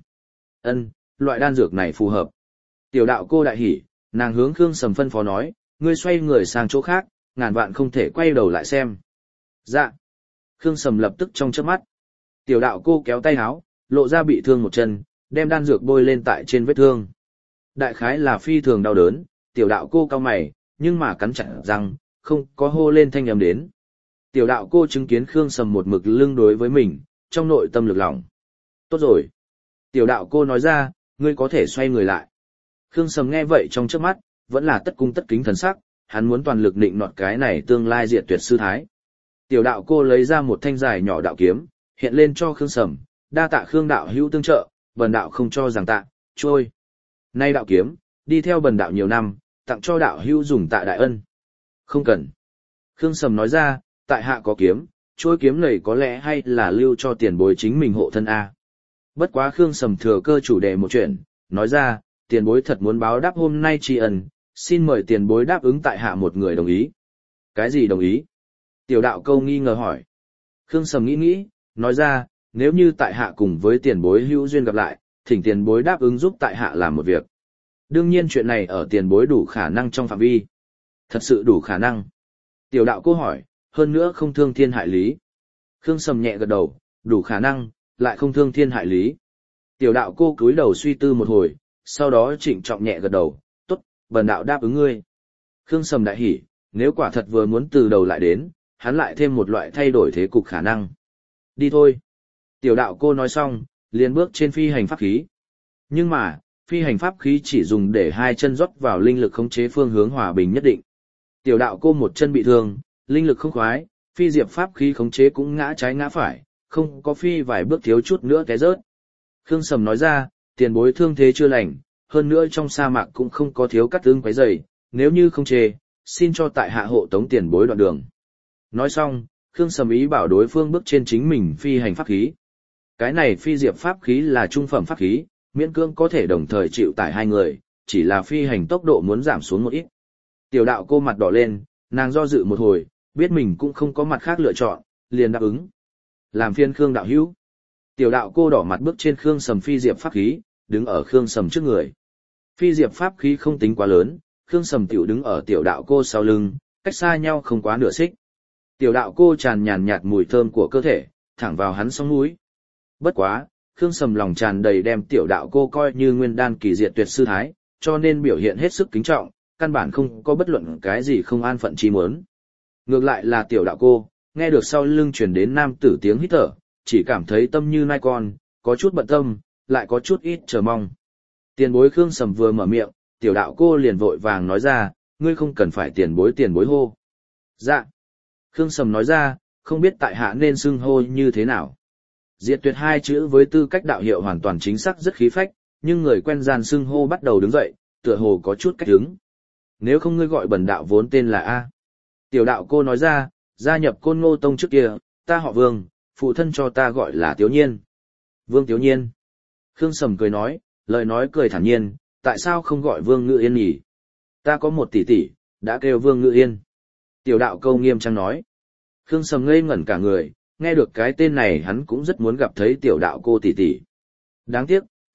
Loại đan dược này phù hợp. Tiểu đạo cô đại hỉ, nàng hướng Khương Sầm phân phó nói, ngươi xoay người sang chỗ khác, ngàn vạn không thể quay đầu lại xem. Dạ. Khương Sầm lập tức trong chớp mắt. Tiểu đạo cô kéo tay áo, lộ ra bị thương một chân, đem đan dược bôi lên tại trên vết thương. Đại khái là phi thường đau đớn, tiểu đạo cô cau mày, nhưng mà cắn chặt răng, không có hô lên thanh âm đến. Tiểu đạo cô chứng kiến Khương Sầm một mực lưng đối với mình, trong nội tâm lực lỏng. Tốt rồi. Tiểu đạo cô nói ra, ngươi có thể xoay người lại. Khương Sầm nghe vậy trong chớp mắt, vẫn là tất cung tất kính thần sắc, hắn muốn toàn lực định nọt cái này tương lai Diệt Tuyệt sư thái. Tiểu đạo cô lấy ra một thanh dài nhỏ đạo kiếm, hiện lên cho Khương Sầm, đa tạ Khương đạo hữu tương trợ, bần đạo không cho rằng tạ, trôi. Nay đạo kiếm, đi theo bần đạo nhiều năm, tặng cho đạo hữu dùng tạ đại ân. Không cần. Khương Sầm nói ra, tại hạ có kiếm, trôi kiếm này có lẽ hay là lưu cho tiền bối chính mình hộ thân A. Bất quá Khương Sầm thừa cơ chủ đề một chuyện, nói ra, tiền bối thật muốn báo đáp hôm nay tri ân, xin mời tiền bối đáp ứng tại hạ một người đồng ý. Cái gì đồng ý? Tiểu đạo câu nghi ngờ hỏi. Khương Sầm nghĩ, nói ra, nếu như tại hạ cùng với tiền bối hữu duyên gặp lại, thỉnh tiền bối đáp ứng giúp tại hạ làm một việc. Đương nhiên chuyện này ở tiền bối đủ khả năng trong phạm vi. Thật sự đủ khả năng. Tiểu đạo cô hỏi, hơn nữa không thương thiên hại lý. Khương Sầm nhẹ gật đầu, đủ khả năng, lại không thương thiên hại lý. Tiểu đạo cô cúi đầu suy tư một hồi, sau đó trịnh trọng nhẹ gật đầu, tốt, bần đạo đáp ứng ngươi. Khương Sầm đại hỉ, nếu quả thật vừa muốn từ đầu lại đến, hắn lại thêm một loại thay đổi thế cục khả năng. Đi thôi. Tiểu đạo cô nói xong, liền bước trên phi hành pháp khí. Nhưng mà, phi hành pháp khí chỉ dùng để hai chân rót vào linh lực khống chế phương hướng hòa bình nhất định. Tiểu đạo cô một chân bị thương, linh lực không khoái, phi diệp pháp khí khống chế cũng ngã trái ngã phải, không có phi vài bước thiếu chút nữa té rớt. Khương Sầm nói ra, tiền bối thương thế chưa lành, hơn nữa trong sa mạc cũng không có thiếu cắt tương quấy rầy, nếu như không chê, xin cho tại hạ hộ tống tiền bối đoạn đường. Nói xong, Khương Sầm ý bảo đối phương bước trên chính mình phi hành pháp khí. Cái này phi diệp pháp khí là trung phẩm pháp khí, miễn cưỡng có thể đồng thời chịu tải hai người, chỉ là phi hành tốc độ muốn giảm xuống một ít. Tiểu đạo cô mặt đỏ lên, nàng do dự một hồi, biết mình cũng không có mặt khác lựa chọn, liền đáp ứng. Làm phiên Khương đạo hữu. Tiểu đạo cô đỏ mặt bước trên Khương Sầm phi diệp pháp khí, đứng ở Khương Sầm trước người. Phi diệp pháp khí không tính quá lớn, Khương Sầm tiểu đứng ở tiểu đạo cô sau lưng, cách xa nhau không quá nửa xích. Tiểu đạo cô tràn nhàn nhạt mùi thơm của cơ thể, thẳng vào hắn sóng mũi. Bất quá, Khương Sầm lòng tràn đầy đem tiểu đạo cô coi như nguyên đan kỳ Diệt Tuyệt sư thái, cho nên biểu hiện hết sức kính trọng, căn bản không có bất luận cái gì không an phận chi muốn. Ngược lại là tiểu đạo cô, nghe được sau lưng truyền đến nam tử tiếng hít thở, chỉ cảm thấy tâm như nai con, có chút bận tâm, lại có chút ít chờ mong. Tiền bối Khương Sầm vừa mở miệng, tiểu đạo cô liền vội vàng nói ra, ngươi không cần phải tiền bối hô. Dạ. Khương Sầm nói ra, không biết tại hạ nên xưng hô như thế nào. Diệt Tuyệt hai chữ với tư cách đạo hiệu hoàn toàn chính xác rất khí phách, nhưng người quen gian xưng hô bắt đầu đứng dậy, tựa hồ có chút cách đứng. Nếu không ngươi gọi bần đạo vốn tên là A. Tiểu đạo cô nói ra, gia nhập Côn Ngô Tông trước kia, ta họ Vương, phụ thân cho ta gọi là Tiếu Nhiên. Vương Tiếu Nhiên. Khương Sầm cười nói, lời nói cười thản nhiên, tại sao không gọi Vương Ngự Yên nhỉ? Ta có một tỷ tỷ, đã kêu Vương Ngự Yên. Tiểu đạo câu nghiêm trang nói. Khương Sầm ngây ngẩn cả người, nghe được cái tên này hắn cũng rất muốn gặp thấy tiểu đạo cô tỷ tỷ. Đáng tiếc,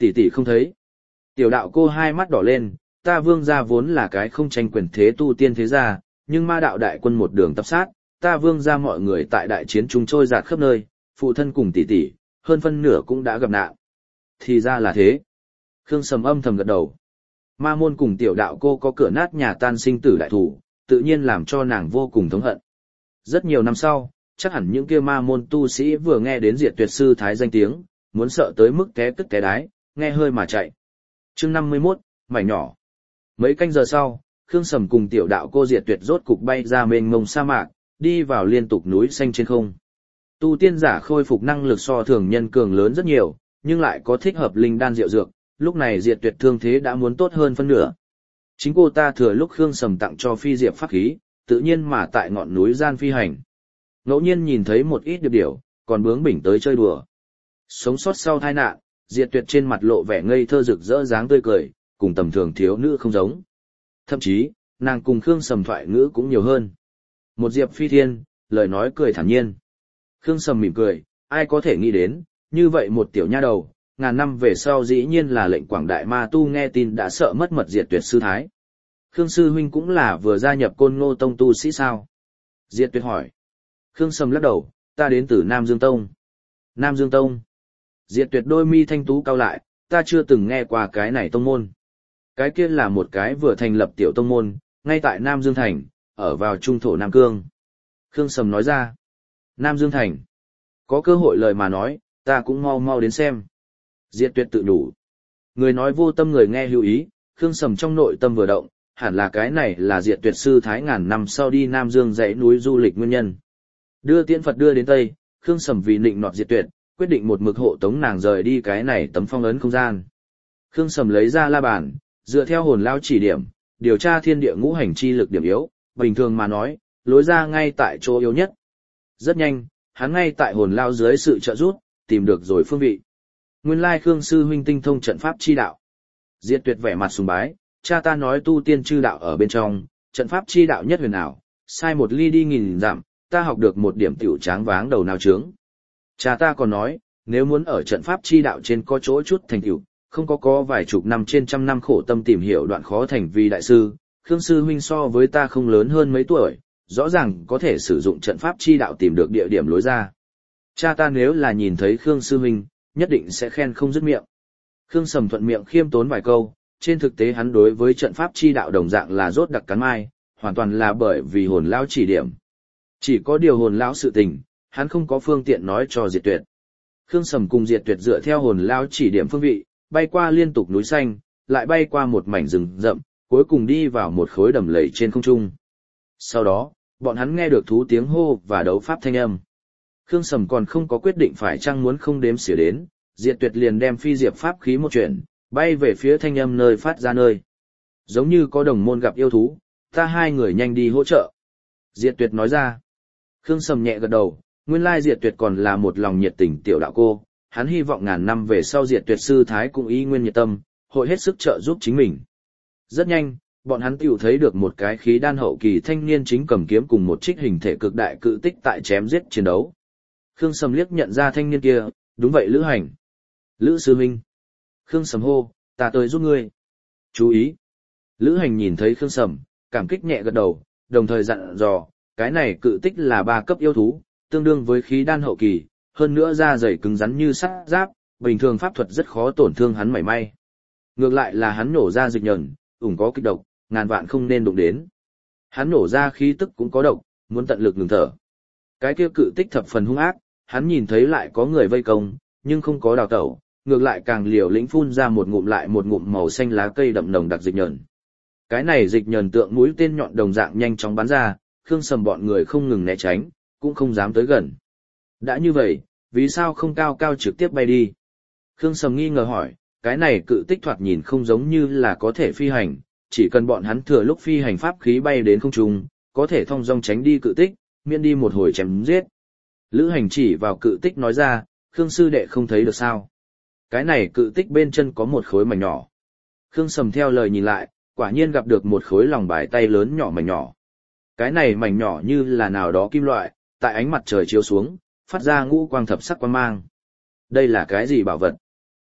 Tỷ tỷ không thấy. Tiểu đạo cô hai mắt đỏ lên, ta Vương gia vốn là cái không tranh quyền thế tu tiên thế gia, nhưng ma đạo đại quân một đường tập sát, ta Vương gia mọi người tại đại chiến chúng trôi dạt khắp nơi, phụ thân cùng tỷ tỷ, hơn phân nửa cũng đã gặp nạn. Thì ra là thế. Khương Sầm âm thầm gật đầu. Ma môn cùng tiểu đạo cô có cửa nát nhà tan sinh tử đại thủ, tự nhiên làm cho nàng vô cùng thống hận. Rất nhiều năm sau, chắc hẳn những kia ma môn tu sĩ vừa nghe đến Diệt Tuyệt sư thái danh tiếng, muốn sợ tới mức té tức té đái, nghe hơi mà chạy. Chương 51, mảnh nhỏ. Mấy canh giờ sau, Khương Sầm cùng tiểu đạo cô Diệt Tuyệt rốt cục bay ra mênh mông sa mạc, đi vào liên tục núi xanh trên không. Tu tiên giả khôi phục năng lực so thường nhân cường lớn rất nhiều, nhưng lại có thích hợp linh đan diệu dược, lúc này Diệt Tuyệt thương thế đã muốn tốt hơn phân nửa. Chính cô ta thừa lúc Khương Sầm tặng cho phi diệp pháp khí, tự nhiên mà tại ngọn núi gian phi hành. Ngẫu nhiên nhìn thấy một ít điệp điểu, còn bướng bỉnh tới chơi đùa. Sống sót sau tai nạn, Diệt Tuyệt trên mặt lộ vẻ ngây thơ rực rỡ dáng tươi cười, cùng tầm thường thiếu nữ không giống. Thậm chí, nàng cùng Khương Sầm thoại ngữ cũng nhiều hơn. Một diệp phi thiên, lời nói cười thản nhiên. Khương Sầm mỉm cười, ai có thể nghĩ đến, như vậy một tiểu nha đầu, ngàn năm về sau dĩ nhiên là lệnh quảng đại ma tu nghe tin đã sợ mất mật Diệt Tuyệt sư thái. Khương sư huynh cũng là vừa gia nhập Côn Ngô tông tu sĩ sao? Diệt Tuyệt hỏi. Khương Sầm lắc đầu, ta đến từ Nam Dương Tông. Nam Dương Tông. Diệt Tuyệt đôi mi thanh tú cau lại, ta chưa từng nghe qua cái này tông môn. Cái kia là một cái vừa thành lập tiểu tông môn, ngay tại Nam Dương Thành, ở vào trung thổ Nam Cương. Khương Sầm nói ra. Nam Dương Thành. Có cơ hội lời mà nói, ta cũng mau mau đến xem. Diệt Tuyệt tự đủ. Người nói vô tâm người nghe lưu ý, Khương Sầm trong nội tâm vừa động, hẳn là cái này là Diệt Tuyệt sư thái ngàn năm sau đi Nam Dương dãy núi du lịch nguyên nhân. Đưa tiễn Phật đưa đến Tây, Khương Sầm vì nịnh nọt Diệt Tuyệt, quyết định một mực hộ tống nàng rời đi cái này tấm phong ấn không gian. Khương Sầm lấy ra la bàn, dựa theo hồn lao chỉ điểm, điều tra thiên địa ngũ hành chi lực điểm yếu, bình thường mà nói, lối ra ngay tại chỗ yếu nhất. Rất nhanh, hắn ngay tại hồn lao dưới sự trợ giúp, tìm được rồi phương vị. Nguyên lai Khương sư huynh tinh thông trận pháp chi đạo. Diệt Tuyệt vẻ mặt sùng bái, cha ta nói tu tiên chư đạo ở bên trong, trận pháp chi đạo nhất huyền ảo, sai một ly đi nghìn dặm, ta học được một điểm tiểu tráng váng đầu nào trướng. Cha ta còn nói, nếu muốn ở trận pháp chi đạo trên có chỗ chút thành tựu, không có vài chục năm trên trăm năm khổ tâm tìm hiểu đoạn khó thành vì đại sư, Khương sư huynh so với ta không lớn hơn mấy tuổi, rõ ràng có thể sử dụng trận pháp chi đạo tìm được địa điểm lối ra. Cha ta nếu là nhìn thấy Khương sư huynh, nhất định sẽ khen không dứt miệng. Khương Sầm thuận miệng khiêm tốn vài câu, trên thực tế hắn đối với trận pháp chi đạo đồng dạng là rốt đặc cắn mai, hoàn toàn là bởi vì hồn lão chỉ điểm. Chỉ có điều hồn lão sự tình, hắn không có phương tiện nói cho Diệt Tuyệt. Khương Sầm cùng Diệt Tuyệt dựa theo hồn lão chỉ điểm phương vị, bay qua liên tục núi xanh, lại bay qua một mảnh rừng rậm, cuối cùng đi vào một khối đầm lầy trên không trung. Sau đó, bọn hắn nghe được thú tiếng hô và đấu pháp thanh âm. Khương Sầm còn không có quyết định phải chăng muốn không đếm xỉa đến, Diệt Tuyệt liền đem phi diệp pháp khí một chuyển, bay về phía thanh âm nơi phát ra nơi. Giống như có đồng môn gặp yêu thú, ta hai người nhanh đi hỗ trợ. Diệt Tuyệt nói ra. Khương Sầm nhẹ gật đầu, nguyên lai Diệt Tuyệt còn là một lòng nhiệt tình tiểu đạo cô, hắn hy vọng ngàn năm về sau Diệt Tuyệt sư thái cũng y nguyên nhiệt tâm, hội hết sức trợ giúp chính mình. Rất nhanh, bọn hắn tiểu thấy được một cái khí đan hậu kỳ thanh niên chính cầm kiếm cùng một trích hình thể cực đại cự tích tại chém giết chiến đấu. Khương Sầm liếc nhận ra thanh niên kia, đúng vậy Lữ Hành. Lữ sư huynh. Khương Sầm hô, ta tới giúp ngươi. Chú ý. Lữ Hành nhìn thấy Khương Sầm, cảm kích nhẹ gật đầu, đồng thời dặn dò, cái này cự tích là 3 cấp yêu thú, tương đương với khí đan hậu kỳ, hơn nữa da dày cứng rắn như sắt giáp, bình thường pháp thuật rất khó tổn thương hắn mảy may. Ngược lại là hắn nổ ra dịch nhẫn, ủng có kịch độc, ngàn vạn không nên đụng đến. Hắn nổ ra khí tức cũng có độc, muốn tận lực ngừng thở. Cái kia cự tích thập phần hung ác, hắn nhìn thấy lại có người vây công, nhưng không có đào tẩu, ngược lại càng liều lĩnh phun ra một ngụm lại một ngụm màu xanh lá cây đậm nồng đặc dịch nhẫn. Cái này dịch nhẫn tượng mũi tên nhọn đồng dạng nhanh chóng bắn ra, Khương Sầm bọn người không ngừng né tránh, cũng không dám tới gần. Đã như vậy, vì sao không cao cao trực tiếp bay đi? Khương Sầm nghi ngờ hỏi, cái này cự tích thoạt nhìn không giống như là có thể phi hành, chỉ cần bọn hắn thừa lúc phi hành pháp khí bay đến không trung, có thể thong dong tránh đi cự tích, miễn đi một hồi chém giết. Lữ Hành chỉ vào cự tích nói ra, Khương sư đệ không thấy được sao? Cái này cự tích bên chân có một khối mảnh nhỏ. Khương Sầm theo lời nhìn lại, quả nhiên gặp được một khối lòng bài tay lớn nhỏ mảnh nhỏ. Cái này mảnh nhỏ như là nào đó kim loại, tại ánh mặt trời chiếu xuống, phát ra ngũ quang thập sắc quang mang. Đây là cái gì bảo vật?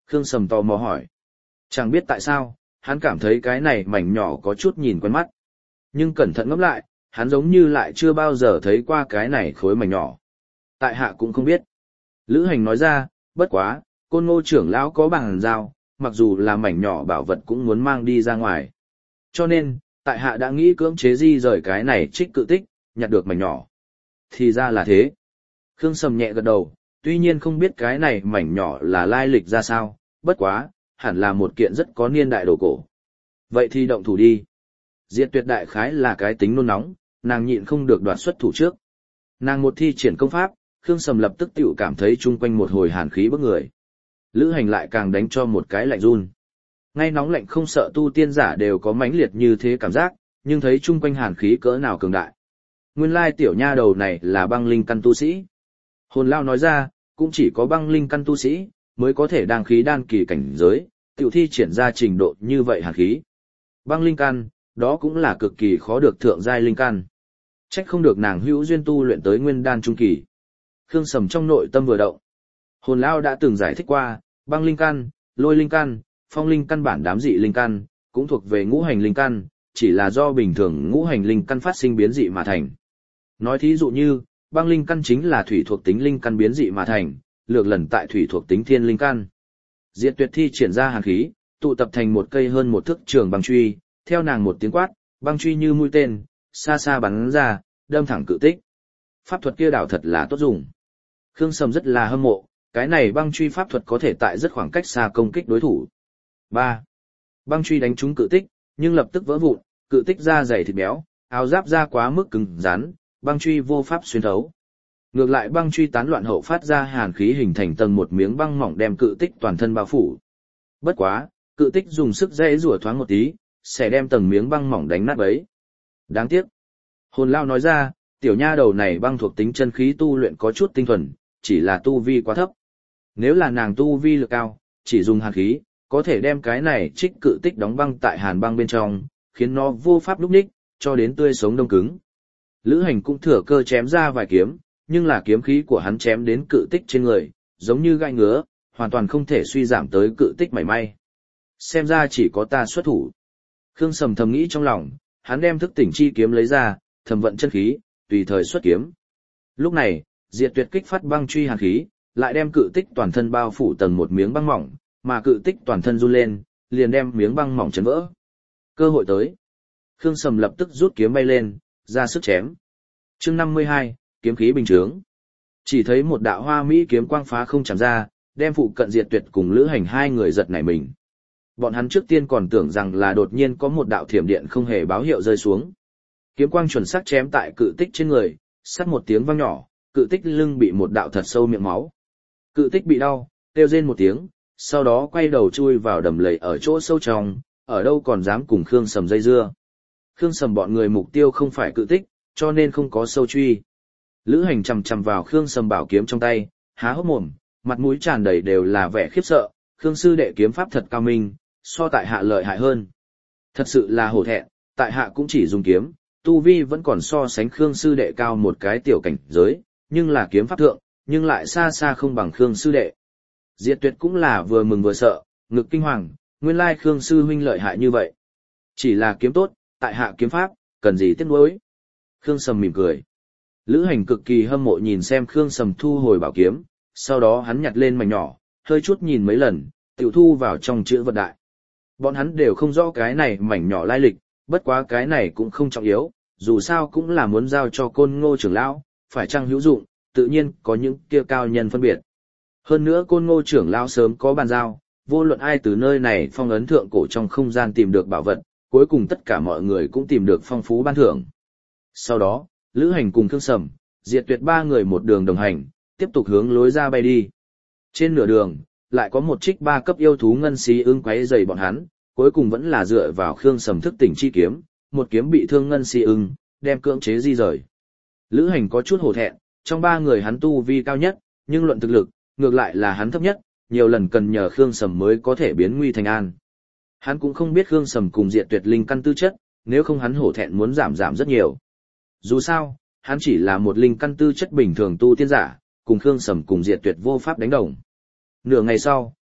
Khương Sầm tò mò hỏi. Chẳng biết tại sao, hắn cảm thấy cái này mảnh nhỏ có chút nhìn quen mắt. Nhưng cẩn thận ngẫm lại, hắn giống như lại chưa bao giờ thấy qua cái này khối mảnh nhỏ. Tại hạ cũng không biết. Lữ Hành nói ra, bất quá, Côn Ngô trưởng lão có bằng giao, mặc dù là mảnh nhỏ bảo vật cũng muốn mang đi ra ngoài. Cho nên, tại hạ đã nghĩ cưỡng chế di rời cái này trích cự tích, nhặt được mảnh nhỏ. Thì ra là thế. Khương Sầm nhẹ gật đầu, tuy nhiên không biết cái này mảnh nhỏ là lai lịch ra sao, bất quá, hẳn là một kiện rất có niên đại đồ cổ. Vậy thì động thủ đi. Diệt Tuyệt đại khái là cái tính nôn nóng, nàng nhịn không được đoạt xuất thủ trước. Nàng một thi triển công pháp, Khương Sầm lập tức tự cảm thấy chung quanh một hồi hàn khí bức người. Lữ Hành lại càng đánh cho một cái lạnh run. Ngay nóng lạnh không sợ tu tiên giả đều có mãnh liệt như thế cảm giác, nhưng thấy chung quanh hàn khí cỡ nào cường đại. Nguyên lai tiểu nha đầu này là băng linh căn tu sĩ. Hồn Lao nói ra, cũng chỉ có băng linh căn tu sĩ mới có thể đăng khí đan kỳ cảnh giới, tiểu thi triển ra trình độ như vậy hàn khí. Băng linh căn, đó cũng là cực kỳ khó được thượng giai linh căn. Trách không được nàng hữu duyên tu luyện tới nguyên đan trung kỳ. Khương Sầm trong nội tâm vừa động. Hồn Lao đã từng giải thích qua, băng linh căn, lôi linh căn, phong linh căn bản đám dị linh căn, cũng thuộc về ngũ hành linh căn, chỉ là do bình thường ngũ hành linh căn phát sinh biến dị mà thành. Nói thí dụ như, băng linh căn chính là thủy thuộc tính linh căn biến dị mà thành, lược lần tại thủy thuộc tính thiên linh căn. Diệt Tuyệt thi triển ra hàn khí, tụ tập thành một cây hơn một thước trường băng truy, theo nàng một tiếng quát, băng truy như mũi tên, xa xa bắn ra, đâm thẳng cự tích. Pháp thuật kia đảo thật là tốt dùng. Khương Sầm rất là hâm mộ, cái này băng truy pháp thuật có thể tại rất khoảng cách xa công kích đối thủ. 3. Băng truy đánh trúng cự tích, nhưng lập tức vỡ vụn, cự tích da dày thịt béo, áo giáp da quá mức cứng rắn, băng truy vô pháp xuyên thấu. Ngược lại băng truy tán loạn hậu phát ra hàn khí hình thành tầng một miếng băng mỏng đem cự tích toàn thân bao phủ. Bất quá, cự tích dùng sức dễ rủa thoáng một tí, sẽ đem tầng miếng băng mỏng đánh nát bấy. Đáng tiếc. Hồn Lao nói ra, tiểu nha đầu này băng thuộc tính chân khí tu luyện có chút tinh thuần, chỉ là tu vi quá thấp. Nếu là nàng tu vi lực cao, chỉ dùng hàn khí, có thể đem cái này trích cự tích đóng băng tại hàn băng bên trong, khiến nó vô pháp lúc ních, cho đến tươi sống đông cứng. Lữ Hành cũng thừa cơ chém ra vài kiếm, nhưng là kiếm khí của hắn chém đến cự tích trên người, giống như gai ngứa, hoàn toàn không thể suy giảm tới cự tích mảy may. Xem ra chỉ có ta xuất thủ. Khương Sầm thầm nghĩ trong lòng, hắn đem thức tỉnh chi kiếm lấy ra, thầm vận chân khí, tùy thời xuất kiếm. Lúc này, Diệt Tuyệt kích phát băng truy hàn khí, lại đem cự tích toàn thân bao phủ tầng một miếng băng mỏng, mà cự tích toàn thân run lên, liền đem miếng băng mỏng chấn vỡ. Cơ hội tới. Khương Sầm lập tức rút kiếm bay lên, ra sức chém. Chương 52, kiếm khí bình chướng. Chỉ thấy một đạo hoa mỹ kiếm quang phá không chạm ra, đem phụ cận Diệt Tuyệt cùng Lữ Hành hai người giật nảy mình. Bọn hắn trước tiên còn tưởng rằng là đột nhiên có một đạo thiểm điện không hề báo hiệu rơi xuống. Kiếm quang chuẩn xác chém tại cự tích trên người, sắt một tiếng vang nhỏ, cự tích lưng bị một đạo thật sâu miệng máu. Cự tích bị đau, kêu rên một tiếng, sau đó quay đầu chui vào đầm lầy ở chỗ sâu trong, ở đâu còn dám cùng Khương Sầm dây dưa. Khương Sầm bọn người mục tiêu không phải cự tích, cho nên không có sâu truy. Lữ Hành chằm chằm vào Khương Sầm bảo kiếm trong tay, há hốc mồm, mặt mũi tràn đầy đều là vẻ khiếp sợ, Khương sư đệ kiếm pháp thật cao minh, so tại hạ lợi hại hơn. Thật sự là hổ thẹn, tại hạ cũng chỉ dùng kiếm, tu vi vẫn còn so sánh Khương sư đệ cao một cái tiểu cảnh giới, nhưng là kiếm pháp thượng, nhưng lại xa xa không bằng Khương sư đệ. Diệt Tuyệt cũng là vừa mừng vừa sợ, ngực kinh hoàng, nguyên lai Khương sư huynh lợi hại như vậy. Chỉ là kiếm tốt, tại hạ kiếm pháp, cần gì tiếc nuối. Khương Sầm mỉm cười. Lữ Hành cực kỳ hâm mộ nhìn xem Khương Sầm thu hồi bảo kiếm, sau đó hắn nhặt lên mảnh nhỏ, hơi chút nhìn mấy lần, tiểu thu vào trong chữ vật đại. Bọn hắn đều không rõ cái này mảnh nhỏ lai lịch, bất quá cái này cũng không trọng yếu, dù sao cũng là muốn giao cho Côn Ngô trưởng lão, phải chăng hữu dụng, tự nhiên có những kia cao nhân phân biệt. Hơn nữa Côn Ngô trưởng lão sớm có bàn giao, vô luận ai từ nơi này phong ấn thượng cổ trong không gian tìm được bảo vật, cuối cùng tất cả mọi người cũng tìm được phong phú ban thưởng. Sau đó, Lữ Hành cùng Khương Sầm, Diệt Tuyệt ba người một đường đồng hành, tiếp tục hướng lối ra bay đi. Trên nửa đường, lại có một trích 3 cấp yêu thú ngân xí ưng quấy rầy bọn hắn, cuối cùng vẫn là dựa vào Khương Sầm thức tỉnh chi kiếm, một kiếm bị thương ngân xí ưng, đem cưỡng chế di rời. Lữ Hành có chút hổ thẹn, trong 3 người hắn tu vi cao nhất, nhưng luận thực lực, ngược lại là hắn thấp nhất, nhiều lần cần nhờ Khương Sầm mới có thể biến nguy thành an. Hắn cũng không biết Khương Sầm cùng Diệt Tuyệt linh căn tư chất, nếu không hắn hổ thẹn muốn giảm rất nhiều. Dù sao, hắn chỉ là một linh căn tư chất bình thường tu tiên giả, cùng Khương Sầm cùng Diệt Tuyệt vô pháp đánh đồng. Nửa ngày sau,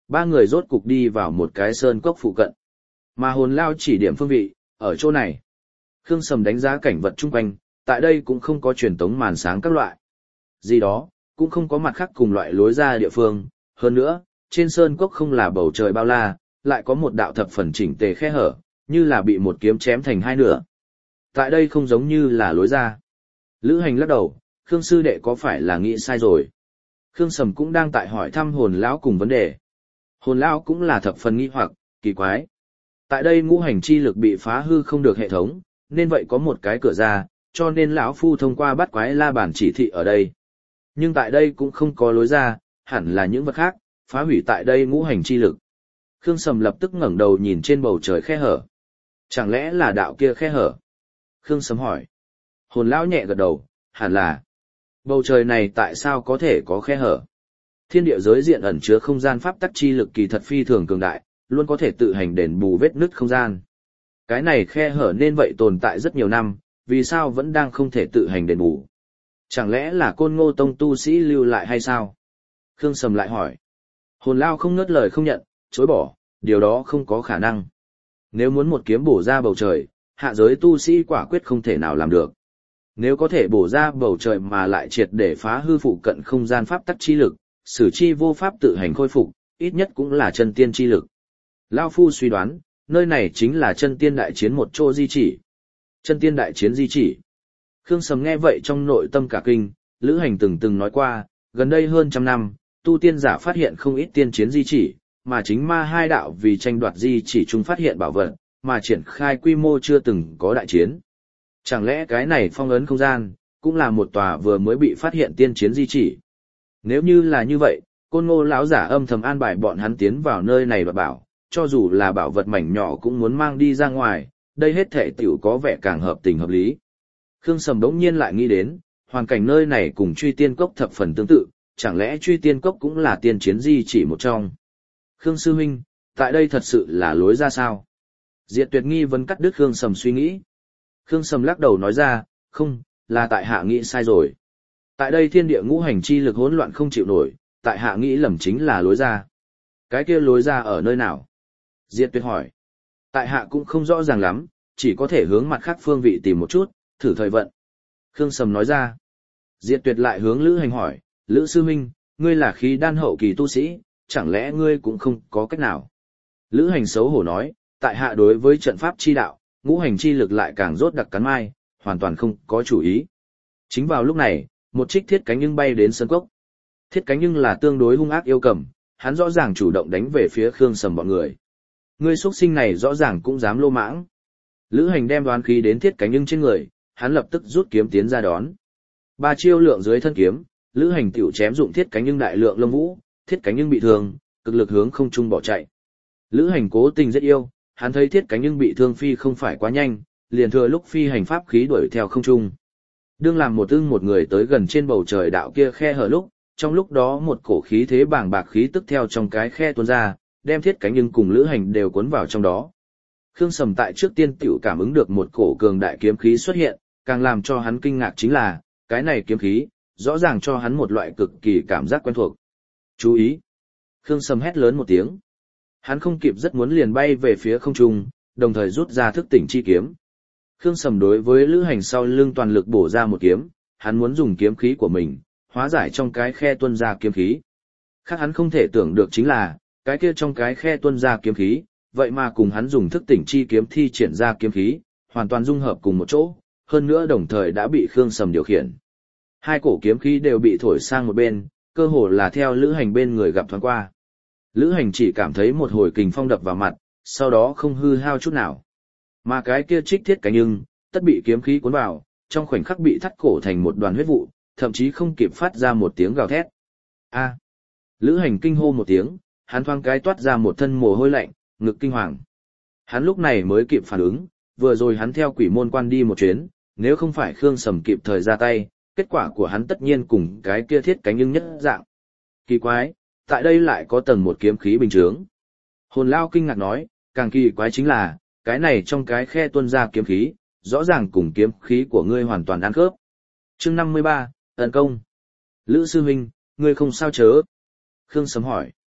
Ba người rốt cục đi vào một cái sơn cốc phụ cận. Mà hồn lao chỉ điểm phương vị, ở chỗ này. Khương Sầm đánh giá cảnh vật chung quanh, tại đây cũng không có truyền tống màn sáng các loại. Gì đó, cũng không có mặt khác cùng loại lối ra địa phương. Hơn nữa, trên sơn cốc không là bầu trời bao la, lại có một đạo thập phần chỉnh tề khe hở, như là bị một kiếm chém thành hai nửa. Tại đây không giống như là lối ra. Lữ Hành lắc đầu, Khương sư đệ có phải là nghĩ sai rồi? Khương Sầm cũng đang tại hỏi thăm hồn lão cùng vấn đề. Hồn lão cũng là thập phần nghi hoặc, kỳ quái. Tại đây ngũ hành chi lực bị phá hư không được hệ thống, nên vậy có một cái cửa ra, cho nên lão phu thông qua bắt quái la bản chỉ thị ở đây. Nhưng tại đây cũng không có lối ra, hẳn là những vật khác, phá hủy tại đây ngũ hành chi lực. Khương Sầm lập tức ngẩng đầu nhìn trên bầu trời khe hở. Chẳng lẽ là đạo kia khe hở? Khương Sầm hỏi. Hồn lão nhẹ gật đầu, hẳn là. Bầu trời này tại sao có thể có khe hở? Thiên địa giới diện ẩn chứa không gian pháp tắc chi lực kỳ thật phi thường cường đại, luôn có thể tự hành đền bù vết nứt không gian. Cái này khe hở nên vậy tồn tại rất nhiều năm, vì sao vẫn đang không thể tự hành đền bù? Chẳng lẽ là Côn Ngô Tông tu sĩ lưu lại hay sao? Khương Sầm lại hỏi. Hồn lao không ngớt lời không nhận, chối bỏ, điều đó không có khả năng. Nếu muốn một kiếm bổ ra bầu trời, hạ giới tu sĩ quả quyết không thể nào làm được. Nếu có thể bổ ra bầu trời mà lại triệt để phá hư phụ cận không gian pháp tắc chi lực, sử chi vô pháp tự hành khôi phục, ít nhất cũng là chân tiên chi lực. Lao Phu suy đoán, nơi này chính là chân tiên đại chiến một chỗ di chỉ. Chân tiên đại chiến di chỉ. Khương Sầm nghe vậy trong nội tâm cả kinh, Lữ Hành từng nói qua, gần đây hơn trăm năm, tu tiên giả phát hiện không ít tiên chiến di chỉ, mà chính ma hai đạo vì tranh đoạt di chỉ chung phát hiện bảo vật, mà triển khai quy mô chưa từng có đại chiến. Chẳng lẽ cái này phong ấn không gian, cũng là một tòa vừa mới bị phát hiện tiên chiến di chỉ? Nếu như là như vậy, Côn Ngô lão giả âm thầm an bài bọn hắn tiến vào nơi này đoạt bảo, cho dù là bảo vật mảnh nhỏ cũng muốn mang đi ra ngoài, đây hết thể tiểu có vẻ càng hợp tình hợp lý. Khương Sầm đống nhiên lại nghĩ đến, hoàn cảnh nơi này cùng Truy Tiên Cốc thập phần tương tự, chẳng lẽ Truy Tiên Cốc cũng là tiên chiến di chỉ một trong? Khương sư huynh, tại đây thật sự là lối ra sao? Diệt Tuyệt nghi vấn cắt đứt Khương Sầm suy nghĩ. Khương Sầm lắc đầu nói ra, không, là tại hạ nghĩ sai rồi. Tại đây thiên địa ngũ hành chi lực hỗn loạn không chịu nổi, tại hạ nghĩ lầm chính là lối ra. Cái kia lối ra ở nơi nào? Diệt Tuyệt hỏi. Tại hạ cũng không rõ ràng lắm, chỉ có thể hướng mặt khác phương vị tìm một chút, thử thời vận. Khương Sầm nói ra. Diệt Tuyệt lại hướng Lữ Hành hỏi, Lữ sư huynh, ngươi là khí đan hậu kỳ tu sĩ, chẳng lẽ ngươi cũng không có cách nào? Lữ Hành xấu hổ nói, tại hạ đối với trận pháp chi đạo, ngũ hành chi lực lại càng rốt đặc cắn mai, hoàn toàn không có chủ ý. Chính vào lúc này, một trích thiết cánh nhưng bay đến sân cốc. Thiết cánh nhưng là tương đối hung ác yêu cầm, hắn rõ ràng chủ động đánh về phía Khương Sầm bọn người. Ngươi xuất sinh này rõ ràng cũng dám lô mãng. Lữ Hành đem đoán khí đến thiết cánh nhưng trên người, hắn lập tức rút kiếm tiến ra đón. Ba chiêu lượng dưới thân kiếm, Lữ Hành tiểu chém dụng thiết cánh nhưng đại lượng lông vũ, thiết cánh nhưng bị thương, cực lực hướng không trung bỏ chạy. Lữ Hành cố tình rất yêu, hắn thấy thiết cánh nhưng bị thương phi không phải quá nhanh, liền thừa lúc phi hành pháp khí đuổi theo không trung. Đương làm một người tới gần trên bầu trời đạo kia khe hở lúc, trong lúc đó một cổ khí thế bàng bạc khí tức theo trong cái khe tuôn ra, đem thiết cánh nhưng cùng Lữ Hành đều cuốn vào trong đó. Khương Sầm tại trước tiên tiểu cảm ứng được một cổ cường đại kiếm khí xuất hiện, càng làm cho hắn kinh ngạc chính là, cái này kiếm khí, rõ ràng cho hắn một loại cực kỳ cảm giác quen thuộc. Chú ý! Khương Sầm hét lớn một tiếng. Hắn không kịp rất muốn liền bay về phía không trung, đồng thời rút ra thức tỉnh chi kiếm. Khương Sầm đối với Lữ Hành sau lưng toàn lực bổ ra một kiếm, hắn muốn dùng kiếm khí của mình, hóa giải trong cái khe tuôn ra kiếm khí. Khác hắn không thể tưởng được chính là, cái kia trong cái khe tuôn ra kiếm khí, vậy mà cùng hắn dùng thức tỉnh chi kiếm thi triển ra kiếm khí, hoàn toàn dung hợp cùng một chỗ, hơn nữa đồng thời đã bị Khương Sầm điều khiển. Hai cổ kiếm khí đều bị thổi sang một bên, cơ hồ là theo Lữ Hành bên người gặp thoáng qua. Lữ Hành chỉ cảm thấy một hồi kình phong đập vào mặt, sau đó không hư hao chút nào. Mà cái kia trích thiết cánh nhưng, tất bị kiếm khí cuốn vào, trong khoảnh khắc bị thắt cổ thành một đoàn huyết vụ, thậm chí không kịp phát ra một tiếng gào thét. A! Lữ Hành kinh hô một tiếng, hắn thoáng cái toát ra một thân mồ hôi lạnh, ngực kinh hoàng. Hắn lúc này mới kịp phản ứng, vừa rồi hắn theo quỷ môn quan đi một chuyến, nếu không phải Khương Sầm kịp thời ra tay, kết quả của hắn tất nhiên cùng cái kia thiết cánh nhưng nhất dạng. Kỳ quái, tại đây lại có tầng một kiếm khí bình chướng. Hồn Lao kinh ngạc nói, càng kỳ quái chính là, cái này trong cái khe tuôn ra kiếm khí, rõ ràng cùng kiếm khí của ngươi hoàn toàn ăn khớp. Chương 53, tấn công. Lữ sư huynh, ngươi không sao chớ? Khương Sầm hỏi.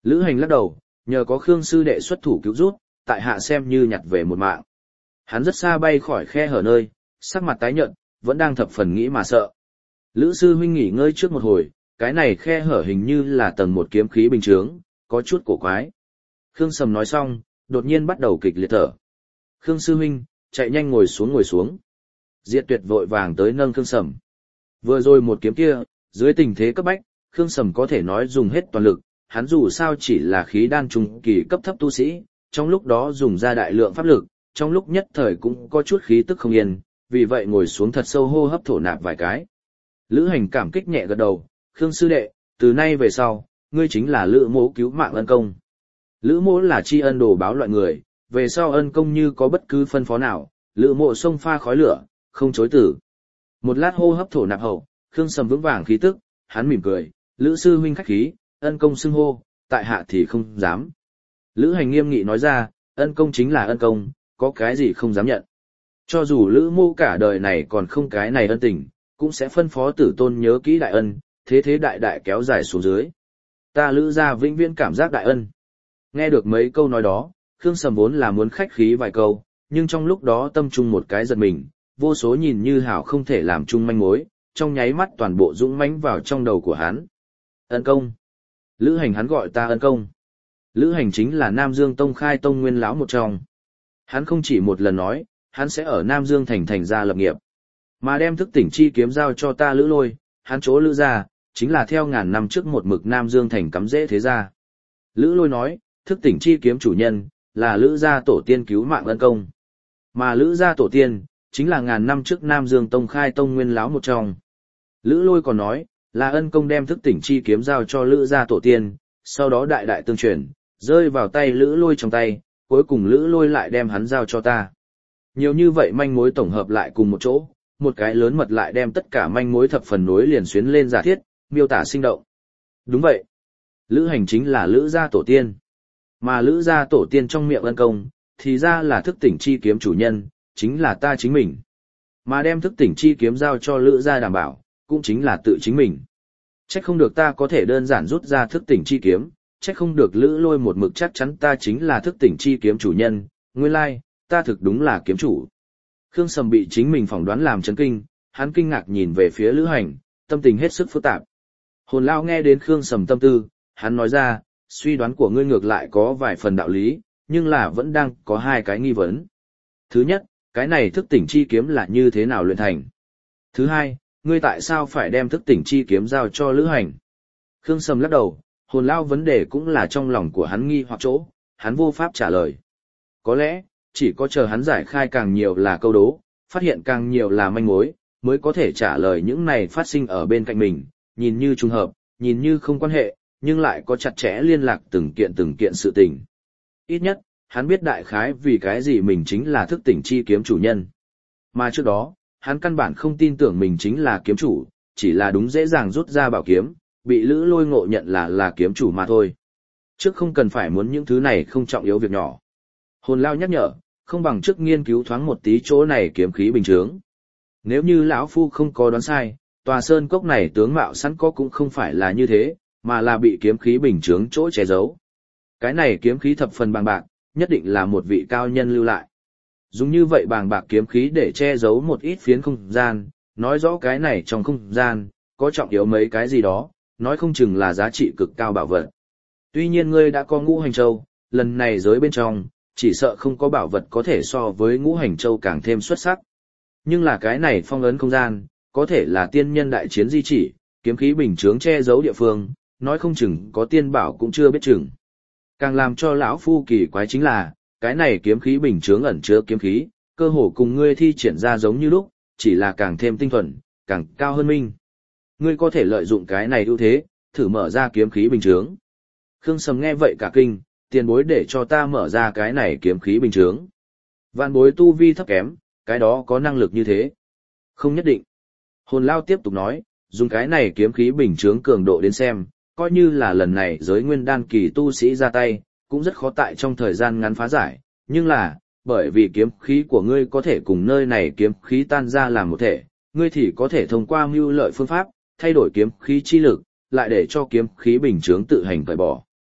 Lữ Hành lắc đầu, nhờ có Khương sư đệ xuất thủ cứu rút, tại hạ xem như nhặt về một mạng. Hắn rất xa bay khỏi khe hở nơi, sắc mặt tái nhợt, vẫn đang thập phần nghĩ mà sợ. Lữ sư huynh nghỉ ngơi trước một hồi, cái này khe hở hình như là tầng một kiếm khí bình chướng, có chút cổ quái. Khương Sầm nói xong, đột nhiên bắt đầu kịch liệt thở. Khương sư huynh, chạy nhanh ngồi xuống ngồi xuống. Diệt Tuyệt vội vàng tới nâng Khương Sầm. Vừa rồi một kiếm kia, dưới tình thế cấp bách, Khương Sầm có thể nói dùng hết toàn lực, hắn dù sao chỉ là khí đan trung kỳ cấp thấp tu sĩ, trong lúc đó dùng ra đại lượng pháp lực, trong lúc nhất thời cũng có chút khí tức không yên, vì vậy ngồi xuống thật sâu hô hấp thổ nạp vài cái. Lữ Hành cảm kích nhẹ gật đầu, Khương sư đệ, từ nay về sau, ngươi chính là Lữ mỗ cứu mạng ân công. Lữ mỗ là tri ân đồ báo loại người, về sau ân công như có bất cứ phân phó nào, Lữ mộ xông pha khói lửa, không chối từ. Một lát hô hấp thổ nạp hậu, Khương Sầm vững vàng khí tức, hắn mỉm cười, Lữ sư huynh khách khí, ân công xưng hô, tại hạ thì không dám. Lữ Hành nghiêm nghị nói ra, ân công chính là ân công, có cái gì không dám nhận. Cho dù Lữ mô cả đời này còn không cái này ân tình, cũng sẽ phân phó tử tôn nhớ kỹ đại ân, thế thế đại đại kéo dài xuống dưới. Ta Lữ gia vĩnh viễn cảm giác đại ân. Nghe được mấy câu nói đó, Khương Sầm vốn là muốn khách khí vài câu, nhưng trong lúc đó tâm trung một cái giật mình, vô số nhìn như hảo không thể làm chung manh mối, trong nháy mắt toàn bộ dũng mãnh vào trong đầu của hắn. Ân công. Lữ Hành hắn gọi ta ân công. Lữ Hành chính là Nam Dương Tông khai tông nguyên lão một trong. Hắn không chỉ một lần nói, hắn sẽ ở Nam Dương thành ra lập nghiệp. Mà đem thức tỉnh chi kiếm giao cho ta Lữ Lôi, hắn chỗ Lữ gia, chính là theo ngàn năm trước một mực Nam Dương thành cắm rễ thế gia. Lữ Lôi nói, thức tỉnh chi kiếm chủ nhân, là Lữ gia tổ tiên cứu mạng ân công. Mà Lữ gia tổ tiên, chính là ngàn năm trước Nam Dương Tông khai tông nguyên lão một trong. Lữ Lôi còn nói, là ân công đem thức tỉnh chi kiếm giao cho Lữ gia tổ tiên, sau đó đại đại tương truyền, rơi vào tay Lữ Lôi trong tay, cuối cùng Lữ Lôi lại đem hắn giao cho ta. Nhiều như vậy manh mối tổng hợp lại cùng một chỗ, một cái lớn mật lại đem tất cả manh mối thập phần nối liền xuyến lên giả thiết, miêu tả sinh động. Đúng vậy. Lữ Hành chính là Lữ gia tổ tiên. Mà Lữ gia tổ tiên trong miệng ân công, thì ra là thức tỉnh chi kiếm chủ nhân, chính là ta chính mình. Mà đem thức tỉnh chi kiếm giao cho Lữ gia đảm bảo, cũng chính là tự chính mình. Trách không được ta có thể đơn giản rút ra thức tỉnh chi kiếm, trách không được Lữ Lôi một mực chắc chắn ta chính là thức tỉnh chi kiếm chủ nhân, nguyên lai, ta thực đúng là kiếm chủ. Khương Sầm bị chính mình phỏng đoán làm chấn kinh, hắn kinh ngạc nhìn về phía Lữ Hành, tâm tình hết sức phức tạp. Hồn Lao nghe đến Khương Sầm tâm tư, hắn nói ra, suy đoán của ngươi ngược lại có vài phần đạo lý, nhưng là vẫn đang có hai cái nghi vấn. Thứ nhất, cái này thức tỉnh chi kiếm là như thế nào luyện thành? Thứ hai, ngươi tại sao phải đem thức tỉnh chi kiếm giao cho Lữ Hành? Khương Sầm lắc đầu, Hồn Lao vấn đề cũng là trong lòng của hắn nghi hoặc chỗ, hắn vô pháp trả lời. Có lẽ, chỉ có chờ hắn giải khai càng nhiều là câu đố, phát hiện càng nhiều là manh mối, mới có thể trả lời những này phát sinh ở bên cạnh mình, nhìn như trùng hợp, nhìn như không quan hệ, nhưng lại có chặt chẽ liên lạc từng kiện sự tình. Ít nhất, hắn biết đại khái vì cái gì mình chính là thức tỉnh chi kiếm chủ nhân. Mà trước đó, hắn căn bản không tin tưởng mình chính là kiếm chủ, chỉ là đúng dễ dàng rút ra bảo kiếm, bị Lữ Lôi ngộ nhận là kiếm chủ mà thôi. Trước không cần phải muốn những thứ này không trọng yếu việc nhỏ. Hồn Lao nhắc nhở, không bằng trước nghiên cứu thoáng một tí chỗ này kiếm khí bình chướng. Nếu như lão phu không có đoán sai, tòa sơn cốc này tướng mạo sẵn có cũng không phải là như thế, mà là bị kiếm khí bình chướng chỗ che giấu. Cái này kiếm khí thập phần bàng bạc, nhất định là một vị cao nhân lưu lại. Dùng như vậy bàng bạc kiếm khí để che giấu một ít phiến không gian, nói rõ cái này trong không gian, có trọng yếu mấy cái gì đó, nói không chừng là giá trị cực cao bảo vật. Tuy nhiên ngươi đã có Ngũ Hành Châu, lần này giới bên trong, chỉ sợ không có bảo vật có thể so với Ngũ Hành Châu càng thêm xuất sắc. Nhưng là cái này phong ấn không gian, có thể là tiên nhân đại chiến di chỉ, kiếm khí bình chướng che giấu địa phương, nói không chừng có tiên bảo cũng chưa biết chừng. Càng làm cho lão phu kỳ quái chính là, cái này kiếm khí bình chướng ẩn chứa kiếm khí, cơ hồ cùng ngươi thi triển ra giống như lúc, chỉ là càng thêm tinh thuần, càng cao hơn minh. Ngươi có thể lợi dụng cái này ưu thế, thử mở ra kiếm khí bình chướng. Khương Sầm nghe vậy cả kinh, tiền bối để cho ta mở ra cái này kiếm khí bình chướng. Vạn bối tu vi thấp kém, cái đó có năng lực như thế. Không nhất định. Hồn Lao tiếp tục nói, dùng cái này kiếm khí bình chướng cường độ đến xem, coi như là lần này giới nguyên đan kỳ tu sĩ ra tay, cũng rất khó tại trong thời gian ngắn phá giải, nhưng là, bởi vì kiếm khí của ngươi có thể cùng nơi này kiếm khí tan ra làm một thể, ngươi thì có thể thông qua mưu lợi phương pháp, thay đổi kiếm khí chi lực, lại để cho kiếm khí bình chướng tự hành cởi bỏ.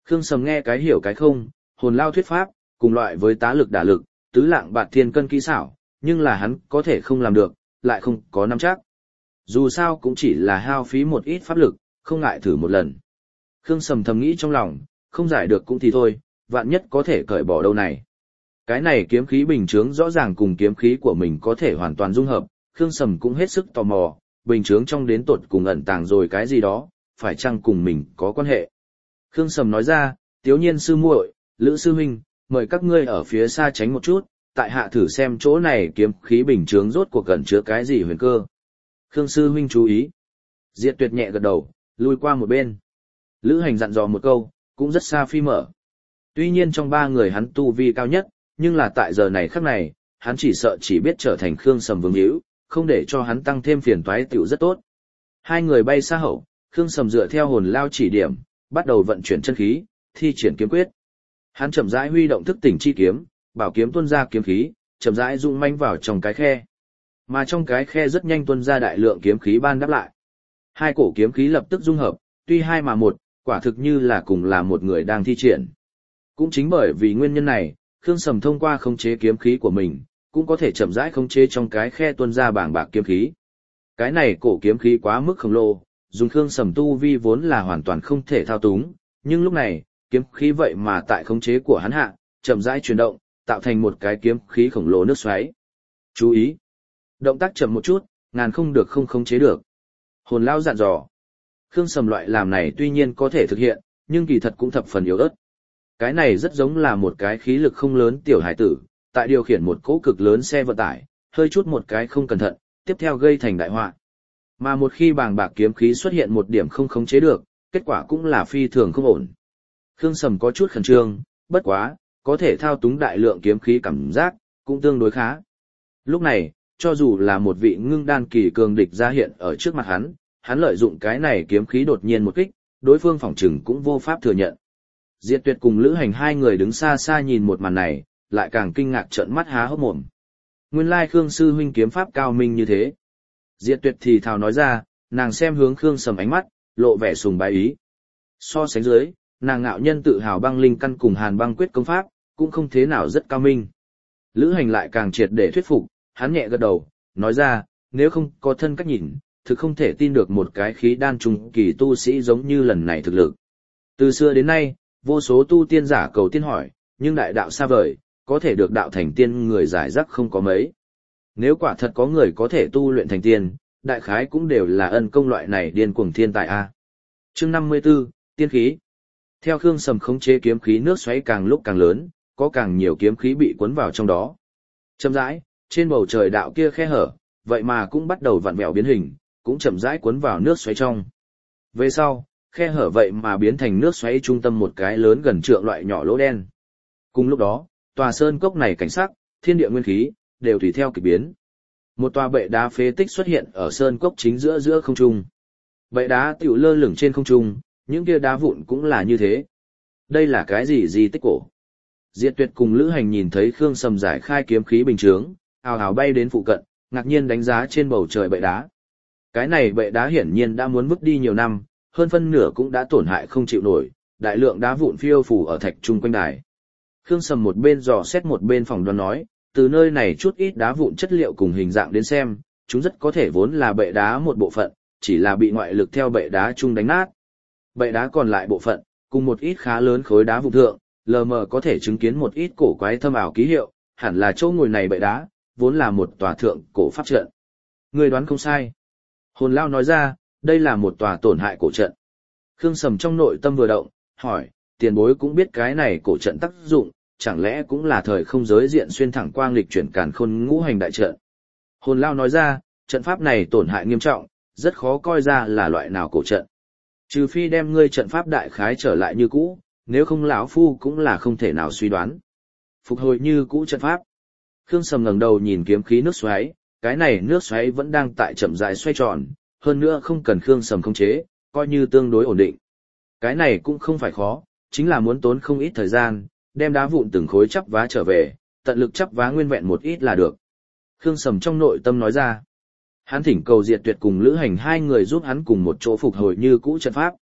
Khương Sầm nghe cái hiểu cái không, hồn lao thuyết pháp, cùng loại với tá lực đả lực, tứ lạng bạt thiên cân kỹ xảo, nhưng là hắn có thể không làm được, lại không có nắm chắc. Dù sao cũng chỉ là hao phí một ít pháp lực, không ngại thử một lần. Khương Sầm thầm nghĩ trong lòng, không giải được cũng thì thôi, vạn nhất có thể cởi bỏ đâu này. Cái này kiếm khí bình chướng rõ ràng cùng kiếm khí của mình có thể hoàn toàn dung hợp, Khương Sầm cũng hết sức tò mò, bình chướng trong đến tột cùng ẩn tàng rồi cái gì đó, phải chăng cùng mình có quan hệ. Khương Sầm nói ra, Tiếu Nhiên sư muội, Lữ sư huynh, mời các ngươi ở phía xa tránh một chút, tại hạ thử xem chỗ này kiếm khí bình chướng rốt cuộc gần chứa cái gì huyền cơ. Khương sư huynh chú ý. Diệt Tuyệt nhẹ gật đầu, lui qua một bên. Lữ Hành dặn dò một câu, cũng rất xa phi mở. Tuy nhiên trong ba người hắn tu vi cao nhất, nhưng là tại giờ này khắc này, hắn chỉ sợ chỉ biết trở thành Khương Sầm vương hữu, không để cho hắn tăng thêm phiền toái tiểu rất tốt. Hai người bay xa hậu, Khương Sầm dựa theo hồn lao chỉ điểm, bắt đầu vận chuyển chân khí, thi triển kiếm quyết. Hắn chậm rãi huy động thức tỉnh chi kiếm, bảo kiếm tuôn ra kiếm khí, chậm rãi rung manh vào trong cái khe. Mà trong cái khe rất nhanh tuôn ra đại lượng kiếm khí ban đáp lại. Hai cổ kiếm khí lập tức dung hợp, tuy hai mà một, quả thực như là cùng là một người đang thi triển. Cũng chính bởi vì nguyên nhân này, Khương Sầm thông qua khống chế kiếm khí của mình, cũng có thể chậm rãi khống chế trong cái khe tuôn ra bảng bạc kiếm khí. Cái này cổ kiếm khí quá mức khổng lồ, dùng Khương Sầm tu vi vốn là hoàn toàn không thể thao túng, nhưng lúc này, kiếm khí vậy mà tại khống chế của hắn hạ, chậm rãi chuyển động, tạo thành một cái kiếm khí khổng lồ nước xoáy. Chú ý! Động tác chậm một chút, ngàn không được không khống chế được. Hồn lao dặn dò. Khương Sầm loại làm này tuy nhiên có thể thực hiện, nhưng kỳ thật cũng thập phần yếu ớt. Cái này rất giống là một cái khí lực không lớn tiểu hải tử, tại điều khiển một cỗ cực lớn xe vận tải, hơi chút một cái không cẩn thận, tiếp theo gây thành đại họa. Mà một khi bàng bạc kiếm khí xuất hiện một điểm không khống chế được, kết quả cũng là phi thường không ổn. Khương Sầm có chút khẩn trương, bất quá, có thể thao túng đại lượng kiếm khí cảm giác, cũng tương đối khá. Lúc này, cho dù là một vị ngưng đan kỳ cường địch ra hiện ở trước mặt hắn lợi dụng cái này kiếm khí đột nhiên một kích, đối phương phỏng chừng cũng vô pháp thừa nhận. Diệt Tuyệt cùng Lữ Hành hai người đứng xa xa nhìn một màn này, lại càng kinh ngạc trợn mắt há hốc mồm. Nguyên lai Khương sư huynh kiếm pháp cao minh như thế. Diệt Tuyệt thì thào nói ra, nàng xem hướng Khương Sầm ánh mắt, lộ vẻ sùng bái ý. So sánh dưới, nàng ngạo nhân tự hào băng linh căn cùng Hàn Băng quyết công pháp, cũng không thế nào rất cao minh. Lữ Hành lại càng triệt để thuyết phục, hắn nhẹ gật đầu, nói ra, nếu không có thân cách nhìn, thực không thể tin được một cái khí đan trung kỳ tu sĩ giống như lần này thực lực. Từ xưa đến nay, vô số tu tiên giả cầu tiên hỏi, nhưng đại đạo xa vời, có thể được đạo thành tiên người giải rác không có mấy. Nếu quả thật có người có thể tu luyện thành tiên, đại khái cũng đều là ân công loại này điên cuồng thiên tài a. Chương 54, tiên khí. Theo Khương Sầm khống chế kiếm khí nước xoáy càng lúc càng lớn, có càng nhiều kiếm khí bị cuốn vào trong đó. Chậm rãi, trên bầu trời đạo kia khe hở, vậy mà cũng bắt đầu vặn vẹo biến hình, cũng chậm rãi cuốn vào nước xoáy trong. Về sau, khe hở vậy mà biến thành nước xoáy trung tâm một cái lớn gần trượng loại nhỏ lỗ đen. Cùng lúc đó, tòa sơn cốc này cảnh sắc, thiên địa nguyên khí, đều tùy theo kỳ biến. Một tòa bệ đá phế tích xuất hiện ở sơn cốc chính giữa giữa không trung. Bệ đá tiểu lơ lửng trên không trung, những kia đá vụn cũng là như thế. Đây là cái gì di tích cổ? Diệt Tuyệt cùng Lữ Hành nhìn thấy Khương Sầm giải khai kiếm khí bình chướng, ào ào bay đến phụ cận, ngạc nhiên đánh giá trên bầu trời bệ đá. Cái này bệ đá hiển nhiên đã muốn vứt đi nhiều năm, hơn phân nửa cũng đã tổn hại không chịu nổi, đại lượng đá vụn phiêu phù ở thạch trung quanh đài. Khương Sầm một bên dò xét một bên phỏng đoán nói, từ nơi này chút ít đá vụn chất liệu cùng hình dạng đến xem, chúng rất có thể vốn là bệ đá một bộ phận, chỉ là bị ngoại lực theo bệ đá trung đánh nát. Bệ đá còn lại bộ phận, cùng một ít khá lớn khối đá vụn thượng, lờ mờ có thể chứng kiến một ít cổ quái thâm ảo ký hiệu, hẳn là chỗ ngồi này bệ đá, vốn là một tòa thượng cổ pháp trận. Người đoán không sai. Hồn Lao nói ra, đây là một tòa tổn hại cổ trận. Khương Sầm trong nội tâm vừa động, hỏi, tiền bối cũng biết cái này cổ trận tác dụng, chẳng lẽ cũng là thời không giới diện xuyên thẳng quang lịch chuyển càn khôn ngũ hành đại trận. Hồn Lao nói ra, trận pháp này tổn hại nghiêm trọng, rất khó coi ra là loại nào cổ trận. Trừ phi đem ngươi trận pháp đại khái trở lại như cũ, nếu không lão phu cũng là không thể nào suy đoán. Phục hồi như cũ trận pháp. Khương Sầm ngẩng đầu nhìn kiếm khí nước xoáy, cái này nước xoáy vẫn đang tại chậm rãi xoay tròn, hơn nữa không cần Khương Sầm khống chế, coi như tương đối ổn định. Cái này cũng không phải khó, chính là muốn tốn không ít thời gian, đem đá vụn từng khối chắp vá trở về, tận lực chắp vá nguyên vẹn một ít là được. Khương Sầm trong nội tâm nói ra. Hắn thỉnh cầu Diệt Tuyệt cùng Lữ Hành hai người giúp hắn cùng một chỗ phục hồi như cũ trận pháp.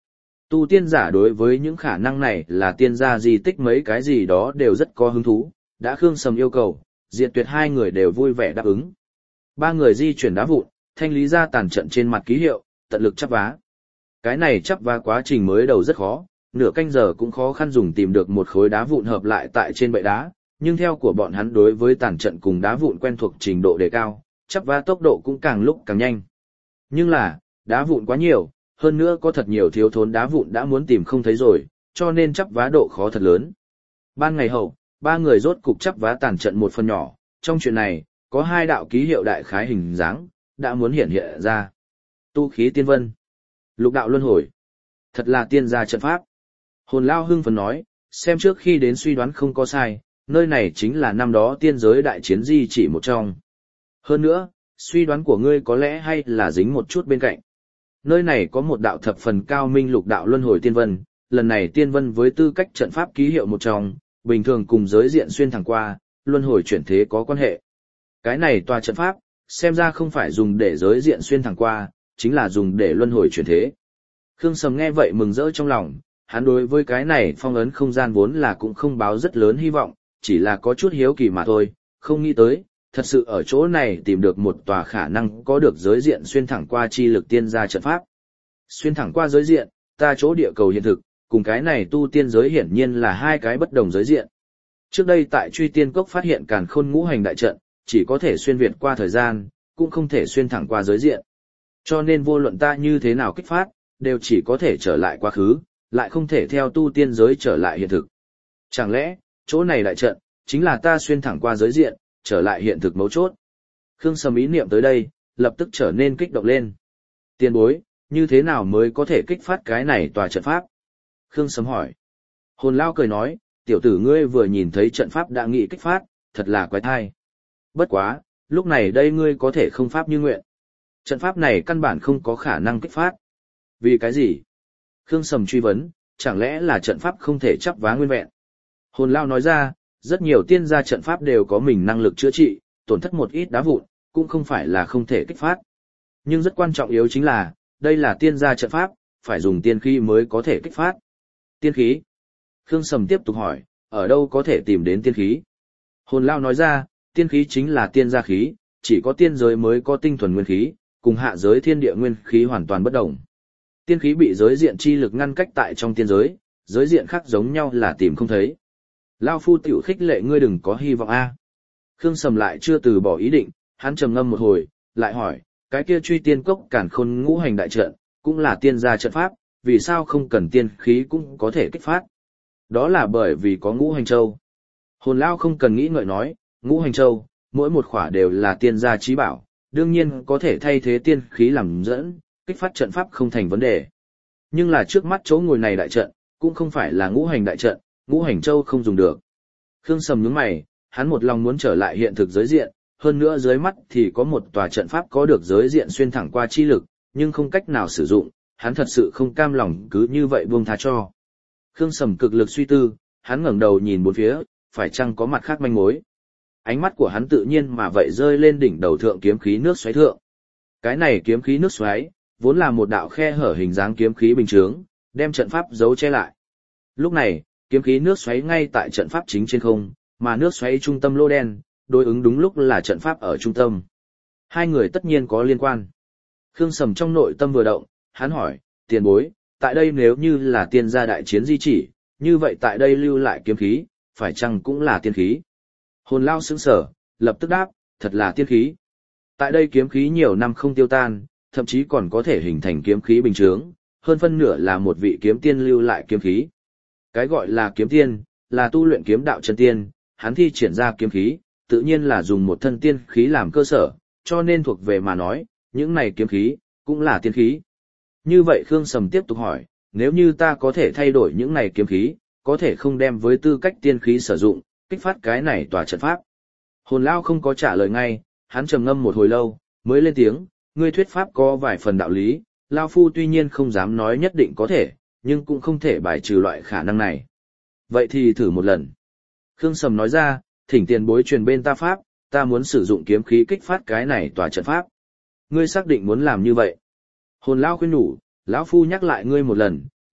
Tu tiên giả đối với những khả năng này là tiên gia di tích mấy cái gì đó đều rất có hứng thú, đã Khương Sầm yêu cầu, Diệt Tuyệt hai người đều vui vẻ đáp ứng. Ba người di chuyển đá vụn, thanh lý ra tàn trận trên mặt ký hiệu, tận lực chắp vá. Cái này chắp vá quá trình mới đầu rất khó, nửa canh giờ cũng khó khăn dùng tìm được một khối đá vụn hợp lại tại trên bệ đá, nhưng theo của bọn hắn đối với tàn trận cùng đá vụn quen thuộc trình độ đề cao, chắp vá tốc độ cũng càng lúc càng nhanh. Nhưng là, đá vụn quá nhiều, hơn nữa có thật nhiều thiếu thốn đá vụn đã muốn tìm không thấy rồi, cho nên chắp vá độ khó thật lớn. Ban ngày hậu, ba người rốt cục chắp vá tàn trận một phần nhỏ, trong chuyện này, có hai đạo ký hiệu đại khái hình dáng, đã muốn hiện hiện ra. Tu khí tiên vân, lục đạo luân hồi, thật là tiên gia trận pháp. Hồn Lao hưng phấn nói, xem trước khi đến suy đoán không có sai, nơi này chính là năm đó tiên giới đại chiến di chỉ một trong. Hơn nữa, suy đoán của ngươi có lẽ hay là dính một chút bên cạnh. Nơi này có một đạo thập phần cao minh lục đạo luân hồi tiên vân, lần này tiên vân với tư cách trận pháp ký hiệu một trong, bình thường cùng giới diện xuyên thẳng qua, luân hồi chuyển thế có quan hệ. Cái này tòa trận pháp, xem ra không phải dùng để giới diện xuyên thẳng qua, chính là dùng để luân hồi chuyển thế. Khương Sầm nghe vậy mừng rỡ trong lòng, hắn đối với cái này phong ấn không gian vốn là cũng không báo rất lớn hy vọng, chỉ là có chút hiếu kỳ mà thôi, không nghĩ tới, thật sự ở chỗ này tìm được một tòa khả năng có được giới diện xuyên thẳng qua chi lực tiên gia trận pháp. Xuyên thẳng qua giới diện, ta chỗ địa cầu hiện thực, cùng cái này tu tiên giới hiển nhiên là hai cái bất đồng giới diện. Trước đây tại Truy Tiên Cốc phát hiện Càn Khôn ngũ hành đại trận, chỉ có thể xuyên việt qua thời gian, cũng không thể xuyên thẳng qua giới diện. Cho nên vô luận ta như thế nào kích phát, đều chỉ có thể trở lại quá khứ, lại không thể theo tu tiên giới trở lại hiện thực. Chẳng lẽ, chỗ này đại trận, chính là ta xuyên thẳng qua giới diện, trở lại hiện thực mấu chốt. Khương Sầm ý niệm tới đây, lập tức trở nên kích động lên. Tiền bối, như thế nào mới có thể kích phát cái này tòa trận pháp? Khương Sầm hỏi. Hồn Lao cười nói, tiểu tử ngươi vừa nhìn thấy trận pháp đã nghị kích phát, thật là quái thai. Bất quá, lúc này đây ngươi có thể không pháp như nguyện. Trận pháp này căn bản không có khả năng kích phát. Vì cái gì? Khương Sầm truy vấn, chẳng lẽ là trận pháp không thể chắp vá nguyên vẹn? Hồn Lao nói ra, rất nhiều tiên gia trận pháp đều có mình năng lực chữa trị, tổn thất một ít đá vụn, cũng không phải là không thể kích phát. Nhưng rất quan trọng yếu chính là, đây là tiên gia trận pháp, phải dùng tiên khí mới có thể kích phát. Tiên khí? Khương Sầm tiếp tục hỏi, ở đâu có thể tìm đến tiên khí? Hồn Lao nói ra, tiên khí chính là tiên gia khí, chỉ có tiên giới mới có tinh thuần nguyên khí, cùng hạ giới thiên địa nguyên khí hoàn toàn bất đồng. Tiên khí bị giới diện chi lực ngăn cách tại trong tiên giới, giới diện khác giống nhau là tìm không thấy. Lao phu tiểu khích lệ ngươi đừng có hy vọng a. Khương Sầm lại chưa từ bỏ ý định, hắn trầm ngâm một hồi, lại hỏi, cái kia Truy Tiên Cốc Càn Khôn ngũ hành đại trận, cũng là tiên gia trận pháp, vì sao không cần tiên khí cũng có thể kích phát? Đó là bởi vì có ngũ hành châu. Hồn Lao không cần nghĩ ngợi nói, ngũ hành châu, mỗi một khỏa đều là tiên gia chí bảo, đương nhiên có thể thay thế tiên khí làm dẫn, kích phát trận pháp không thành vấn đề. Nhưng là trước mắt chỗ ngồi này đại trận, cũng không phải là ngũ hành đại trận, ngũ hành châu không dùng được. Khương Sầm nhướng mày, hắn một lòng muốn trở lại hiện thực giới diện, hơn nữa dưới mắt thì có một tòa trận pháp có được giới diện xuyên thẳng qua chi lực, nhưng không cách nào sử dụng, hắn thật sự không cam lòng cứ như vậy buông tha cho. Khương Sầm cực lực suy tư, hắn ngẩng đầu nhìn bốn phía, phải chăng có mặt khác manh mối. Ánh mắt của hắn tự nhiên mà vậy rơi lên đỉnh đầu thượng kiếm khí nước xoáy thượng. Cái này kiếm khí nước xoáy, vốn là một đạo khe hở hình dáng kiếm khí bình chướng, đem trận pháp giấu che lại. Lúc này, kiếm khí nước xoáy ngay tại trận pháp chính trên không, mà nước xoáy trung tâm lô đen, đối ứng đúng lúc là trận pháp ở trung tâm. Hai người tất nhiên có liên quan. Khương Sầm trong nội tâm vừa động, hắn hỏi, tiền bối, tại đây nếu như là tiên gia đại chiến di chỉ, như vậy tại đây lưu lại kiếm khí, phải chăng cũng là tiên khí? Hồn Lao sững sờ, lập tức đáp, thật là tiên khí. Tại đây kiếm khí nhiều năm không tiêu tan, thậm chí còn có thể hình thành kiếm khí bình chướng, hơn phân nửa là một vị kiếm tiên lưu lại kiếm khí. Cái gọi là kiếm tiên, là tu luyện kiếm đạo chân tiên, hắn thi triển ra kiếm khí, tự nhiên là dùng một thân tiên khí làm cơ sở, cho nên thuộc về mà nói, những này kiếm khí, cũng là tiên khí. Như vậy Khương Sầm tiếp tục hỏi, nếu như ta có thể thay đổi những này kiếm khí, có thể không đem với tư cách tiên khí sử dụng, kích phát cái này tòa trận pháp. Hồn Lao không có trả lời ngay, hắn trầm ngâm một hồi lâu, mới lên tiếng, ngươi thuyết pháp có vài phần đạo lý, Lao Phu tuy nhiên không dám nói nhất định có thể, nhưng cũng không thể bài trừ loại khả năng này. Vậy thì thử một lần. Khương Sầm nói ra, thỉnh tiền bối truyền bên ta pháp, ta muốn sử dụng kiếm khí kích phát cái này tòa trận pháp. Ngươi xác định muốn làm như vậy. Hồn Lao khuyên nhủ, lão Phu nhắc lại ngươi một lần,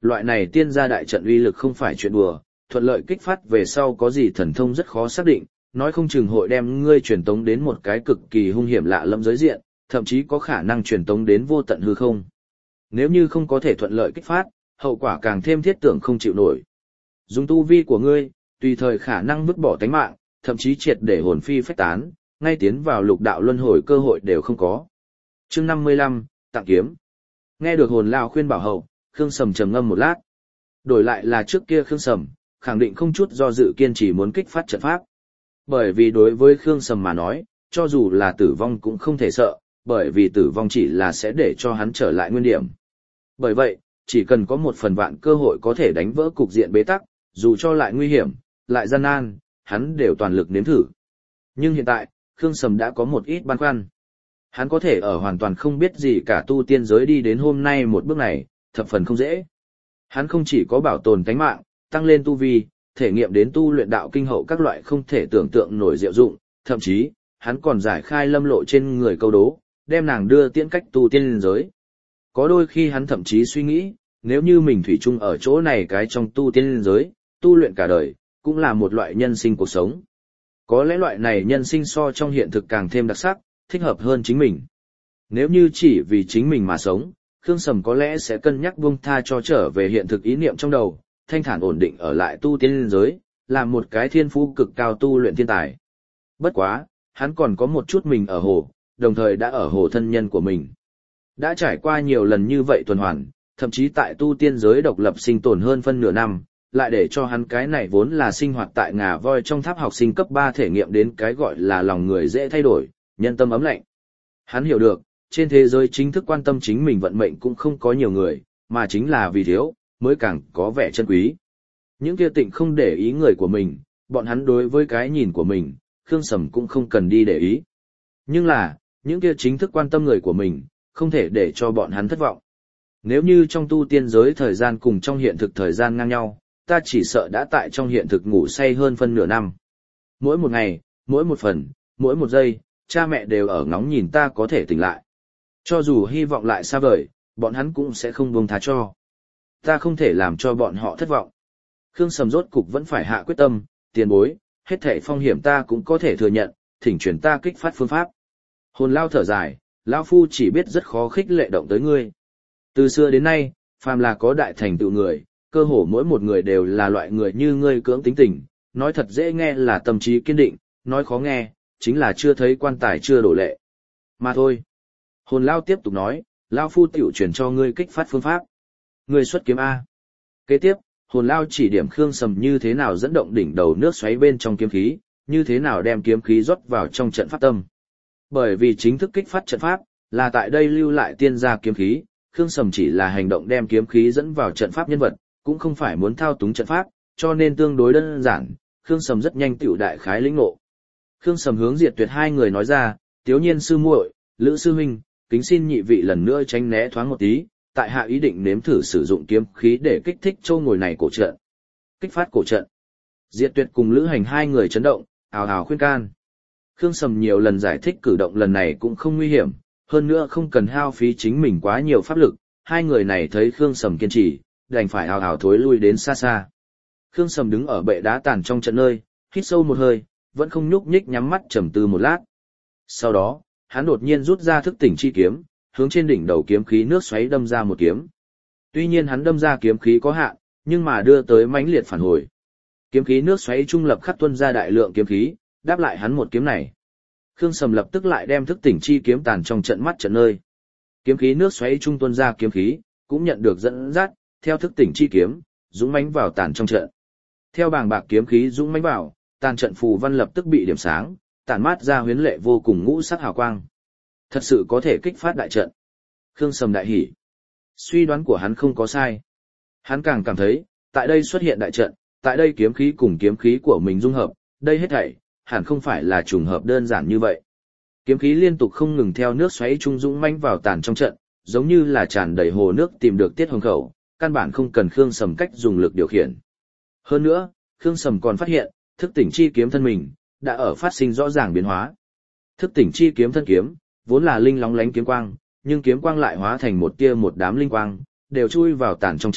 loại này tiên gia đại trận uy lực không phải chuyện đùa, thuận lợi kích phát về sau có gì thần thông rất khó xác định, nói không chừng hội đem ngươi truyền tống đến một cái cực kỳ hung hiểm lạ lẫm giới diện, thậm chí có khả năng truyền tống đến vô tận hư không. Nếu như không có thể thuận lợi kích phát, hậu quả càng thêm thiết tưởng không chịu nổi. Dùng tu vi của ngươi, tùy thời khả năng vứt bỏ tánh mạng, thậm chí triệt để hồn phi phách tán, ngay tiến vào lục đạo luân hồi cơ hội đều không có. Chương 55, tặng kiếm. Nghe được hồn lao khuyên bảo hậu, Khương Sầm trầm ngâm một lát. Đổi lại là trước kia Khương Sầm, khẳng định không chút do dự kiên trì muốn kích phát trận pháp. Bởi vì đối với Khương Sầm mà nói, cho dù là tử vong cũng không thể sợ, bởi vì tử vong chỉ là sẽ để cho hắn trở lại nguyên điểm. Bởi vậy, chỉ cần có một phần vạn cơ hội có thể đánh vỡ cục diện bế tắc, dù cho lại nguy hiểm, lại gian nan, hắn đều toàn lực nếm thử. Nhưng hiện tại, Khương Sầm đã có một ít băn khoăn. Hắn có thể ở hoàn toàn không biết gì cả tu tiên giới đi đến hôm nay một bước này, thập phần không dễ. Hắn không chỉ có bảo tồn tánh mạng, tăng lên tu vi, thể nghiệm đến tu luyện đạo kinh hậu các loại không thể tưởng tượng nổi diệu dụng, thậm chí, hắn còn giải khai lâm lộ trên người câu đố, đem nàng đưa tiễn cách tu tiên giới. Có đôi khi hắn thậm chí suy nghĩ, nếu như mình thủy chung ở chỗ này cái trong tu tiên giới, tu luyện cả đời, cũng là một loại nhân sinh cuộc sống. Có lẽ loại này nhân sinh so trong hiện thực càng thêm đặc sắc, thích hợp hơn chính mình. Nếu như chỉ vì chính mình mà sống, Khương Sầm có lẽ sẽ cân nhắc buông tha cho trở về hiện thực ý niệm trong đầu, thanh thản ổn định ở lại tu tiên giới, làm một cái thiên phú cực cao tu luyện thiên tài. Bất quá, hắn còn có một chút mình ở hồ, đồng thời đã ở hồ thân nhân của mình. Đã trải qua nhiều lần như vậy tuần hoàn, thậm chí tại tu tiên giới độc lập sinh tồn hơn phân nửa năm, lại để cho hắn cái này vốn là sinh hoạt tại ngà voi trong tháp học sinh cấp 3 thể nghiệm đến cái gọi là lòng người dễ thay đổi, nhân tâm ấm lạnh. Hắn hiểu được, trên thế giới chính thức quan tâm chính mình vận mệnh cũng không có nhiều người, mà chính là vì thiếu, mới càng có vẻ chân quý. Những kia tịnh không để ý người của mình, bọn hắn đối với cái nhìn của mình, Khương Sầm cũng không cần đi để ý. Nhưng là, những kia chính thức quan tâm người của mình, không thể để cho bọn hắn thất vọng. Nếu như trong tu tiên giới thời gian cùng trong hiện thực thời gian ngang nhau, ta chỉ sợ đã tại trong hiện thực ngủ say hơn phân nửa năm. Mỗi một ngày, mỗi một phần, mỗi một giây, cha mẹ đều ở ngóng nhìn ta có thể tỉnh lại. Cho dù hy vọng lại xa vời, bọn hắn cũng sẽ không buông tha cho. Ta không thể làm cho bọn họ thất vọng. Khương Sầm rốt cục vẫn phải hạ quyết tâm, tiền bối, hết thảy phong hiểm ta cũng có thể thừa nhận, thỉnh truyền ta kích phát phương pháp. Hồn lao thở dài, lão phu chỉ biết rất khó khích lệ động tới ngươi. Từ xưa đến nay, phàm là có đại thành tựu người, cơ hồ mỗi một người đều là loại người như ngươi cưỡng tính tình, nói thật dễ nghe là tâm trí kiên định, nói khó nghe, chính là chưa thấy quan tài chưa đổ lệ. Mà thôi. Hồn lao tiếp tục nói, lão phu tiểu truyền cho ngươi kích phát phương pháp. Ngươi xuất kiếm A. Kế tiếp, hồn lao chỉ điểm Khương Sầm như thế nào dẫn động đỉnh đầu nước xoáy bên trong kiếm khí, như thế nào đem kiếm khí rót vào trong trận pháp tâm. Bởi vì chính thức kích phát trận pháp, là tại đây lưu lại tiên gia kiếm khí, Khương Sầm chỉ là hành động đem kiếm khí dẫn vào trận pháp nhân vật, cũng không phải muốn thao túng trận pháp, cho nên tương đối đơn giản, Khương Sầm rất nhanh tiểu đại khái lĩnh ngộ. Khương Sầm hướng Diệt Tuyệt hai người nói ra, Tiếu Nhiên sư muội, Lữ sư huynh, kính xin nhị vị lần nữa tránh né thoáng một tí, tại hạ ý định nếm thử sử dụng kiếm khí để kích thích châu ngồi này cổ trận. Kích phát cổ trận. Diệt Tuyệt cùng Lữ Hành hai người chấn động, ào ào khuyên can. Khương Sầm nhiều lần giải thích cử động lần này cũng không nguy hiểm, hơn nữa không cần hao phí chính mình quá nhiều pháp lực, hai người này thấy Khương Sầm kiên trì, đành phải ào ào thối lui đến xa xa. Khương Sầm đứng ở bệ đá tàn trong trận nơi, hít sâu một hơi, vẫn không nhúc nhích nhắm mắt trầm tư một lát. Sau đó, hắn đột nhiên rút ra thức tỉnh chi kiếm, hướng trên đỉnh đầu kiếm khí nước xoáy đâm ra một kiếm. Tuy nhiên hắn đâm ra kiếm khí có hạn, nhưng mà đưa tới mãnh liệt phản hồi. Kiếm khí nước xoáy trung lập khắc tuôn ra đại lượng kiếm khí, đáp lại hắn một kiếm này. Khương Sầm lập tức lại đem thức tỉnh chi kiếm tàn trong trận mắt trận nơi. Kiếm khí nước xoáy trung tuôn ra kiếm khí, cũng nhận được dẫn dắt, theo thức tỉnh chi kiếm, dũng mãnh vào tàn trong trận. Theo bàng bạc kiếm khí dũng mãnh vào, tàn trận phù văn lập tức bị điểm sáng, tản mát ra huyến lệ vô cùng ngũ sắc hào quang. Thật sự có thể kích phát đại trận. Khương Sầm đại hỉ. Suy đoán của hắn không có sai. Hắn càng cảm thấy, tại đây xuất hiện đại trận, tại đây kiếm khí cùng kiếm khí của mình dung hợp, đây hết thảy hẳn không phải là trùng hợp đơn giản như vậy. Kiếm khí liên tục không ngừng theo nước xoáy trung dũng mãnh vào tàn trong trận, giống như là tràn đầy hồ nước tìm được tiết hồng khẩu, căn bản không cần Khương Sầm cách dùng lực điều khiển. Hơn nữa, Khương Sầm còn phát hiện, thức tỉnh chi kiếm thân mình đã ở phát sinh rõ ràng biến hóa. Thức tỉnh chi kiếm thân kiếm vốn là linh lóng lánh kiếm quang, nhưng kiếm quang lại hóa thành một tia một đám linh quang, đều chui vào tàn trong trận,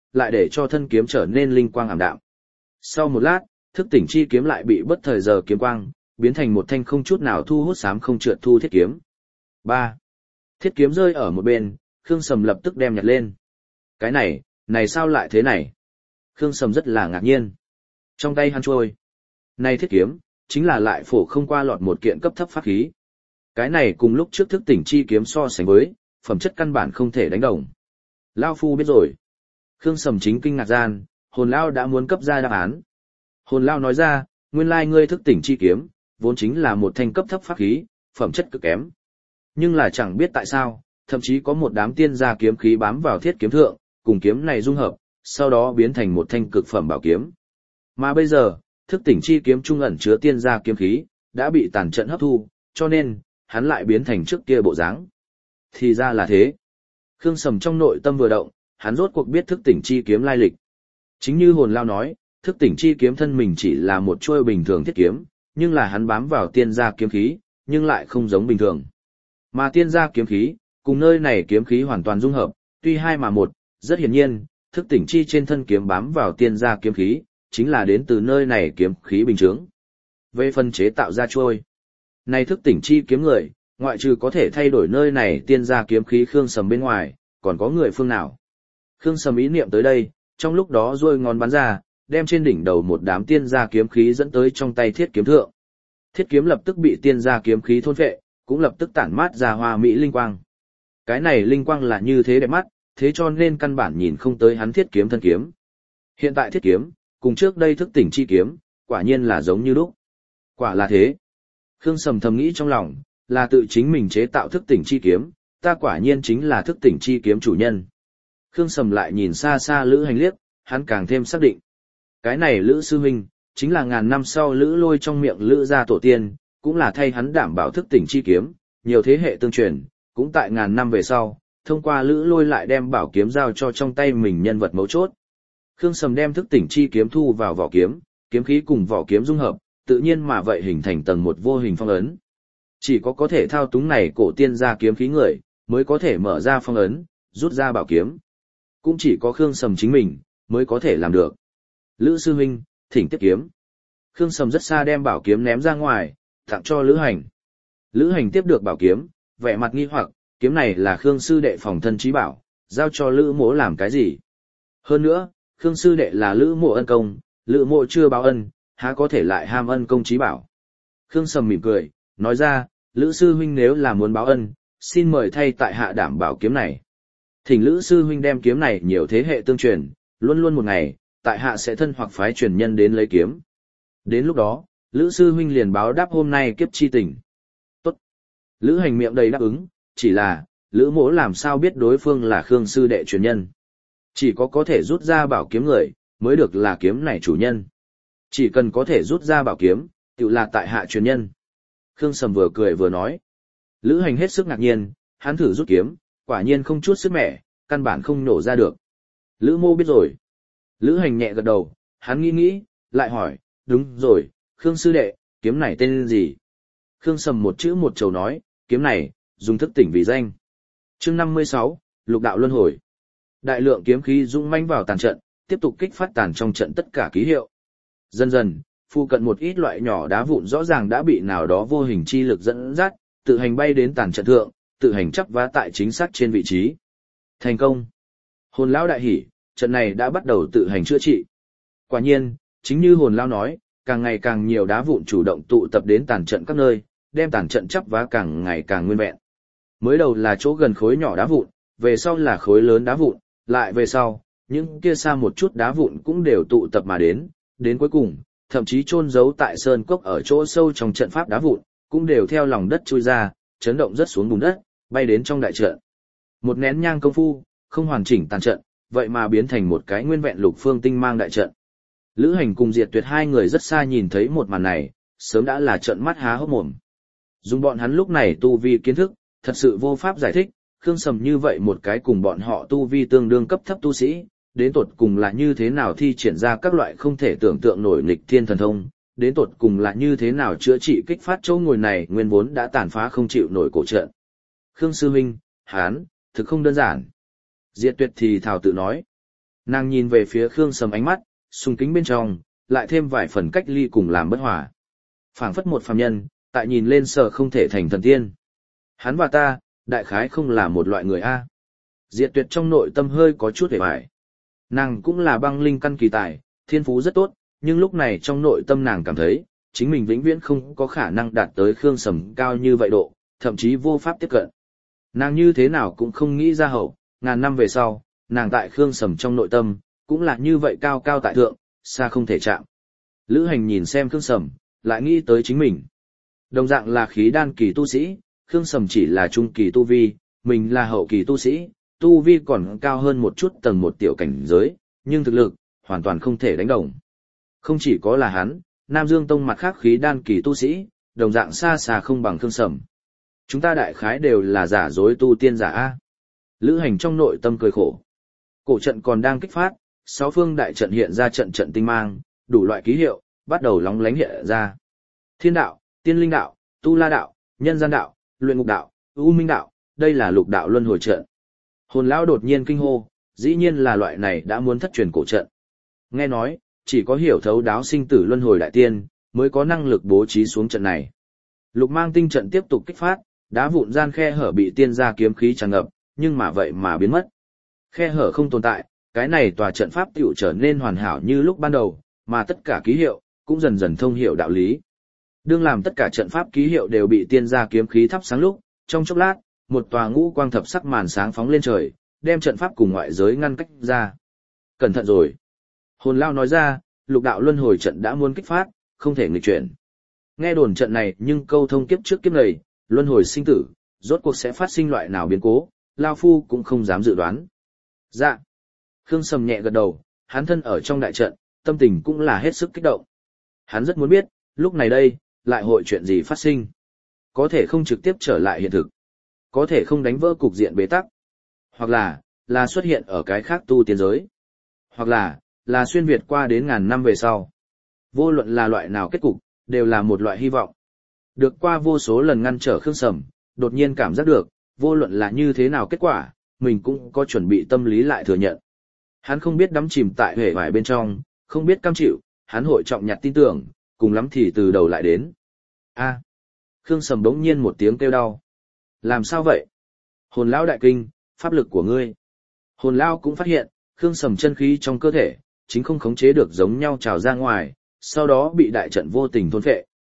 lại để cho thân kiếm trở nên linh quang ảm đạm. Sau một lát, thức tỉnh chi kiếm lại bị bất thời giờ kiếm quang, biến thành một thanh không chút nào thu hút xám không trượt thu thiết kiếm. 3. Thiết kiếm rơi ở một bên, Khương Sầm lập tức đem nhặt lên. Cái này sao lại thế này? Khương Sầm rất là ngạc nhiên. Trong tay hắn trôi. Này thiết kiếm, chính là lại phổ không qua lọt một kiện cấp thấp pháp khí. Cái này cùng lúc trước thức tỉnh chi kiếm so sánh với, phẩm chất căn bản không thể đánh đồng. Lao phu biết rồi. Khương Sầm chính kinh ngạc gian, hồn Lao đã muốn cấp ra đáp án. Hồn Lao nói ra, nguyên lai ngươi thức tỉnh chi kiếm, vốn chính là một thanh cấp thấp pháp khí, phẩm chất cực kém. Nhưng là chẳng biết tại sao, thậm chí có một đám tiên gia kiếm khí bám vào thiết kiếm thượng, cùng kiếm này dung hợp, sau đó biến thành một thanh cực phẩm bảo kiếm. Mà bây giờ, thức tỉnh chi kiếm trung ẩn chứa tiên gia kiếm khí, đã bị tàn trận hấp thu, cho nên, hắn lại biến thành trước kia bộ dáng. Thì ra là thế. Khương Sầm trong nội tâm vừa động, hắn rốt cuộc biết thức tỉnh chi kiếm lai lịch. Chính như hồn Lao nói, thức tỉnh chi kiếm thân mình chỉ là một chuôi bình thường thiết kiếm, nhưng là hắn bám vào tiên gia kiếm khí, nhưng lại không giống bình thường. Mà tiên gia kiếm khí, cùng nơi này kiếm khí hoàn toàn dung hợp, tuy hai mà một, rất hiển nhiên, thức tỉnh chi trên thân kiếm bám vào tiên gia kiếm khí, chính là đến từ nơi này kiếm khí bình chướng. Về phần chế tạo ra trôi, này thức tỉnh chi kiếm người, ngoại trừ có thể thay đổi nơi này tiên gia kiếm khí Khương Sầm bên ngoài, còn có người phương nào? Khương Sầm ý niệm tới đây, trong lúc đó duỗi ngón bắn ra, đem trên đỉnh đầu một đám tiên gia kiếm khí dẫn tới trong tay thiết kiếm thượng. Thiết kiếm lập tức bị tiên gia kiếm khí thôn phệ, cũng lập tức tản mát ra hoa mỹ linh quang. Cái này linh quang là như thế đẹp mắt, thế cho nên căn bản nhìn không tới hắn thiết kiếm thân kiếm. Hiện tại thiết kiếm, cùng trước đây thức tỉnh chi kiếm, quả nhiên là giống như lúc. Quả là thế. Khương Sầm thầm nghĩ trong lòng, là tự chính mình chế tạo thức tỉnh chi kiếm, ta quả nhiên chính là thức tỉnh chi kiếm chủ nhân. Khương Sầm lại nhìn xa xa Lữ Hành liếc, hắn càng thêm xác định. Cái này Lữ sư huynh, chính là ngàn năm sau Lữ Lôi trong miệng Lữ gia tổ tiên, cũng là thay hắn đảm bảo thức tỉnh chi kiếm, nhiều thế hệ tương truyền, cũng tại ngàn năm về sau, thông qua Lữ Lôi lại đem bảo kiếm giao cho trong tay mình nhân vật mấu chốt. Khương Sầm đem thức tỉnh chi kiếm thu vào vỏ kiếm, kiếm khí cùng vỏ kiếm dung hợp, tự nhiên mà vậy hình thành tầng một vô hình phong ấn. Chỉ có thể thao túng này cổ tiên gia kiếm khí người, mới có thể mở ra phong ấn, rút ra bảo kiếm. Cũng chỉ có Khương Sầm chính mình, mới có thể làm được. Lữ sư huynh, thỉnh tiếp kiếm. Khương Sầm rất xa đem bảo kiếm ném ra ngoài, tặng cho Lữ Hành. Lữ Hành tiếp được bảo kiếm, vẻ mặt nghi hoặc, kiếm này là Khương sư đệ phòng thân chí bảo, giao cho Lữ mỗ làm cái gì? Hơn nữa, Khương sư đệ là Lữ mộ ân công, Lữ mộ chưa báo ân, há có thể lại ham ân công chí bảo? Khương Sầm mỉm cười, nói ra, Lữ sư huynh nếu là muốn báo ân, xin mời thay tại hạ đảm bảo kiếm này. Thỉnh Lữ sư huynh đem kiếm này nhiều thế hệ tương truyền, luôn luôn một ngày, tại hạ sẽ thân hoặc phái truyền nhân đến lấy kiếm. Đến lúc đó, Lữ sư huynh liền báo đáp hôm nay kiếp chi tình. Tốt. Lữ Hành miệng đầy đáp ứng, chỉ là, Lữ mỗ làm sao biết đối phương là Khương sư đệ truyền nhân. Chỉ có thể rút ra bảo kiếm người, mới được là kiếm này chủ nhân. Chỉ cần có thể rút ra bảo kiếm, tự là tại hạ truyền nhân. Khương Sầm vừa cười vừa nói. Lữ Hành hết sức ngạc nhiên, hắn thử rút kiếm, quả nhiên không chút sức mẻ, căn bản không nổ ra được. Lữ mô biết rồi. Lữ Hành nhẹ gật đầu, hắn nghĩ, lại hỏi, đúng rồi, Khương sư đệ, kiếm này tên gì? Khương Sầm một chữ một chầu nói, kiếm này, dùng thức tỉnh vì danh. Chương 56, Lục đạo luân hồi. Đại lượng kiếm khí dũng mãnh vào tàn trận, tiếp tục kích phát tàn trong trận tất cả ký hiệu. Dần dần, phụ cận một ít loại nhỏ đá vụn rõ ràng đã bị nào đó vô hình chi lực dẫn dắt, tự hành bay đến tàn trận thượng, tự hành chắp vá tại chính xác trên vị trí. Thành công. Hồn lão đại hỉ, trận này đã bắt đầu tự hành chữa trị. Quả nhiên, chính như hồn lão nói, càng ngày càng nhiều đá vụn chủ động tụ tập đến tàn trận các nơi, đem tàn trận chắp vá càng ngày càng nguyên vẹn. Mới đầu là chỗ gần khối nhỏ đá vụn, về sau là khối lớn đá vụn, lại về sau, những kia xa một chút đá vụn cũng đều tụ tập mà đến cuối cùng, thậm chí chôn giấu tại sơn cốc ở chỗ sâu trong trận pháp đá vụn, cũng đều theo lòng đất chui ra, chấn động rất xuống bùn đất, bay đến trong đại trận. Một nén nhang công phu, không hoàn chỉnh tàn trận, vậy mà biến thành một cái nguyên vẹn lục phương tinh mang đại trận. Lữ Hành cùng Diệt Tuyệt hai người rất xa nhìn thấy một màn này, sớm đã là trợn mắt há hốc mồm. Dùng bọn hắn lúc này tu vi kiến thức, thật sự vô pháp giải thích, Khương Sầm như vậy một cái cùng bọn họ tu vi tương đương cấp thấp tu sĩ, đến tột cùng là như thế nào thi triển ra các loại không thể tưởng tượng nổi nghịch thiên thần thông, đến tột cùng là như thế nào chữa trị kích phát chỗ ngồi này nguyên vốn đã tàn phá không chịu nổi cổ trận. Khương sư huynh, hán, thực không đơn giản. Diệt Tuyệt thì thào tự nói. Nàng nhìn về phía Khương Sầm ánh mắt, sùng kính bên trong, lại thêm vài phần cách ly cùng làm bất hòa. Phảng phất một phàm nhân, tại nhìn lên sợ không thể thành thần tiên. Hắn và ta, đại khái không là một loại người A. Diệt Tuyệt trong nội tâm hơi có chút hề bại. Nàng cũng là băng linh căn kỳ tài, thiên phú rất tốt, nhưng lúc này trong nội tâm nàng cảm thấy, chính mình vĩnh viễn không có khả năng đạt tới Khương Sầm cao như vậy độ, thậm chí vô pháp tiếp cận. Nàng như thế nào cũng không nghĩ ra hậu, ngàn năm về sau, nàng tại Khương Sầm trong nội tâm, cũng là như vậy cao cao tại thượng, xa không thể chạm. Lữ Hành nhìn xem Khương Sầm, lại nghĩ tới chính mình. Đồng dạng là khí đan kỳ tu sĩ, Khương Sầm chỉ là trung kỳ tu vi, mình là hậu kỳ tu sĩ, tu vi còn cao hơn một chút tầng một tiểu cảnh giới, nhưng thực lực, hoàn toàn không thể đánh đồng. Không chỉ có là hắn, Nam Dương Tông mặt khác khí đan kỳ tu sĩ, đồng dạng xa xa không bằng Khương Sầm. Chúng ta đại khái đều là giả dối tu tiên giả A. Lữ Hành trong nội tâm cười khổ. Cổ trận còn đang kích phát, sáu phương đại trận hiện ra trận trận tinh mang, đủ loại ký hiệu, bắt đầu lóng lánh hiện ra. Thiên đạo, tiên linh đạo, tu la đạo, nhân gian đạo, luyện ngục đạo, u minh đạo, đây là lục đạo luân hồi trận. Hồn lão đột nhiên kinh hô, dĩ nhiên là loại này đã muốn thất truyền cổ trận. Nghe nói, chỉ có hiểu thấu đáo sinh tử luân hồi đại tiên, mới có năng lực bố trí xuống trận này. Lục mang tinh trận tiếp tục kích phát, đá vụn gian khe hở bị tiên gia kiếm khí tràn ngập, nhưng mà vậy mà biến mất. Khe hở không tồn tại, cái này tòa trận pháp tiểu trở nên hoàn hảo như lúc ban đầu, mà tất cả ký hiệu, cũng dần dần thông hiểu đạo lý. Đương làm tất cả trận pháp ký hiệu đều bị tiên gia kiếm khí thắp sáng lúc, trong chốc lát, một tòa ngũ quang thập sắc màn sáng phóng lên trời, đem trận pháp cùng ngoại giới ngăn cách ra. Cẩn thận rồi. Hồn lao nói ra, lục đạo luân hồi trận đã muốn kích phát, không thể nghịch chuyển. Nghe đồn trận này nhưng câu thông kiếp trước kiếp này, luân hồi sinh tử, rốt cuộc sẽ phát sinh loại nào biến cố, lao phu cũng không dám dự đoán. Dạ. Khương Sầm nhẹ gật đầu, hắn thân ở trong đại trận, tâm tình cũng là hết sức kích động. Hắn rất muốn biết, lúc này đây, lại hội chuyện gì phát sinh. Có thể không trực tiếp trở lại hiện thực. Có thể không đánh vỡ cục diện bế tắc. Hoặc là xuất hiện ở cái khác tu tiên giới. Hoặc là xuyên Việt qua đến ngàn năm về sau. Vô luận là loại nào kết cục, đều là một loại hy vọng. Được qua vô số lần ngăn trở Khương Sầm, đột nhiên cảm giác được, vô luận là như thế nào kết quả, mình cũng có chuẩn bị tâm lý lại thừa nhận. Hắn không biết đắm chìm tại huệ vải bên trong, không biết cam chịu, hắn hội trọng nhặt tin tưởng, cùng lắm thì từ đầu lại đến. A. Khương Sầm bỗng nhiên một tiếng kêu đau. Làm sao vậy? Hồn lão đại kinh, pháp lực của ngươi. Hồn lão cũng phát hiện, Khương Sầm chân khí trong cơ thể, chính không khống chế được giống nhau trào ra ngoài, sau đó bị đại trận vô tình thôn phệ.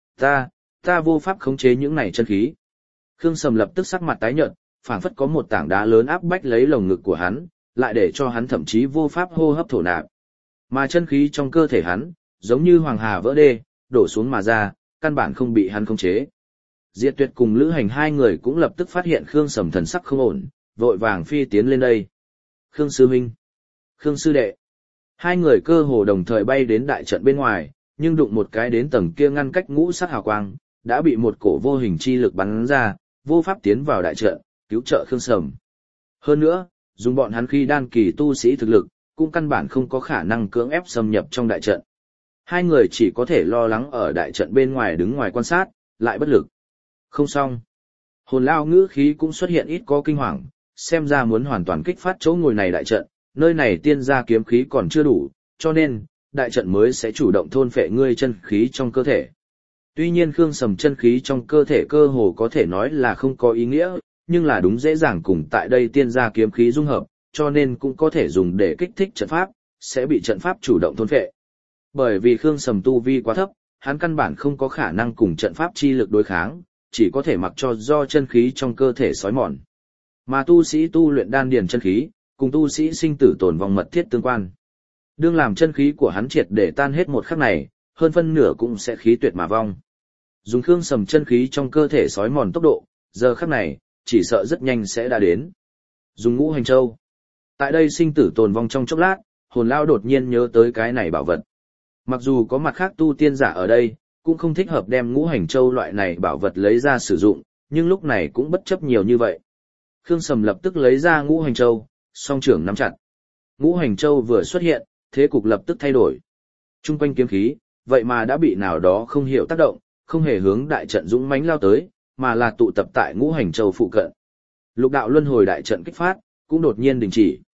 Ta vô pháp khống chế những này chân khí. Khương Sầm lập tức sắc mặt tái nhợt, phảng phất có một tảng đá lớn áp bách lấy lồng ngực của hắn, lại để cho hắn thậm chí vô pháp hô hấp thổ nạp. Mà chân khí trong cơ thể hắn, giống như hoàng hà vỡ đê, đổ xuống mà ra, căn bản không bị hắn khống chế. Diệt Tuyệt cùng Lữ Hành hai người cũng lập tức phát hiện Khương Sầm thần sắc không ổn, vội vàng phi tiến lên đây. Khương sư huynh, Khương sư đệ. Hai người cơ hồ đồng thời bay đến đại trận bên ngoài, nhưng đụng một cái đến tầng kia ngăn cách ngũ sắc hào quang, đã bị một cổ vô hình chi lực bắn ra, vô pháp tiến vào đại trận, cứu trợ Khương Sầm. Hơn nữa, dùng bọn hắn khi đan kỳ tu sĩ thực lực, cũng căn bản không có khả năng cưỡng ép xâm nhập trong đại trận. Hai người chỉ có thể lo lắng ở đại trận bên ngoài đứng ngoài quan sát, lại bất lực. Không xong. Hồn lao ngữ khí cũng xuất hiện ít có kinh hoàng, xem ra muốn hoàn toàn kích phát chỗ ngồi này đại trận, nơi này tiên gia kiếm khí còn chưa đủ, cho nên, đại trận mới sẽ chủ động thôn phệ ngươi chân khí trong cơ thể. Tuy nhiên Khương Sầm chân khí trong cơ thể cơ hồ có thể nói là không có ý nghĩa, nhưng là đúng dễ dàng cùng tại đây tiên gia kiếm khí dung hợp, cho nên cũng có thể dùng để kích thích trận pháp, sẽ bị trận pháp chủ động thôn phệ. Bởi vì Khương Sầm tu vi quá thấp, hắn căn bản không có khả năng cùng trận pháp chi lực đối kháng, chỉ có thể mặc cho do chân khí trong cơ thể xói mòn. Mà tu sĩ tu luyện đan điền chân khí, cùng tu sĩ sinh tử tồn vong mật thiết tương quan. Đương làm chân khí của hắn triệt để tan hết một khắc này, hơn phân nửa cũng sẽ khí tuyệt mà vong. Dùng Khương Sầm chân khí trong cơ thể xói mòn tốc độ, giờ khắc này, chỉ sợ rất nhanh sẽ đã đến. Dùng Ngũ Hành Châu. Tại đây sinh tử tồn vong trong chốc lát, hồn lao đột nhiên nhớ tới cái này bảo vật. Mặc dù có mặt khác tu tiên giả ở đây, cũng không thích hợp đem Ngũ Hành Châu loại này bảo vật lấy ra sử dụng, nhưng lúc này cũng bất chấp nhiều như vậy. Khương Sầm lập tức lấy ra Ngũ Hành Châu, song trưởng nắm chặt. Ngũ Hành Châu vừa xuất hiện, thế cục lập tức thay đổi. Trung quanh kiếm khí, vậy mà đã bị nào đó không hiểu tác động, không hề hướng đại trận dũng mãnh lao tới, mà là tụ tập tại Ngũ Hành Châu phụ cận. Lục đạo luân hồi đại trận kích phát, cũng đột nhiên đình chỉ.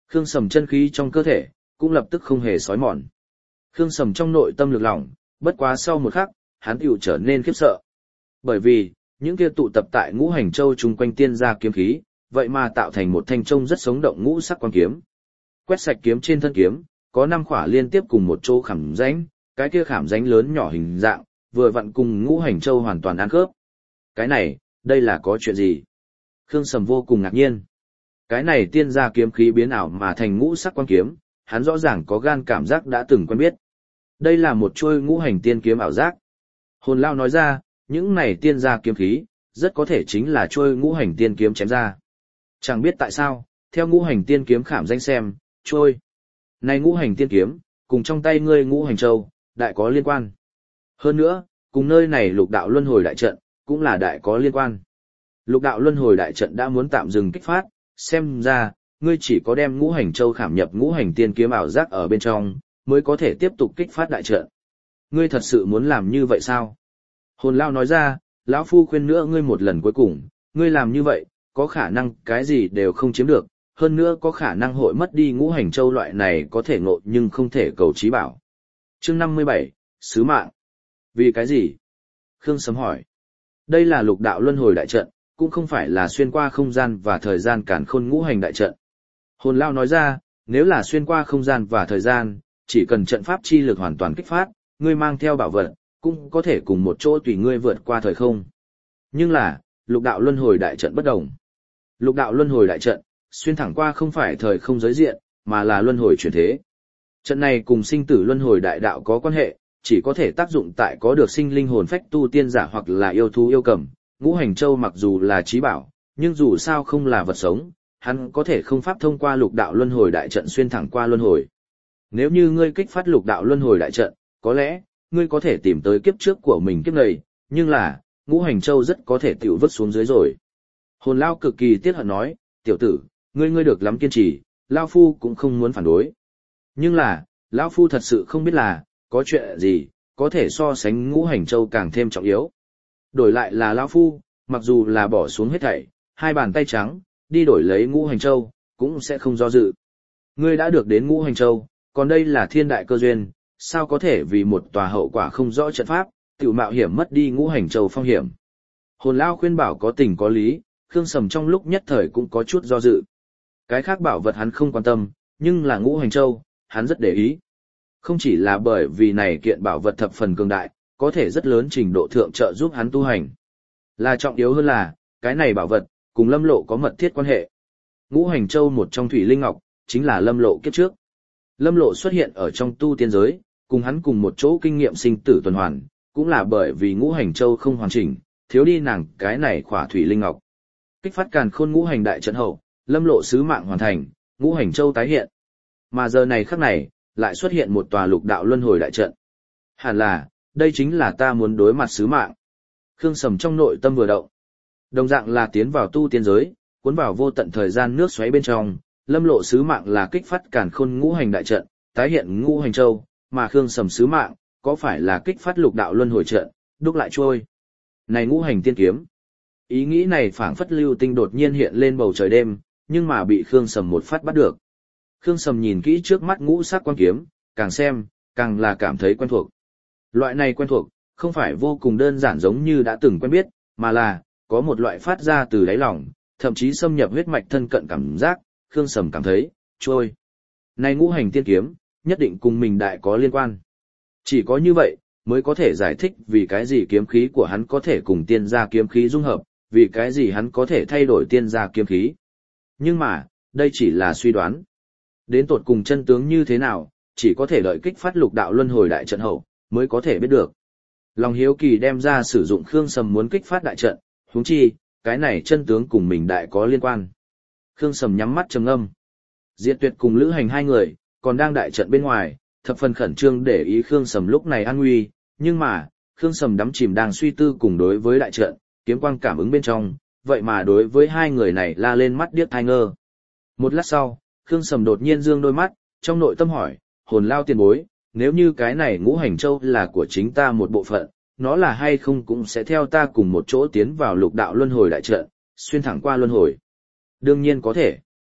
Khương Sầm chân khí trong cơ thể cũng lập tức không hề xói mòn. Khương Sầm trong nội tâm lực lỏng, bất quá sau một khắc, hắn tựu trở nên khiếp sợ. Bởi vì, những kia tụ tập tại Ngũ Hành Châu chung quanh tiên gia kiếm khí, vậy mà tạo thành một thanh trông rất sống động ngũ sắc quang kiếm. Quét sạch kiếm trên thân kiếm, có 5 khỏa liên tiếp cùng một chỗ khảm rãnh, cái kia khảm rãnh lớn nhỏ hình dạng, vừa vặn cùng Ngũ Hành Châu hoàn toàn ăn khớp. Cái này, đây là có chuyện gì? Khương Sầm vô cùng ngạc nhiên. Cái này tiên gia kiếm khí biến ảo mà thành ngũ sắc quang kiếm, hắn rõ ràng có gan cảm giác đã từng quen biết. Đây là một chuôi ngũ hành tiên kiếm ảo giác. Hồn Lao nói ra, những này tiên gia kiếm khí, rất có thể chính là chuôi ngũ hành tiên kiếm chém ra. Chẳng biết tại sao, theo ngũ hành tiên kiếm khảm danh xem, chuôi này ngũ hành tiên kiếm, cùng trong tay ngươi Ngũ Hành Châu, đại có liên quan. Hơn nữa, cùng nơi này lục đạo luân hồi đại trận, cũng là đại có liên quan. Lục đạo luân hồi đại trận đã muốn tạm dừng kích phát, xem ra, ngươi chỉ có đem Ngũ Hành Châu khảm nhập ngũ hành tiên kiếm ảo giác ở bên trong, mới có thể tiếp tục kích phát đại trận. Ngươi thật sự muốn làm như vậy sao? Hồn Lao nói ra, lão phu khuyên nữa ngươi một lần cuối cùng, ngươi làm như vậy, có khả năng cái gì đều không chiếm được, hơn nữa có khả năng hội mất đi Ngũ Hành Châu loại này có thể ngộ nhưng không thể cầu trí bảo. Chương 57, Sứ mạng. Vì cái gì? Khương Sấm hỏi. Đây là lục đạo luân hồi đại trận, cũng không phải là xuyên qua không gian và thời gian càn khôn ngũ hành đại trận. Hồn Lao nói ra, nếu là xuyên qua không gian và thời gian, chỉ cần trận pháp chi lực hoàn toàn kích phát, ngươi mang theo bảo vật, cũng có thể cùng một chỗ tùy ngươi vượt qua thời không. Nhưng là, lục đạo luân hồi đại trận bất đồng. Lục đạo luân hồi đại trận, xuyên thẳng qua không phải thời không giới diện, mà là luân hồi chuyển thế. Trận này cùng sinh tử luân hồi đại đạo có quan hệ, chỉ có thể tác dụng tại có được sinh linh hồn phách tu tiên giả hoặc là yêu thú yêu cầm. Ngũ Hành Châu mặc dù là trí bảo, nhưng dù sao không là vật sống, hắn có thể không pháp thông qua lục đạo luân hồi đại trận xuyên thẳng qua luân hồi. Nếu như ngươi kích phát lục đạo luân hồi đại trận, có lẽ, ngươi có thể tìm tới kiếp trước của mình kiếp này, nhưng là, Ngũ Hành Châu rất có thể tiểu vứt xuống dưới rồi. Hồn Lao cực kỳ tiếc hận nói, tiểu tử, ngươi được lắm kiên trì, Lao Phu cũng không muốn phản đối. Nhưng là, Lao Phu thật sự không biết là, có chuyện gì, có thể so sánh Ngũ Hành Châu càng thêm trọng yếu. Đổi lại là Lao Phu, mặc dù là bỏ xuống hết thảy, 2 bàn tay trắng, đi đổi lấy Ngũ Hành Châu, cũng sẽ không do dự. Ngươi đã được đến Ngũ Hành Châu, còn đây là thiên đại cơ duyên, sao có thể vì một tòa hậu quả không rõ trận pháp, tự mạo hiểm mất đi Ngũ Hành Châu phong hiểm. Hồn Lao khuyên bảo có tình có lý, Khương Sầm trong lúc nhất thời cũng có chút do dự. Cái khác bảo vật hắn không quan tâm, nhưng là Ngũ Hành Châu, hắn rất để ý. Không chỉ là bởi vì này kiện bảo vật thập phần cường đại, có thể rất lớn trình độ thượng trợ giúp hắn tu hành. Là trọng yếu hơn là, cái này bảo vật, cùng Lâm Lộ có mật thiết quan hệ. Ngũ Hành Châu một trong thủy linh ngọc, chính là Lâm Lộ kiếp trước. Lâm Lộ xuất hiện ở trong tu tiên giới, cùng hắn cùng một chỗ kinh nghiệm sinh tử tuần hoàn, cũng là bởi vì Ngũ Hành Châu không hoàn chỉnh, thiếu đi nàng cái này khỏa thủy linh ngọc. Kích phát càn khôn ngũ hành đại trận hậu, Lâm Lộ sứ mạng hoàn thành, Ngũ Hành Châu tái hiện. Mà giờ này khắc này, lại xuất hiện một tòa lục đạo luân hồi đại trận. Hẳn là, đây chính là ta muốn đối mặt sứ mạng. Khương Sầm trong nội tâm vừa động. Đồng dạng là tiến vào tu tiên giới, cuốn vào vô tận thời gian nước xoáy bên trong, Lâm Lộ sứ mạng là kích phát càn khôn ngũ hành đại trận, tái hiện Ngũ Hành Châu, mà Khương Sầm sứ mạng, có phải là kích phát lục đạo luân hồi trận, đúc lại trôi. Này ngũ hành tiên kiếm. Ý nghĩ này phảng phất lưu tinh đột nhiên hiện lên bầu trời đêm, nhưng mà bị Khương Sầm một phát bắt được. Khương Sầm nhìn kỹ trước mắt ngũ sắc quang kiếm, càng xem, càng là cảm thấy quen thuộc. Loại này quen thuộc, không phải vô cùng đơn giản giống như đã từng quen biết, mà là, có một loại phát ra từ đáy lòng, thậm chí xâm nhập huyết mạch thân cận cảm giác, Khương Sầm cảm thấy, trôi. Này ngũ hành tiên kiếm, nhất định cùng mình đại có liên quan. Chỉ có như vậy, mới có thể giải thích vì cái gì kiếm khí của hắn có thể cùng tiên gia kiếm khí dung hợp, vì cái gì hắn có thể thay đổi tiên gia kiếm khí. Nhưng mà, đây chỉ là suy đoán. Đến tột cùng chân tướng như thế nào, chỉ có thể đợi kích phát lục đạo luân hồi đại trận hậu, mới có thể biết được. Lòng hiếu kỳ đem ra sử dụng Khương Sầm muốn kích phát đại trận, huống chi, cái này chân tướng cùng mình đại có liên quan. Khương Sầm nhắm mắt trầm ngâm. Diệt Tuyệt cùng Lữ Hành 2 người, còn đang đại trận bên ngoài, thập phần khẩn trương để ý Khương Sầm lúc này an nguy, nhưng mà, Khương Sầm đắm chìm đang suy tư cùng đối với đại trận, kiếm quang cảm ứng bên trong, vậy mà đối với 2 người này la lên mắt điếc tai ngơ. Một lát sau, Khương Sầm đột nhiên dương đôi mắt, trong nội tâm hỏi, Hồn Lao tiền bối, nếu như cái này Ngũ Hành Châu là của chính ta một bộ phận, nó là hay không cũng sẽ theo ta cùng một chỗ tiến vào lục đạo luân hồi đại trận, xuyên thẳng qua luân hồi. Đương nhiên có thể.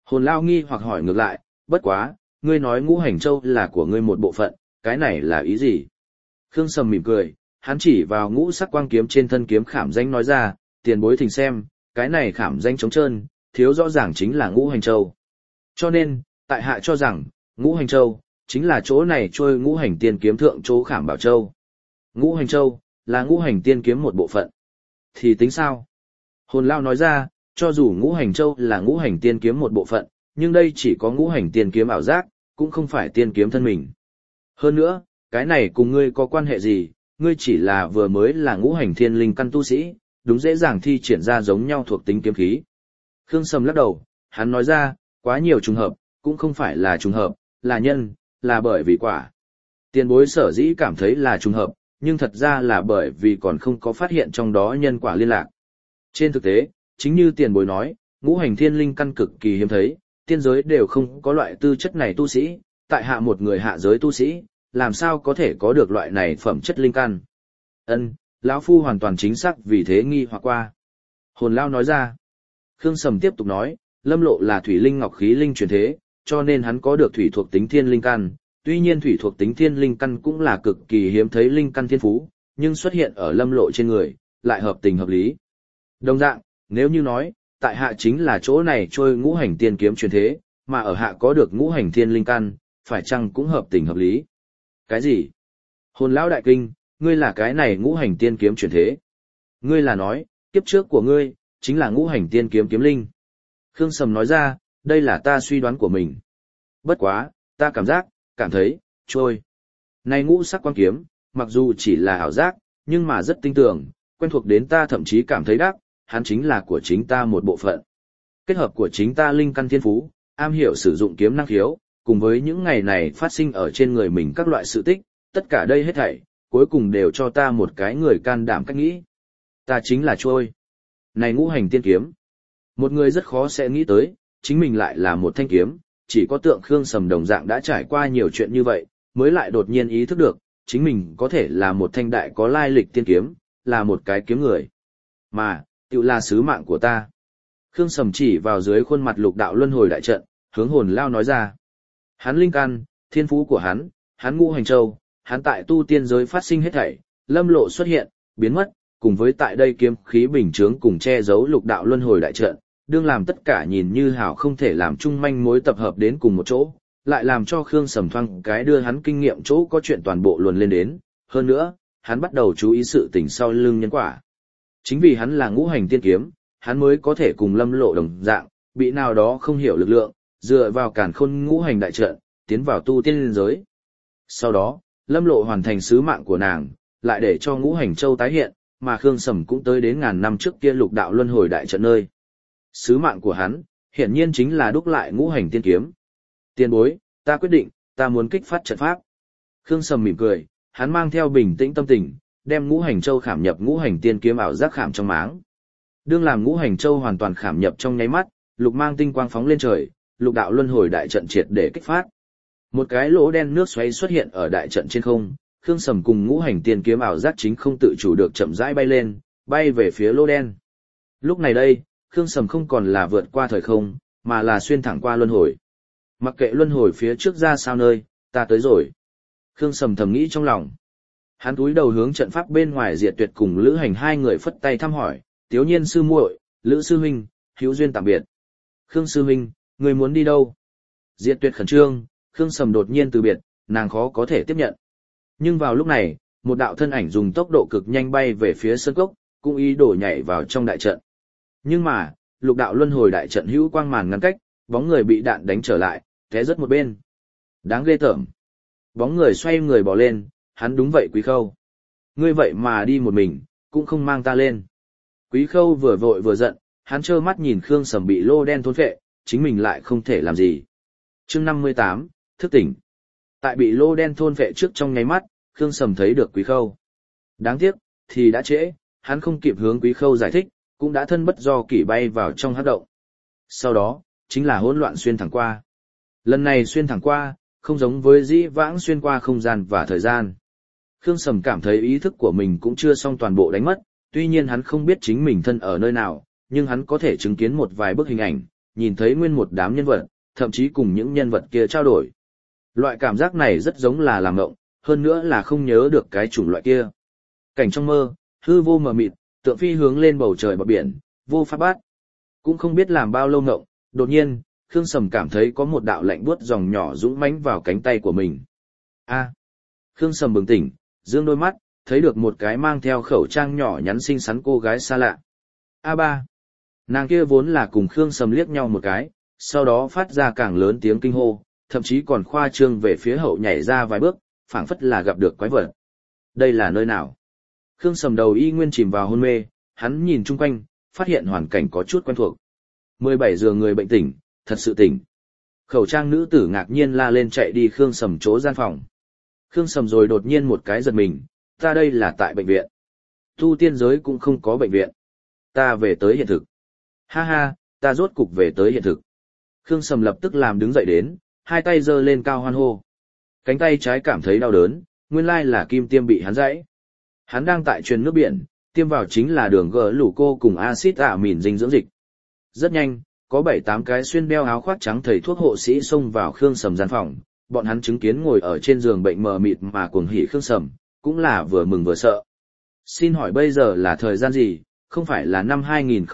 Hồn Lao nghi hoặc hỏi ngược lại, bất quá, ngươi nói ngũ hành châu là của ngươi một bộ phận, cái này là ý gì? Khương Sầm mỉm cười, hắn chỉ vào ngũ sắc quang kiếm trên thân kiếm khảm danh nói ra, tiền bối thỉnh xem, cái này khảm danh trống trơn, thiếu rõ ràng chính là ngũ hành châu. Cho nên, tại hạ cho rằng, ngũ hành châu, chính là chỗ này trôi ngũ hành tiên kiếm thượng chỗ khảm bảo châu. Ngũ hành châu, là ngũ hành tiên kiếm một bộ phận. Thì tính sao? Hồn Lao nói ra, cho dù ngũ hành châu là ngũ hành tiên kiếm một bộ phận, nhưng đây chỉ có ngũ hành tiên kiếm ảo giác, cũng không phải tiên kiếm thân mình. Hơn nữa, cái này cùng ngươi có quan hệ gì, ngươi chỉ là vừa mới là ngũ hành thiên linh căn tu sĩ, đúng dễ dàng thi triển ra giống nhau thuộc tính kiếm khí. Khương Sầm lắc đầu, hắn nói ra, quá nhiều trùng hợp, cũng không phải là trùng hợp, là nhân, là bởi vì quả. Tiền bối sở dĩ cảm thấy là trùng hợp, nhưng thật ra là bởi vì còn không có phát hiện trong đó nhân quả liên lạc. Trên thực tế, chính như tiền bối nói, ngũ hành thiên linh căn cực kỳ hiếm thấy, tiên giới đều không có loại tư chất này tu sĩ, tại hạ một người hạ giới tu sĩ, làm sao có thể có được loại này phẩm chất linh căn. Ân, lão phu hoàn toàn chính xác vì thế nghi hoặc qua. Hồn Lao nói ra. Khương Sầm tiếp tục nói, Lâm Lộ là thủy linh ngọc khí linh truyền thế, cho nên hắn có được thủy thuộc tính thiên linh căn. Tuy nhiên thủy thuộc tính thiên linh căn cũng là cực kỳ hiếm thấy linh căn thiên phú, nhưng xuất hiện ở Lâm Lộ trên người, lại hợp tình hợp lý. Đồng dạng, nếu như nói, tại hạ chính là chỗ này trôi ngũ hành tiên kiếm truyền thế, mà ở hạ có được ngũ hành thiên linh căn, phải chăng cũng hợp tình hợp lý? Cái gì? Hồn Lão đại kinh, ngươi là cái này ngũ hành tiên kiếm truyền thế. Ngươi là nói, kiếp trước của ngươi, chính là ngũ hành tiên kiếm kiếm linh. Khương Sầm nói ra, đây là ta suy đoán của mình. Bất quá, ta cảm thấy, trôi. Này ngũ sắc quang kiếm, mặc dù chỉ là ảo giác, nhưng mà rất tinh tường, quen thuộc đến ta thậm chí cảm thấy đắc, hắn chính là của chính ta một bộ phận. Kết hợp của chính ta linh căn thiên phú, am hiểu sử dụng kiếm năng khiếu, cùng với những ngày này phát sinh ở trên người mình các loại sự tích, tất cả đây hết thảy, cuối cùng đều cho ta một cái người can đảm cách nghĩ. Ta chính là trôi. Này ngũ hành tiên kiếm. Một người rất khó sẽ nghĩ tới, chính mình lại là một thanh kiếm, chỉ có tượng Khương Sầm đồng dạng đã trải qua nhiều chuyện như vậy, mới lại đột nhiên ý thức được, chính mình có thể là một thanh đại có lai lịch tiên kiếm, là một cái kiếm người. Mà, tự là sứ mạng của ta. Khương Sầm chỉ vào dưới khuôn mặt lục đạo luân hồi đại trận, hướng Hồn Lao nói ra. Hắn linh căn, thiên phú của hắn ngũ hành châu, hắn tại tu tiên giới phát sinh hết thảy, Lâm Lộ xuất hiện, biến mất, cùng với tại đây kiếm khí bình chướng cùng che giấu lục đạo luân hồi đại trận, đương làm tất cả nhìn như hảo không thể làm chung manh mối tập hợp đến cùng một chỗ, lại làm cho Khương Sầm thoang cái đưa hắn kinh nghiệm chỗ có chuyện toàn bộ luồn lên đến, hơn nữa, hắn bắt đầu chú ý sự tình sau lưng nhân quả. Chính vì hắn là ngũ hành tiên kiếm, hắn mới có thể cùng Lâm Lộ đồng dạng, bị nào đó không hiểu lực lượng, dựa vào càn khôn ngũ hành đại trận, tiến vào tu tiên giới. Sau đó, Lâm Lộ hoàn thành sứ mạng của nàng, lại để cho ngũ hành châu tái hiện, mà Khương Sầm cũng tới đến ngàn năm trước kia lục đạo luân hồi đại trận nơi. Sứ mạng của hắn, hiển nhiên chính là đúc lại ngũ hành tiên kiếm. Tiền bối, ta quyết định, ta muốn kích phát trận pháp. Khương Sầm mỉm cười, hắn mang theo bình tĩnh tâm tình, đem ngũ hành châu khảm nhập ngũ hành tiên kiếm ảo giác khảm trong máng. Đương làm ngũ hành châu hoàn toàn khảm nhập trong nháy mắt, lục mang tinh quang phóng lên trời, lục đạo luân hồi đại trận triệt để kích phát. Một cái lỗ đen nước xoáy xuất hiện ở đại trận trên không, Khương Sầm cùng ngũ hành tiên kiếm ảo giác chính không tự chủ được chậm rãi bay lên, bay về phía lỗ đen. Lúc này đây, Khương Sầm không còn là vượt qua thời không, mà là xuyên thẳng qua luân hồi. Mặc kệ luân hồi phía trước ra sao nơi, ta tới rồi. Khương Sầm thầm nghĩ trong lòng. Hắn cúi đầu hướng trận pháp bên ngoài Diệt Tuyệt cùng Lữ Hành hai người phất tay thăm hỏi, Tiếu Nhiên sư muội, Lữ sư huynh, hữu duyên tạm biệt. Khương sư huynh, người muốn đi đâu? Diệt Tuyệt khẩn trương, Khương Sầm đột nhiên từ biệt, nàng khó có thể tiếp nhận. Nhưng vào lúc này, một đạo thân ảnh dùng tốc độ cực nhanh bay về phía sơn cốc, cũng ý đồ nhảy vào trong đại trận. Nhưng mà, lục đạo luân hồi đại trận hữu quang màn ngăn cách, bóng người bị đạn đánh trở lại, té rớt một bên. Đáng ghê tởm. Bóng người xoay người bỏ lên, hắn đúng vậy Quý Khâu. Ngươi vậy mà đi một mình, cũng không mang ta lên. Quý Khâu vừa vội vừa giận, hắn trơ mắt nhìn Khương Sầm bị lô đen thôn phệ, chính mình lại không thể làm gì. Chương 58, thức tỉnh. Tại bị lô đen thôn phệ trước trong nháy mắt, Khương Sầm thấy được Quý Khâu. Đáng tiếc, thì đã trễ, hắn không kịp hướng Quý Khâu giải thích, cũng đã thân bất do kỷ bay vào trong hắc động. Sau đó, chính là hỗn loạn xuyên thẳng qua. Lần này xuyên thẳng qua, không giống với dĩ vãng xuyên qua không gian và thời gian. Khương Sầm cảm thấy ý thức của mình cũng chưa xong toàn bộ đánh mất, tuy nhiên hắn không biết chính mình thân ở nơi nào, nhưng hắn có thể chứng kiến một vài bức hình ảnh, nhìn thấy nguyên một đám nhân vật, thậm chí cùng những nhân vật kia trao đổi. Loại cảm giác này rất giống là làm ngộng, hơn nữa là không nhớ được cái chủng loại kia. Cảnh trong mơ, hư vô mờ mịt, tượng phi hướng lên bầu trời bờ biển, vô pháp bát. Cũng không biết làm bao lâu ngộng, đột nhiên, Khương Sầm cảm thấy có một đạo lạnh buốt dòng nhỏ dũng mãnh vào cánh tay của mình. A. Khương Sầm bừng tỉnh, dương đôi mắt, thấy được một cái mang theo khẩu trang nhỏ nhắn xinh xắn cô gái xa lạ. A3. Nàng kia vốn là cùng Khương Sầm liếc nhau một cái, sau đó phát ra càng lớn tiếng kinh hô, thậm chí còn khoa trương về phía hậu nhảy ra vài bước, phảng phất là gặp được quái vật. Đây là nơi nào? Khương Sầm đầu y nguyên chìm vào hôn mê, hắn nhìn chung quanh, phát hiện hoàn cảnh có chút quen thuộc. 17 giờ người bệnh tỉnh, thật sự tỉnh. Khẩu trang nữ tử ngạc nhiên la lên chạy đi Khương Sầm chỗ gian phòng. Khương Sầm rồi đột nhiên một cái giật mình, ta đây là tại bệnh viện. Tu tiên giới cũng không có bệnh viện. Ta về tới hiện thực. Ha ha, ta rốt cục về tới hiện thực. Khương Sầm lập tức làm đứng dậy đến, hai tay giơ lên cao hoan hô. Cánh tay trái cảm thấy đau đớn, nguyên lai là kim tiêm bị hắn gãy. Hắn đang tại truyền nước biển, tiêm vào chính là đường gỡ lũ cô cùng axit amin dinh dưỡng dịch. Rất nhanh, có 7-8 cái xuyên đeo áo khoác trắng thầy thuốc hộ sĩ xông vào Khương Sầm gian phòng, bọn hắn chứng kiến ngồi ở trên giường bệnh mờ mịt mà cuồng hỉ Khương Sầm, cũng là vừa mừng vừa sợ. Xin hỏi bây giờ là thời gian gì, không phải là năm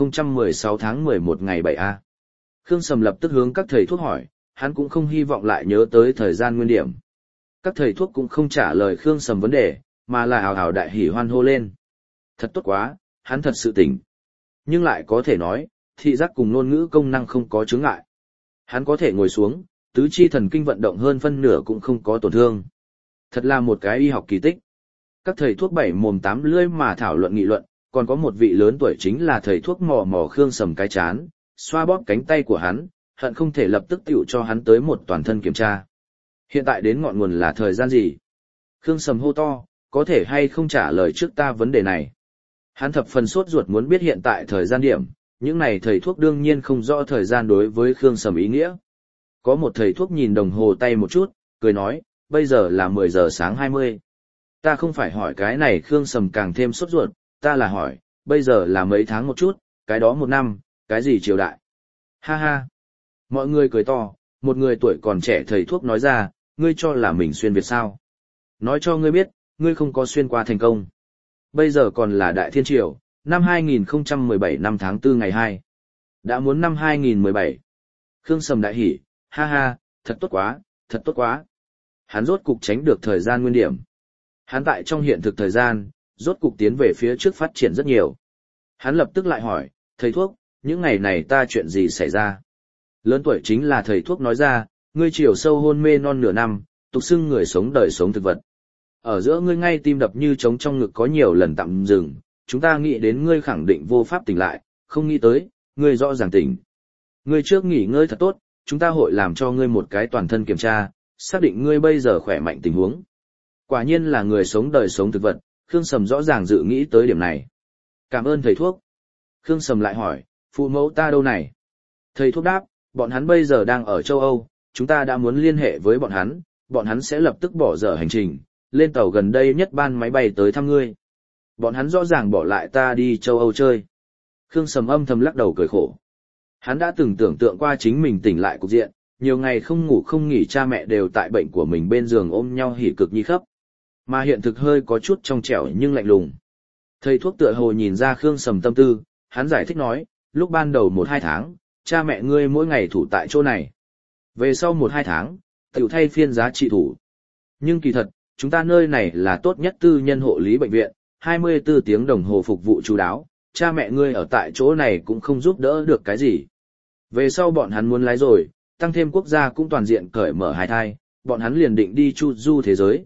2016 tháng 11 ngày 7A. Khương Sầm lập tức hướng các thầy thuốc hỏi, hắn cũng không hy vọng lại nhớ tới thời gian nguyên điểm. Các thầy thuốc cũng không trả lời Khương Sầm vấn đề, mà là ào ào đại hỉ hoan hô lên. Thật tốt quá, hắn thật sự tỉnh. Nhưng lại có thể nói, thị giác cùng ngôn ngữ công năng không có chướng ngại. Hắn có thể ngồi xuống, tứ chi thần kinh vận động hơn phân nửa cũng không có tổn thương. Thật là một cái y học kỳ tích. Các thầy thuốc bảy mồm tám lưỡi mà thảo luận nghị luận, còn có một vị lớn tuổi chính là thầy thuốc mò mò Khương Sầm cái chán, xoa bóp cánh tay của hắn, hận không thể lập tức tiểu cho hắn tới một toàn thân kiểm tra. Hiện tại đến ngọn nguồn là thời gian gì? Khương Sầm hô to, có thể hay không trả lời trước ta vấn đề này. Hắn thập phần sốt ruột muốn biết hiện tại thời gian điểm, những này thầy thuốc đương nhiên không rõ thời gian đối với Khương Sầm ý nghĩa. Có một thầy thuốc nhìn đồng hồ tay một chút, cười nói, bây giờ là 10 giờ sáng 20. Ta không phải hỏi cái này Khương Sầm càng thêm sốt ruột, ta là hỏi, bây giờ là mấy tháng một chút, cái đó một năm, cái gì triều đại. Ha ha. Mọi người cười to, một người tuổi còn trẻ thầy thuốc nói ra, ngươi cho là mình xuyên Việt sao. Nói cho ngươi biết, ngươi không có xuyên qua thành công. Bây giờ còn là Đại Thiên Triều, năm 2017 năm tháng 4 ngày 2. Đã muốn năm 2017. Khương Sầm đại hỉ, ha ha, thật tốt quá, thật tốt quá. Hắn rốt cục tránh được thời gian nguyên điểm. Hắn tại trong hiện thực thời gian, rốt cục tiến về phía trước phát triển rất nhiều. Hắn lập tức lại hỏi, thầy thuốc, những ngày này ta chuyện gì xảy ra? Lớn tuổi chính là thầy thuốc nói ra, ngươi chiều sâu hôn mê non nửa năm, tục xưng người sống đời sống thực vật. Ở giữa ngươi ngay tim đập như trống trong ngực có nhiều lần tạm dừng, chúng ta nghĩ đến ngươi khẳng định vô pháp tỉnh lại, không nghĩ tới, ngươi rõ ràng tỉnh. Ngươi trước nghỉ ngơi thật tốt, chúng ta hội làm cho ngươi một cái toàn thân kiểm tra, xác định ngươi bây giờ khỏe mạnh tình huống. Quả nhiên là người sống đời sống thực vật, Khương Sầm rõ ràng dự nghĩ tới điểm này. Cảm ơn thầy thuốc. Khương Sầm lại hỏi, phụ mẫu ta đâu này? Thầy thuốc đáp, bọn hắn bây giờ đang ở châu Âu, chúng ta đã muốn liên hệ với bọn hắn sẽ lập tức bỏ dở hành trình, lên tàu gần đây nhất ban máy bay tới thăm ngươi. Bọn hắn rõ ràng bỏ lại ta đi châu Âu chơi. Khương Sầm âm thầm lắc đầu cười khổ. Hắn đã từng tưởng tượng qua chính mình tỉnh lại cục diện, nhiều ngày không ngủ không nghỉ cha mẹ đều tại bệnh của mình bên giường ôm nhau hỉ cực nhi khắp. Mà hiện thực hơi có chút trong trẻo nhưng lạnh lùng. Thầy thuốc tựa hồ nhìn ra Khương Sầm tâm tư, hắn giải thích nói, lúc ban đầu 1-2 tháng, cha mẹ ngươi mỗi ngày thủ tại chỗ này. Về sau 1-2 tháng, tiểu thay phiên giá trị thủ. Nhưng kỳ thật, chúng ta nơi này là tốt nhất tư nhân hộ lý bệnh viện, 24 tiếng đồng hồ phục vụ chú đáo, cha mẹ ngươi ở tại chỗ này cũng không giúp đỡ được cái gì. Về sau bọn hắn muốn lái rồi, tăng thêm quốc gia cũng toàn diện cởi mở hai thai, bọn hắn liền định đi chu du thế giới,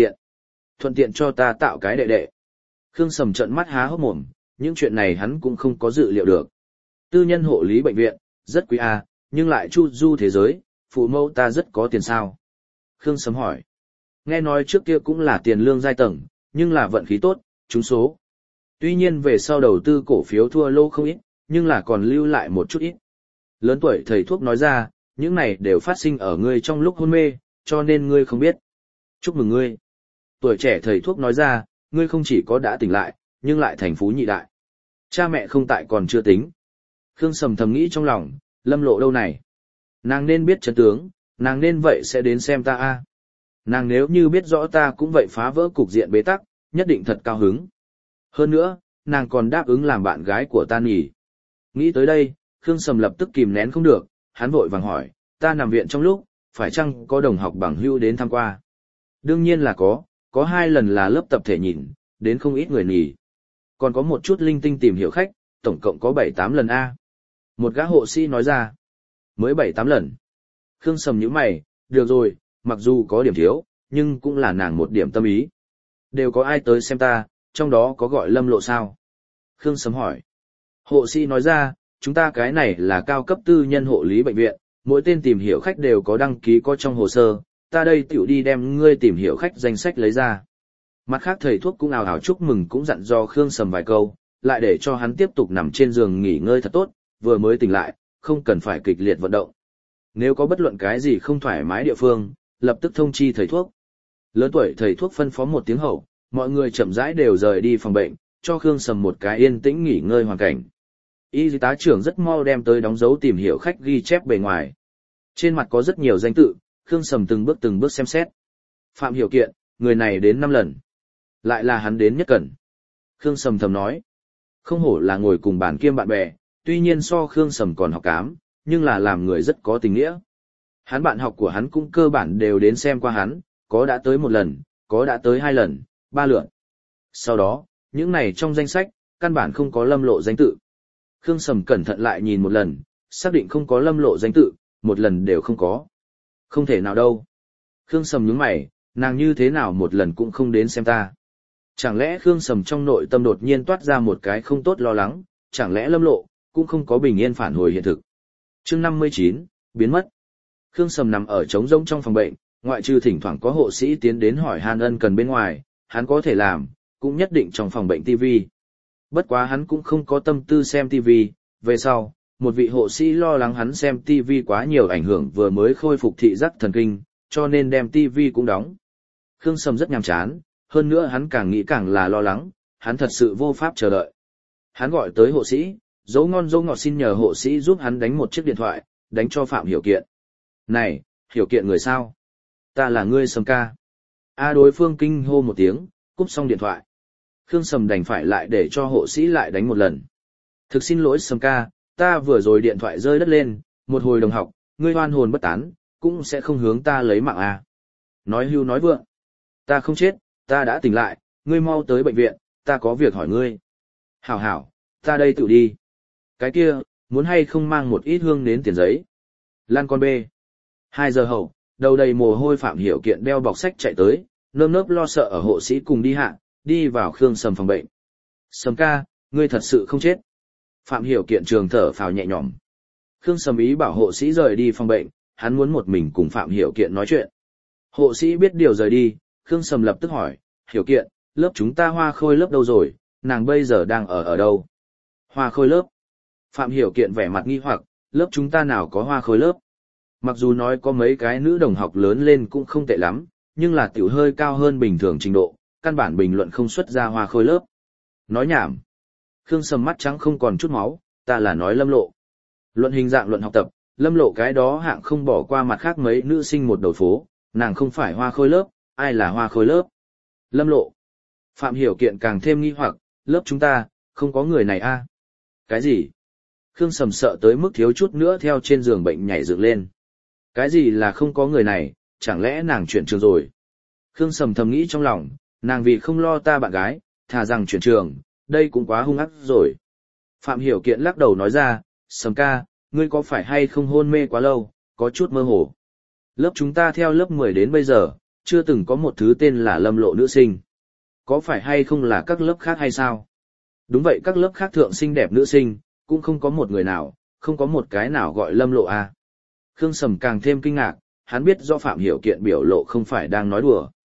thuận tiện cho ta tạo cái đệ đệ. Khương Sầm trợn mắt há hốc mồm, những chuyện này hắn cũng không có dự liệu được. Tư nhân hộ lý bệnh viện, rất quý a, nhưng lại chu du thế giới, phụ mẫu ta rất có tiền sao? Khương Sầm hỏi. Nghe nói trước kia cũng là tiền lương giai tầng, nhưng là vận khí tốt, trúng số. Tuy nhiên về sau đầu tư cổ phiếu thua lô không ít, nhưng là còn lưu lại một chút ít. Lớn tuổi thầy thuốc nói ra, những này đều phát sinh ở ngươi trong lúc hôn mê, cho nên ngươi không biết. Chúc mừng ngươi. Tuổi trẻ thầy thuốc nói ra, ngươi không chỉ có đã tỉnh lại, nhưng lại thành phú nhị đại. Cha mẹ không tại còn chưa tính. Khương Sầm thầm nghĩ trong lòng, Lâm Lộ đâu này? Nàng nên biết chân tướng, nàng nên vậy sẽ đến xem ta a. Nàng nếu như biết rõ ta cũng vậy phá vỡ cục diện bế tắc, nhất định thật cao hứng. Hơn nữa, nàng còn đáp ứng làm bạn gái của ta nhỉ. Nghĩ tới đây, Khương Sầm lập tức kìm nén không được, hắn vội vàng hỏi, ta nằm viện trong lúc, phải chăng có đồng học bằng hữu đến thăm qua? Đương nhiên là có 2 lần là lớp tập thể nhìn, đến không ít người nhỉ. Còn có một chút linh tinh tìm hiểu khách, tổng cộng có 7-8 lần a. Một gã hộ sĩ nói ra, mới 7-8 lần. Khương Sầm nhíu mày, được rồi, mặc dù có điểm thiếu, nhưng cũng là nàng một điểm tâm ý. Đều có ai tới xem ta, trong đó có gọi Lâm Lộ sao? Khương Sầm hỏi. Hộ sĩ nói ra, chúng ta cái này là cao cấp tư nhân hộ lý bệnh viện, mỗi tên tìm hiểu khách đều có đăng ký có trong hồ sơ, ta đây tiểu đi đem ngươi tìm hiểu khách danh sách lấy ra. Mặt khác thầy thuốc cũng ào ào chúc mừng cũng dặn dò Khương Sầm vài câu, lại để cho hắn tiếp tục nằm trên giường nghỉ ngơi thật tốt, vừa mới tỉnh lại, không cần phải kịch liệt vận động. Nếu có bất luận cái gì không thoải mái địa phương, lập tức thông chi thầy thuốc. Lớn tuổi thầy thuốc phân phó một tiếng hậu, mọi người chậm rãi đều rời đi phòng bệnh, cho Khương Sầm một cái yên tĩnh nghỉ ngơi hoàn cảnh. Y tá trưởng rất mau đem tới đóng dấu tìm hiểu khách ghi chép bề ngoài. Trên mặt có rất nhiều danh tự, Khương Sầm từng bước xem xét. Phạm Hiểu Kiện, người này đến 5 lần. Lại là hắn đến nhất cẩn. Khương Sầm thầm nói. Không hổ là ngồi cùng bàn kiêm bạn bè, tuy nhiên so Khương Sầm còn học cám, nhưng là làm người rất có tình nghĩa. Hắn bạn học của hắn cũng cơ bản đều đến xem qua hắn, có đã tới 1 lần, có đã tới 2 lần, 3 lượt. Sau đó, những này trong danh sách, căn bản không có Lâm Lộ danh tự. Khương Sầm cẩn thận lại nhìn một lần, xác định không có Lâm Lộ danh tự, 1 lần đều không có. Không thể nào đâu. Khương Sầm nhướng mày, nàng như thế nào 1 lần cũng không đến xem ta. Chẳng lẽ Khương Sầm trong nội tâm đột nhiên toát ra một cái không tốt lo lắng, chẳng lẽ Lâm Lộ cũng không có bình yên phản hồi hiện thực. Chương 59, biến mất. Khương Sầm nằm ở trống rỗng trong phòng bệnh, ngoại trừ thỉnh thoảng có hộ sĩ tiến đến hỏi han ân cần bên ngoài, hắn có thể làm, cũng nhất định trong phòng bệnh TV. Bất quá hắn cũng không có tâm tư xem TV, về sau, một vị hộ sĩ lo lắng hắn xem TV quá nhiều ảnh hưởng vừa mới khôi phục thị giác thần kinh, cho nên đem TV cũng đóng. Khương Sầm rất nhàm chán, hơn nữa hắn càng nghĩ càng là lo lắng, hắn thật sự vô pháp chờ đợi. Hắn gọi tới hộ sĩ, dấu ngon dấu ngọt xin nhờ hộ sĩ giúp hắn đánh một chiếc điện thoại, đánh cho Phạm Hiểu Kiện. Này, Hiểu Kiện người sao? Ta là ngươi Sầm ca. Đối phương kinh hô một tiếng, cúp xong điện thoại. Khương Sầm đành phải lại để cho hộ sĩ lại đánh một lần. Thực xin lỗi Sầm ca, ta vừa rồi điện thoại rơi đất lên, một hồi đồng học, ngươi hoan hồn bất tán, cũng sẽ không hướng ta lấy mạng à. Nói hưu nói vượng. Ta không chết, ta đã tỉnh lại, ngươi mau tới bệnh viện, ta có việc hỏi ngươi. Hảo hảo, ta đây tự đi. Cái kia, muốn hay không mang một ít hương đến tiền giấy. Lan con bê. 2 giờ hậu, đầu đầy mồ hôi Phạm Hiểu Kiện đeo bọc sách chạy tới, nơm nớp lo sợ ở hộ sĩ cùng đi hạ, đi vào Khương Sầm phòng bệnh. Sầm ca, ngươi thật sự không chết. Phạm Hiểu Kiện trường thở phào nhẹ nhõm. Khương Sầm ý bảo hộ sĩ rời đi phòng bệnh, hắn muốn một mình cùng Phạm Hiểu Kiện nói chuyện. Hộ sĩ biết điều rời đi, Khương Sầm lập tức hỏi, Hiểu Kiện, lớp chúng ta Hoa Khôi lớp đâu rồi, nàng bây giờ đang ở đâu? Hoa Khôi lớp. Phạm Hiểu Kiện vẻ mặt nghi hoặc, lớp chúng ta nào có Hoa Khôi lớp? Mặc dù nói có mấy cái nữ đồng học lớn lên cũng không tệ lắm, nhưng là tiểu hơi cao hơn bình thường trình độ, căn bản bình luận không xuất ra Hoa Khôi lớp. Nói nhảm. Khương Sầm mắt trắng không còn chút máu, ta là nói Lâm Lộ. Luận hình dạng luận học tập, Lâm Lộ cái đó hạng không bỏ qua mặt khác mấy nữ sinh một đầu phố, nàng không phải Hoa Khôi lớp, ai là Hoa Khôi lớp? Lâm Lộ. Phạm Hiểu Kiện càng thêm nghi hoặc, lớp chúng ta, không có người này a. Cái gì? Khương Sầm sợ tới mức thiếu chút nữa theo trên giường bệnh nhảy dựng lên. Cái gì là không có người này, chẳng lẽ nàng chuyển trường rồi? Khương Sầm thầm nghĩ trong lòng, nàng vì không lo ta bạn gái, thà rằng chuyển trường, đây cũng quá hung ác rồi. Phạm Hiểu Kiện lắc đầu nói ra, Sầm ca, ngươi có phải hay không hôn mê quá lâu, có chút mơ hồ. Lớp chúng ta theo lớp 10 đến bây giờ, chưa từng có một thứ tên là Lâm Lộ nữ sinh. Có phải hay không là các lớp khác hay sao? Đúng vậy, các lớp khác thượng xinh đẹp nữ sinh, cũng không có một người nào, không có một cái nào gọi Lâm Lộ à. Khương Sầm càng thêm kinh ngạc, hắn biết do Phạm Hiểu Kiện biểu lộ không phải đang nói đùa.